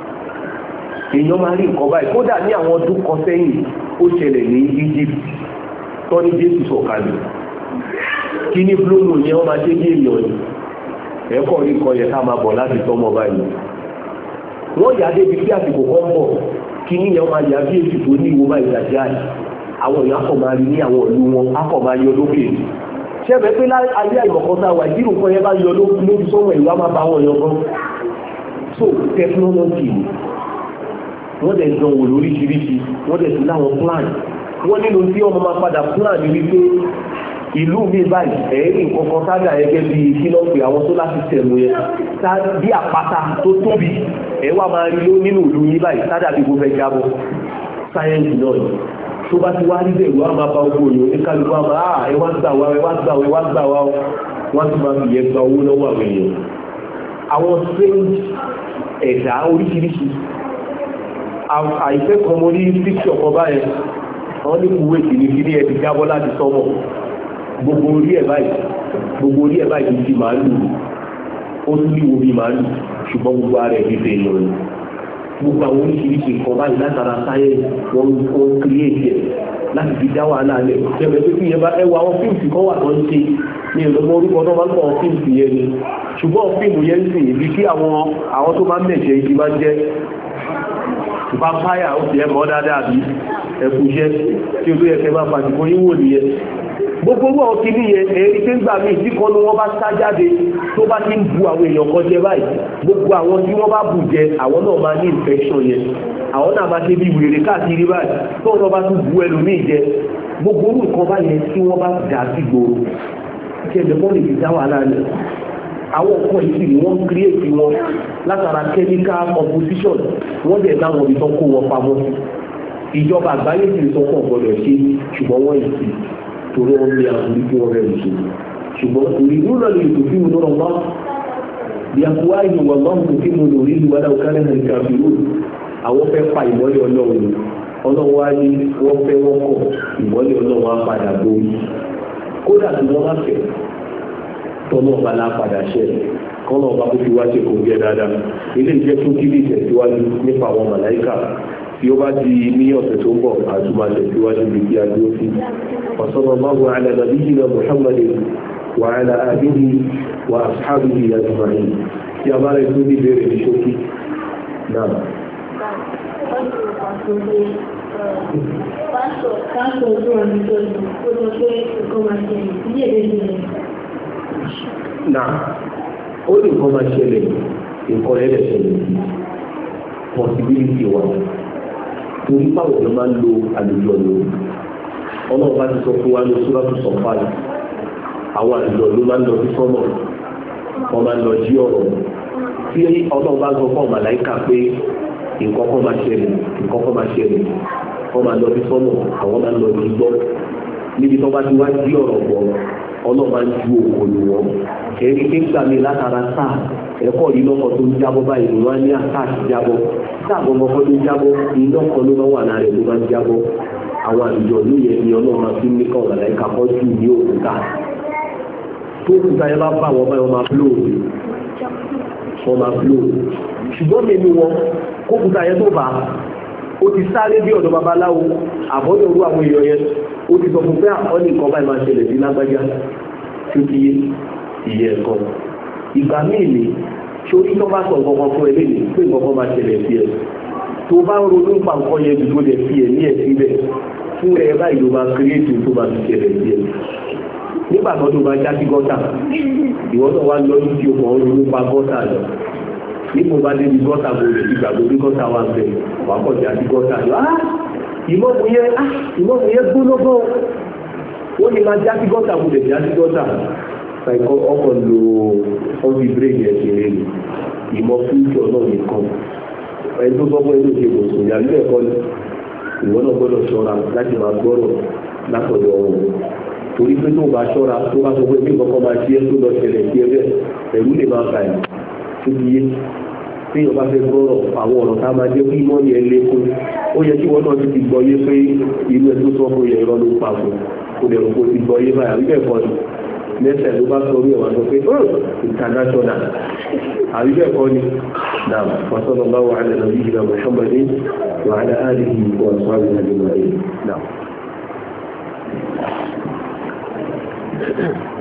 èèyàn máa rí nǹkan báyìí kódà ní àwọn ọdún kan sẹ́yìn ó ṣẹlẹ̀ ní Egypt tó ní Jésù sọ̀kalẹ̀ kí ní blue moon yẹn wọ́n máa ṣe ní èèyàn ni ẹ̀kọ́ rí nǹkan yẹn ká máa bọ̀ láti tọ́mọ báyìí wọ́n yà débi kí àsìkò kan bọ̀ kí ní yẹn máa yà bí èsì tó ní ìwọ báyìí dàjà àwọn èèyàn akọ̀ máa rí ní àwọn ìlú wọn akọ̀ máa yọ lókè ṣẹ́bẹ̀ pé ayé àìmọ̀kọ́ta wà ìdí nǹkan yẹn bá yọ lójú sọ́wọ́ ìwà máa bá wọn yọ gan so technology wọ́n dẹ̀ dán wò lóríṣiríṣi wọ́n dẹ̀ sí láwọn plan wọ́n nínú tí ọmọ máa padà plan ní wípé ìlú mi báyìí ẹ̀ẹ́rì nǹkan sága ẹgẹ́ bí kílọ̀pì àwọn solar system yẹn bí àpáta tó tóbi ẹ̀ wá máa rí ló nínú ìlú yín báyìí sádà bí gbogbo ẹja bọ́ sáyẹ́ǹsì náà yìí tó bá ti wá rí bẹ́ẹ̀ wá máa bá ogun òyìn oníkálukú àmà á ẹ wá gbà wá ẹ wá gbà wá ẹ wá gbà wá wọ́n ti máa fi yẹ gba owó lọ́wọ́ àwọn èèyàn àwọn strange ẹ̀dá oríṣiríṣi àìfẹ́ kan mo ní píkṣọ̀ kan báyẹn wọ́n ní kúwé kìnnìkìnnì ẹ̀ ti jábọ́ láti sọ́mọ̀ gbogbo orí ẹ̀ báyìí gbogbo orí ẹ̀ báyìí ti máa lù ó tún líwo bí máa lù ṣùgbọ́n gbogbo ara ẹ̀ bí bẹ́ẹ̀ lọ gbogbo àwọn oríṣiríṣi nǹkan báyìí látara sáyẹ́ǹsì wọ́n ń kírèétì ẹ̀ láti fi dá wàhálà lẹ̀ jẹ́bẹ̀ẹ́ pé kí yẹn bá ẹwà àwọn fíìmù kan wà tó ń ṣe ní ìlọ́mọ orúkọ tó máa ń pọ̀ fíìmù yẹn ni ṣùgbọ́n fíìmù yẹn ń sìn ibi kí àwọn àwọn tó máa ń mẹ̀jẹ̀ ibi máa ń jẹ́ vampire ó ti ẹ̀ mọ́ dáadáa bí ẹ̀kúṣẹ́ tí ó tó yẹ kẹ́ máa pàṣípò yíwò nìyẹn gbogbo owó ọkì ní yẹn èyí tí ń gbà mí tí kan ní wọ́n bá sá jáde tó bá ti ń bu àwọn èèyàn kan jẹ báyìí gbogbo àwọn tí wọ́n bá bù jẹ àwọn náà máa ní infection yẹn àwọn náà máa ṣe bí wèrè káàkiri báyìí tó wọ́n bá tún bu ẹlòmíì jẹ gbogbo orú nǹkan báyẹn tí wọ́n bá dà sí gbòòrò kí ẹ̀jẹ̀ kan lè fi dá wàhálà lẹ̀ àwọn nǹkan yìí ni wọ́n create wọn látara chemical composition wọ́n dẹ̀ dáwọn ibi tó kó wọn pamọ́ ìjọba àgbáyé sì sọ fún ọ̀gbọ́dọ̀ ṣe ṣùgbọ́n wọ́n yìí sí torí wọn lé àbúrí kí wọn rẹ̀ ṣe ṣùgbọ́n torí nílò lè tó fí mu lọ́rọ̀ wá bí akúwá ìlú wà máa ń kó fí mu lórí ìlú wádà òkàlẹ̀ hàn kàbírù àwọn fẹ́ pa ìmọ́lẹ̀ ọlọ́run ọlọ́run wá ní wọ́n fẹ́ wọ́n kọ̀ ìmọ́lẹ̀ ọlọ́run á padà borí kódà tí wọ́n bá fẹ́ tọ́nà ọba lá padà ṣẹ́ kọ́nà ọba kó fi wá ṣe kò gẹ́ dáadáa ilé ìjẹ́ tó kí lè tẹ̀síwájú nípa àwọn màláìkà tí ó bá di ní ọ̀sẹ̀ tó ń bọ̀ àtúmọ̀ tẹ̀síwájú bí kí a dúró sí وصلى الله على نبينا محمد وعلى آله وأصحابه أجمعين يا بارك يكون بير الشوكي نعم نعم ó ní nǹkan máa ṣẹlẹ̀ nǹkan ẹ̀rẹ̀ ṣẹlẹ̀ possibility wa torí báwo ló máa ń lo àlùjọ lò ọlọ́run bá ti sọ fún wa ní sùúrátù Sọ̀fàt àwọn àlùjọ ló máa ń lọ sí sọ́nà wọ́n máa ń lọ jí ọ̀rọ̀ tí ọlọ́run bá sọ fún màláíkà pé nǹkan kan máa ṣẹlẹ̀ nǹkan kan máa ṣẹlẹ̀ wọ́n máa lọ sí sọ́nà àwọn máa ń lọ jí gbọ́ níbi tó bá ti wá jí ọ̀rọ̀ gbọ́ ọlọ́run máa ń ju òkòlù wọn kẹ́rí kéńgbà mi látara sáà ẹ̀kọ́ yìí lọ́kọ̀ tó ń jábọ́ báyìí ni wọ́n á ní àkáàtì jábọ́ sáà gbọ́ngàn kan tó ń jábọ́ iná kan ló máa wà lára ẹ̀ ló máa ń jábọ́ àwọn àlùjọ ló yẹ ni ọlọ́run máa fi ń ní káwọn màláíkà kọ́ jù ní òkúta tó òkúta yẹn bá bá wọn báyọ̀ máa bló wọn máa bló ṣùgbọ́n mímú wọn kókúta yẹn tó bá ó ti sáré bí ọ̀dọ̀ babaláwo àbọ̀dọ̀ orú àwọn èèyàn yẹn ó ti sọ fún pé àkọ́ni nǹkan báyìí máa ṣẹlẹ̀ sí lágbájá tó ti yé ìyẹn ẹ̀kọ́ ìgbà míì ni sórí tó bá sọ nǹkan kan fún ẹ lẹ́yìn pé nǹkan kan máa ṣẹlẹ̀ sí ẹ tó bá ń ronú nípa nǹkan yẹn dùdú lè fi ẹ̀ ní ẹ̀ síbẹ̀ fún ẹ báyìí ló máa kírètì tó máa fi ṣẹlẹ̀ sí ẹ nígbà tó tó máa já sí gọ́tà ìwọ́n náà wá lọ sí ọkọ̀ ọ̀run nípa gọ́tà lọ nípò bá débi gọ́tà mo lè fi gbàgbé bí gọ́tà wà bẹ̀ wà kọ̀ já sí gọ́tà lọ ah ìmọ̀mù yẹn ah ìmọ̀mù yẹn gbóná gan wọ́n ní máa já sí gọ́tà mo lè já sí gọ́tà ọkọ̀ lo ọ́bí bírèkì ẹ̀sìn rẹ̀ ìmọ̀ fúnjọ náà nìkan ẹni tó gbọ́gbọ́ inú ṣe gbòòsùn ìyàlú ẹ̀kọ́ ni ìwọ náà gbọ́dọ̀ ṣọ́ra láti máa gbọ́rọ̀ látọ̀dọ̀ wọn torí pé tó bá ṣọ́ra tó bá sọ pé bí nǹkan kan máa ṣe é tó lọ ṣẹlẹ̀ sí ẹ bẹ́ẹ̀ ẹ̀rú lè máa bà ẹ̀ tó ti yé tí ìyọba fẹ́ gbọ́rọ̀ àwọn ọ̀rọ̀ tá a máa jẹ́ kí mọ́ni ẹ lékún ó yẹ kí wọ́n náà ti ti gbọ́ yé pé irú ẹ tó sọ fún yẹ irọ́ ló pa fún kò dẹ̀ kó ti gbọ́ yé báyà wíbẹ̀ kọ́ ni lẹ́sẹ̀ ló bá sọ orí ẹ̀wà sọ pé international àwíbẹ̀ kọ́ ni náà wàsọ́nà bá wà ní nàbí ìgbà mọ̀ṣọ́mọdé wà ní àdìhì wà sọ́rọ̀ ìrìnàjò náà